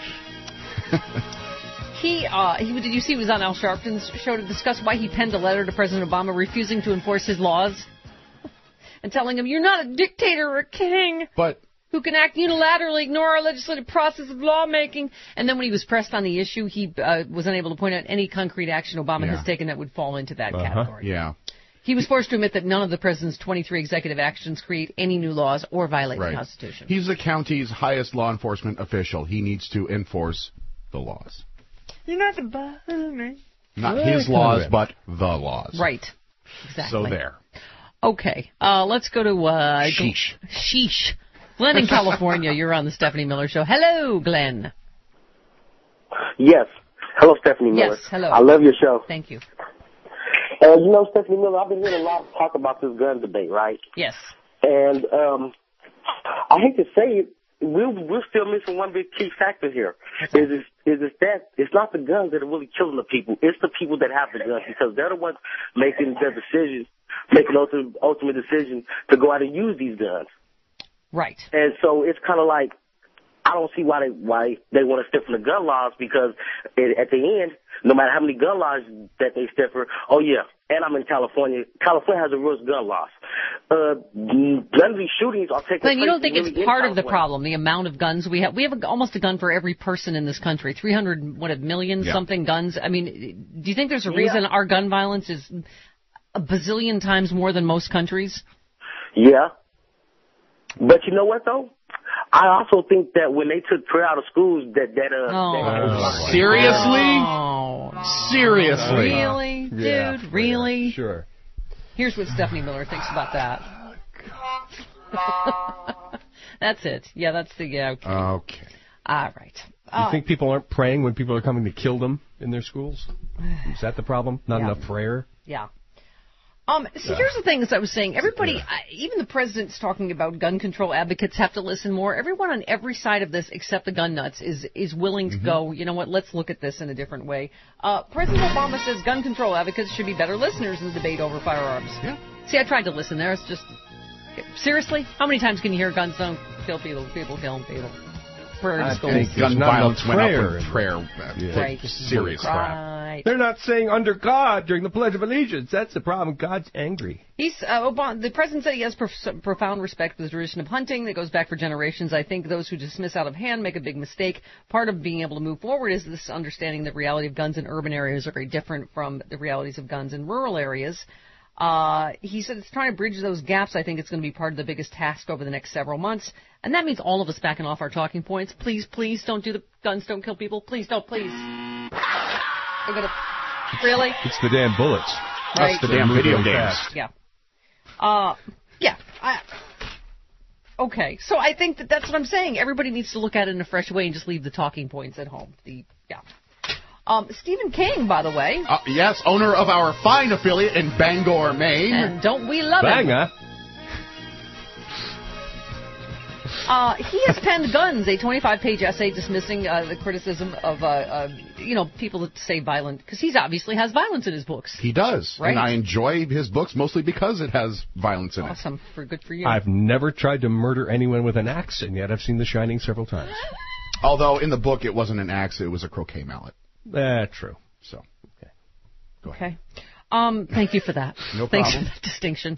he, uh, he, did you see he was on Al Sharpton's show to discuss why he penned a letter to President Obama refusing to enforce his laws? And telling him, you're not a dictator or a king. But... who can act unilaterally, ignore our legislative process of lawmaking. And then when he was pressed on the issue, he uh, was unable to point out any concrete action Obama yeah. has taken that would fall into that uh-huh. category. Yeah. He was forced to admit that none of the president's twenty-three executive actions create any new laws or violate right. the Constitution. He's the county's highest law enforcement official. He needs to enforce the laws. You're not the boss of me. Not yeah, his laws, but the laws. Right. Exactly. So there. Okay. Uh, let's go to... Uh, Sheesh. Sheesh. Glenn in California, you're on the Stephanie Miller Show. Hello, Glenn. Yes. Hello, Stephanie Miller. Yes, hello. I love your show. Thank you. Uh, you know, Stephanie Miller, I've been hearing a lot of talk about this gun debate, right? Yes. And um, I hate to say it, we're, we're still missing one big key factor here. Okay. Is it, is it that it's not the guns that are really killing the people. It's the people that have the guns because they're the ones making their decisions, making ultimate, ultimate decisions to go out and use these guns. Right. And so it's kind of like, I don't see why they why they want to stiffen the gun laws because it, at the end, no matter how many gun laws that they stiffer, oh yeah, and I'm in California. California has the worst gun laws. Uh, none of these shootings are taking place. Glenn, you don't think really it's part of the California. problem, the amount of guns we have? We have a, almost a gun for every person in this country. three hundred, what, a million yeah. something guns? I mean, do you think there's a yeah. reason our gun violence is a bazillion times more than most countries? Yeah. But you know what, though? I also think that when they took prayer out of schools, that that uh, oh. that, seriously, oh. seriously, really, dude, yeah. really, sure. Here's what Stephanie Miller thinks about that. That's it. Yeah, that's the yeah. Okay. Okay. All right. You uh, think people aren't praying when people are coming to kill them in their schools? Is that the problem? Not yeah. enough prayer? Yeah. Um, so yeah. here's the thing, as I was saying, everybody, yeah. uh, even the president's talking about gun control advocates have to listen more. Everyone on every side of this, except the gun nuts, is is willing to mm-hmm. go, you know what, let's look at this in a different way. Uh, President Obama says gun control advocates should be better listeners in the debate over firearms. Yeah. See, I tried to listen there. It's just, seriously? How many times can you hear guns don't kill people, people killing people? I think gun violence went up with prayer. Uh, yeah. Right. Serious right. crap. They're not saying under God during the Pledge of Allegiance. That's the problem. God's angry. He's uh, Obama, the president said he has prof- profound respect for the tradition of hunting that goes back for generations. I think those who dismiss out of hand make a big mistake. Part of being able to move forward is this understanding that the reality of guns in urban areas are very different from the realities of guns in rural areas. Uh, he said it's trying to bridge those gaps. I think it's going to be part of the biggest task over the next several months. And that means all of us backing off our talking points. Please, please don't do the guns don't kill people. Please don't, please. We're going to, really? It's the damn bullets. Right. That's the damn video games. Fast. Yeah. Uh, yeah. I, okay. So I think that that's what I'm saying. Everybody needs to look at it in a fresh way and just leave the talking points at home. The, yeah. Um, Stephen King, by the way. Uh, yes, owner of our fine affiliate in Bangor, Maine. And don't we love Banger. it? Uh, he has penned Guns, a twenty-five page essay dismissing uh, the criticism of, uh, uh, you know, people that say violent, because he obviously has violence in his books. He does, right? And I enjoy his books mostly because it has violence in awesome. it. Awesome, for good for you. I've never tried to murder anyone with an axe, and yet I've seen The Shining several times. Although in the book it wasn't an axe, it was a croquet mallet. Uh, true. So, okay. Go ahead. Okay. Um, thank you for that. No Thanks problem. for that distinction.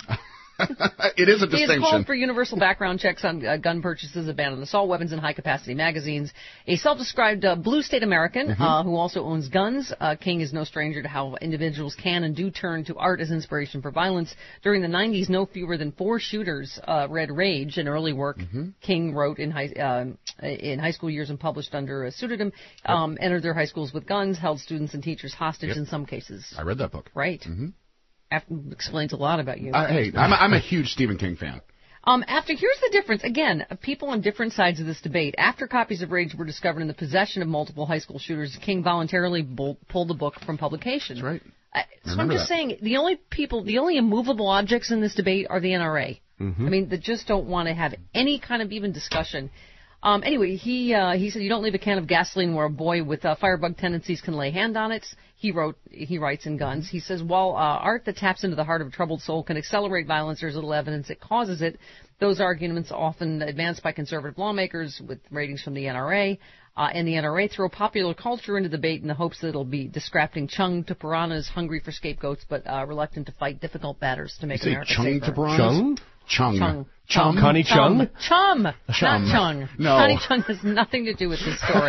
It is a He distinction. has called for universal background checks on uh, gun purchases, abandoned assault weapons, and high-capacity magazines. A self-described uh, blue state American Mm-hmm. uh, who also owns guns, uh, King is no stranger to how individuals can and do turn to art as inspiration for violence. During the nineties, no fewer than four shooters uh, read Rage, an early work Mm-hmm. King wrote in high uh, in high school years and published under a pseudonym. Um, entered their high schools with guns, held students and teachers hostage Yep. in some cases. I read that book. Right. Mm-hmm. After, explains a lot about you. Uh, hey, I'm a, I'm a huge Stephen King fan. Um, after here's the difference. Again, people on different sides of this debate. After copies of Rage were discovered in the possession of multiple high school shooters, King voluntarily bull, pulled the book from publication. That's right. Uh, so I'm Remember just that. saying, the only people, the only immovable objects in this debate are the N R A. Mm-hmm. I mean, that just don't want to have any kind of even discussion. Um, anyway, he uh, he said you don't leave a can of gasoline where a boy with uh, firebug tendencies can lay hand on it. He wrote he writes in Guns. He says while uh, art that taps into the heart of a troubled soul can accelerate violence, there's little evidence it causes it. Those arguments often advanced by conservative lawmakers with ratings from the N R A. Uh, and the N R A throw popular culture into debate in the hopes that it'll be describing chung to piranhas, hungry for scapegoats, but uh, reluctant to fight difficult batters to make You say America chung safer. to piranhas? Chung? Chung. Chung. Chum? Connie Chung? Chum. Chum. Not Chung. No. Connie Chung has nothing to do with this story.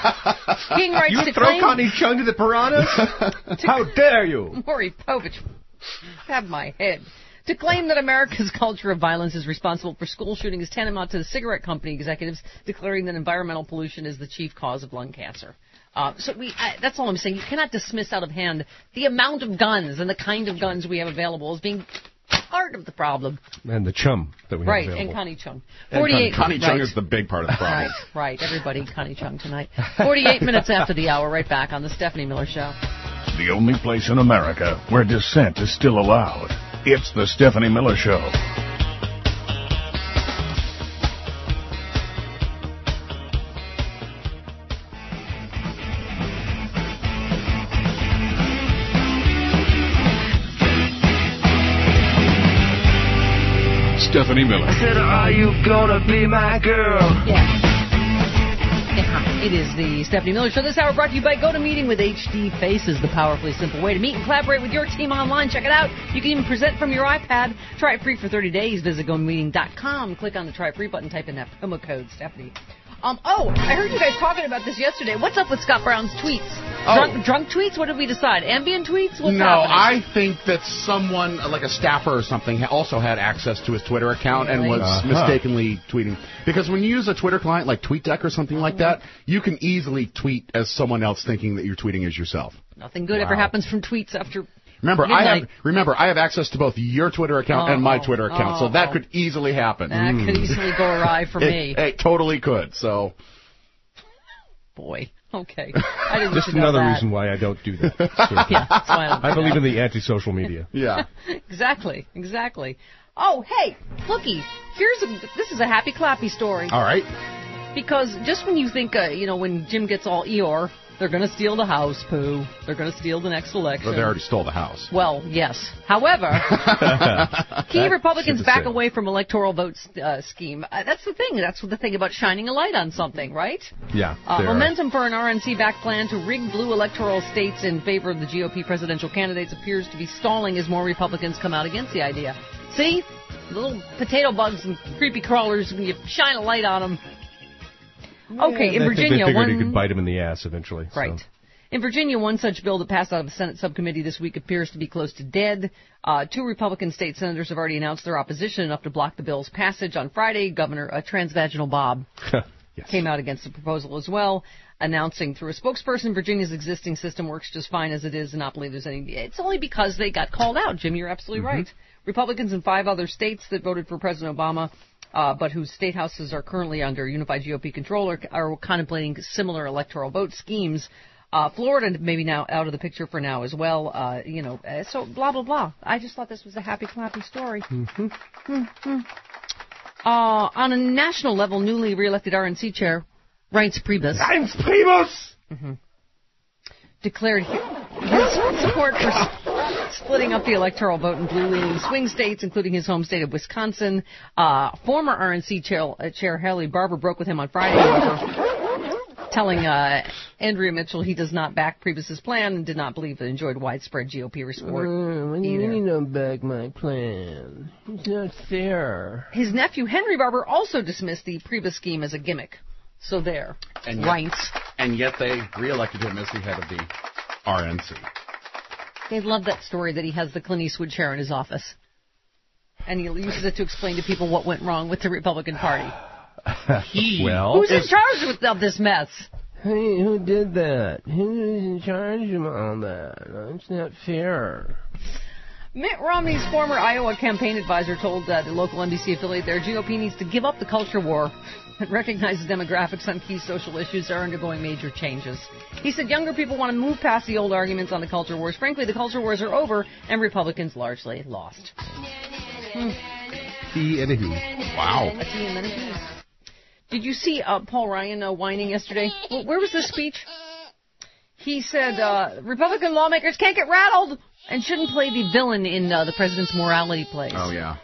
King writes You to throw claim... Connie Chung to the piranhas? How dare you? Maury Povich, have my head. To claim that America's culture of violence is responsible for school shooting is tantamount to the cigarette company executives declaring that environmental pollution is the chief cause of lung cancer. Uh, so we, I, that's all I'm saying. You cannot dismiss out of hand the amount of guns and the kind of guns we have available as being part of the problem. And the chum that we have Right, available. and Connie Chung. And forty-eight Connie Chung right. is the big part of the problem. Right, right. Everybody, Connie Chung tonight. forty-eight minutes after the hour, right back on the Stephanie Miller Show. The only place in America where dissent is still allowed. It's the Stephanie Miller Show. Stephanie Miller. I said, are you gonna be my girl? Yeah. Yeah, it is the Stephanie Miller Show. This hour brought to you by GoToMeeting with H D Faces, the powerfully simple way to meet and collaborate with your team online. Check it out. You can even present from your iPad. Try it free for thirty days. Visit go meeting dot com. Click on the Try It Free button. Type in that promo code, Stephanie. Um, oh, I heard you guys talking about this yesterday. What's up with Scott Brown's tweets? Oh. Drunk, drunk tweets? What did we decide? Ambient tweets? What's no, happening? I think that someone, like a staffer or something, ha- also had access to his Twitter account and was Uh-huh. mistakenly tweeting. Because when you use a Twitter client like TweetDeck or something like that, you can easily tweet as someone else thinking that you're tweeting as yourself. Nothing good ever happens from tweets after Remember, I midnight. have remember I have access to both your Twitter account and my Oh, Twitter account, so oh. that could easily happen. That Mm. could easily go awry for it, me. It totally could. So, Boy. Okay. I didn't Just know another that. reason why I don't do that. Yeah, that's why I don't do I believe that. in the anti-social media. Yeah. Exactly, exactly. Oh, hey, looky, here's a, this is a happy clappy story. All right. Because just when you think, uh, you know, when Jim gets all Eeyore, they're going to steal the House, Pooh. They're going to steal the next election. But they already stole the House. Well, yes. However, key Republicans back away from electoral vote uh, scheme. Uh, that's the thing. That's the thing about shining a light on something, right? Yeah. Uh, there are- momentum for an R N C-backed plan to rig blue electoral states in favor of the G O P presidential candidates appears to be stalling as more Republicans come out against the idea. See? Little potato bugs and creepy crawlers, when you shine a light on them. Okay, in I think Virginia, they figured one... he could bite him in the ass eventually. so. Right. In Virginia, one such bill that passed out of a Senate subcommittee this week appears to be close to dead. Uh, two Republican state senators have already announced their opposition enough to block the bill's passage. On Friday, Governor uh, Transvaginal Bob yes. came out against the proposal as well, announcing through a spokesperson Virginia's existing system works just fine as it is and not believe there's any... It's only because they got called out, Jim. You're absolutely Mm-hmm. right. Republicans in five other states that voted for President Obama Uh, but whose state houses are currently under unified G O P control, are, are contemplating similar electoral vote schemes. Uh, Florida maybe now out of the picture for now as well. Uh, you know, uh, so blah, blah, blah. I just thought this was a happy, clappy story. Mm-hmm. Mm-hmm. Uh, on a national level, newly re-elected R N C chair, Reince Priebus. Reince Priebus! Mm-hmm. Declared his support for s- splitting up the electoral vote in blue-leaning swing states, including his home state of Wisconsin. Uh, former R N C chair, uh, chair Haley Barbour broke with him on Friday, however, telling uh, Andrea Mitchell he does not back Priebus's plan and did not believe it enjoyed widespread G O P support. Uh, what do you mean you don't back my plan? It's not fair. His nephew Henry Barbour also dismissed the Priebus scheme as a gimmick. So there, and yet, Reince. And yet they reelected him as the head of the R N C. They love that story that he has the Clint Eastwood chair in his office. And he uses it to explain to people what went wrong with the Republican Party. He, well, Who's in charge with, of this mess? Hey, who did that? Who's in charge of all that? It's not fair. Mitt Romney's former Iowa campaign advisor told uh, the local N B C affiliate there, G O P needs to give up the culture war and recognize the demographics on key social issues are undergoing major changes. He said younger people want to move past the old arguments on the culture wars. Frankly, the culture wars are over, and Republicans largely lost. Hmm. He and a he. Wow. A T and then a he. Did you see uh, Paul Ryan uh, whining yesterday? Where was this speech? He said uh, Republican lawmakers can't get rattled and shouldn't play the villain in uh, the president's morality plays. Oh, yeah.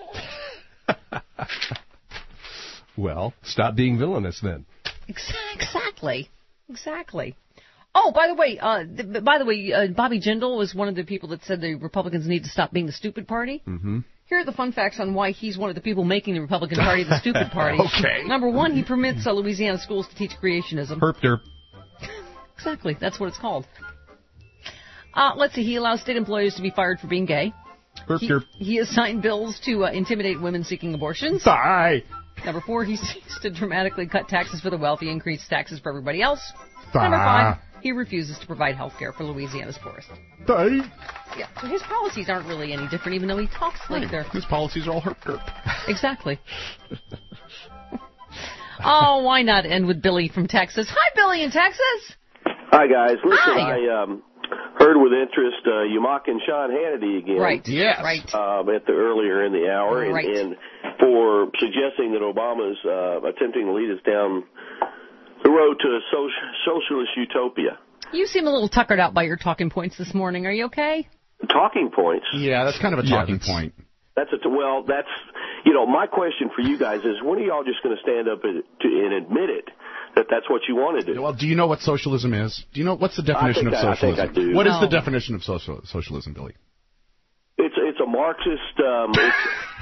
Well, stop being villainous then. Exactly. Exactly. Oh, by the way, uh, th- by the way, uh, Bobby Jindal was one of the people that said the Republicans need to stop being the stupid party. Mm-hmm. Here are the fun facts on why he's one of the people making the Republican Party the stupid party. Okay. Number one, he permits uh, Louisiana schools to teach creationism. Herp derp. Exactly. That's what it's called. Uh, let's see. He allows state employees to be fired for being gay. Herp He, derp. he has signed bills to uh, intimidate women seeking abortions. Die. Number four, he seeks to dramatically cut taxes for the wealthy, increase taxes for everybody else. Die. Number five, he refuses to provide health care for Louisiana's poorest. Die. Yeah, so his policies aren't really any different, even though he talks like Right. they're... His policies are all herp derp. Exactly. Oh, why not end with Billy from Texas? Hi, Billy in Texas. Hi, guys. Listen, Hi. I um, heard with interest uh, you mocking Sean Hannity again. Right. Yes. Right. Um, at the earlier in the hour, and, Right. and for suggesting that Obama's uh, attempting to lead us down the road to a so- socialist utopia. You seem a little tuckered out by your talking points this morning. Are you okay? Talking points. Yeah, that's kind of a Yeah, talking that's- point. That's a well. That's you know my question for you guys is when are y'all just going to stand up and, to, and admit it that that's what you want to do? Well, do you know what socialism is? Do you know what's the definition I think of I- I think socialism? I do. What is No. the definition of social, socialism, Billy? It's it's a Marxist. Um, it's,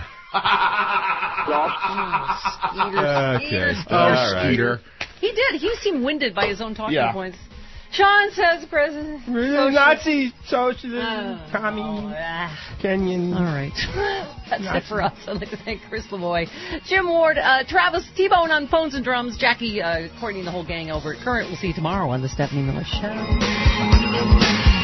Skeeter, Okay. Skeeter, Oh, all right. Skeeter. He did. He seemed winded by his own talking Yeah. points. Sean says President... Nazi, socialism, Oh, commie, ah. Kenyan. All right. That's it for us. I'd like to thank Chris Lavoie, Jim Ward, uh, Travis T-Bone on phones and drums, Jackie, uh, Courtney and the whole gang over at Current. We'll see you tomorrow on The Stephanie Miller Show.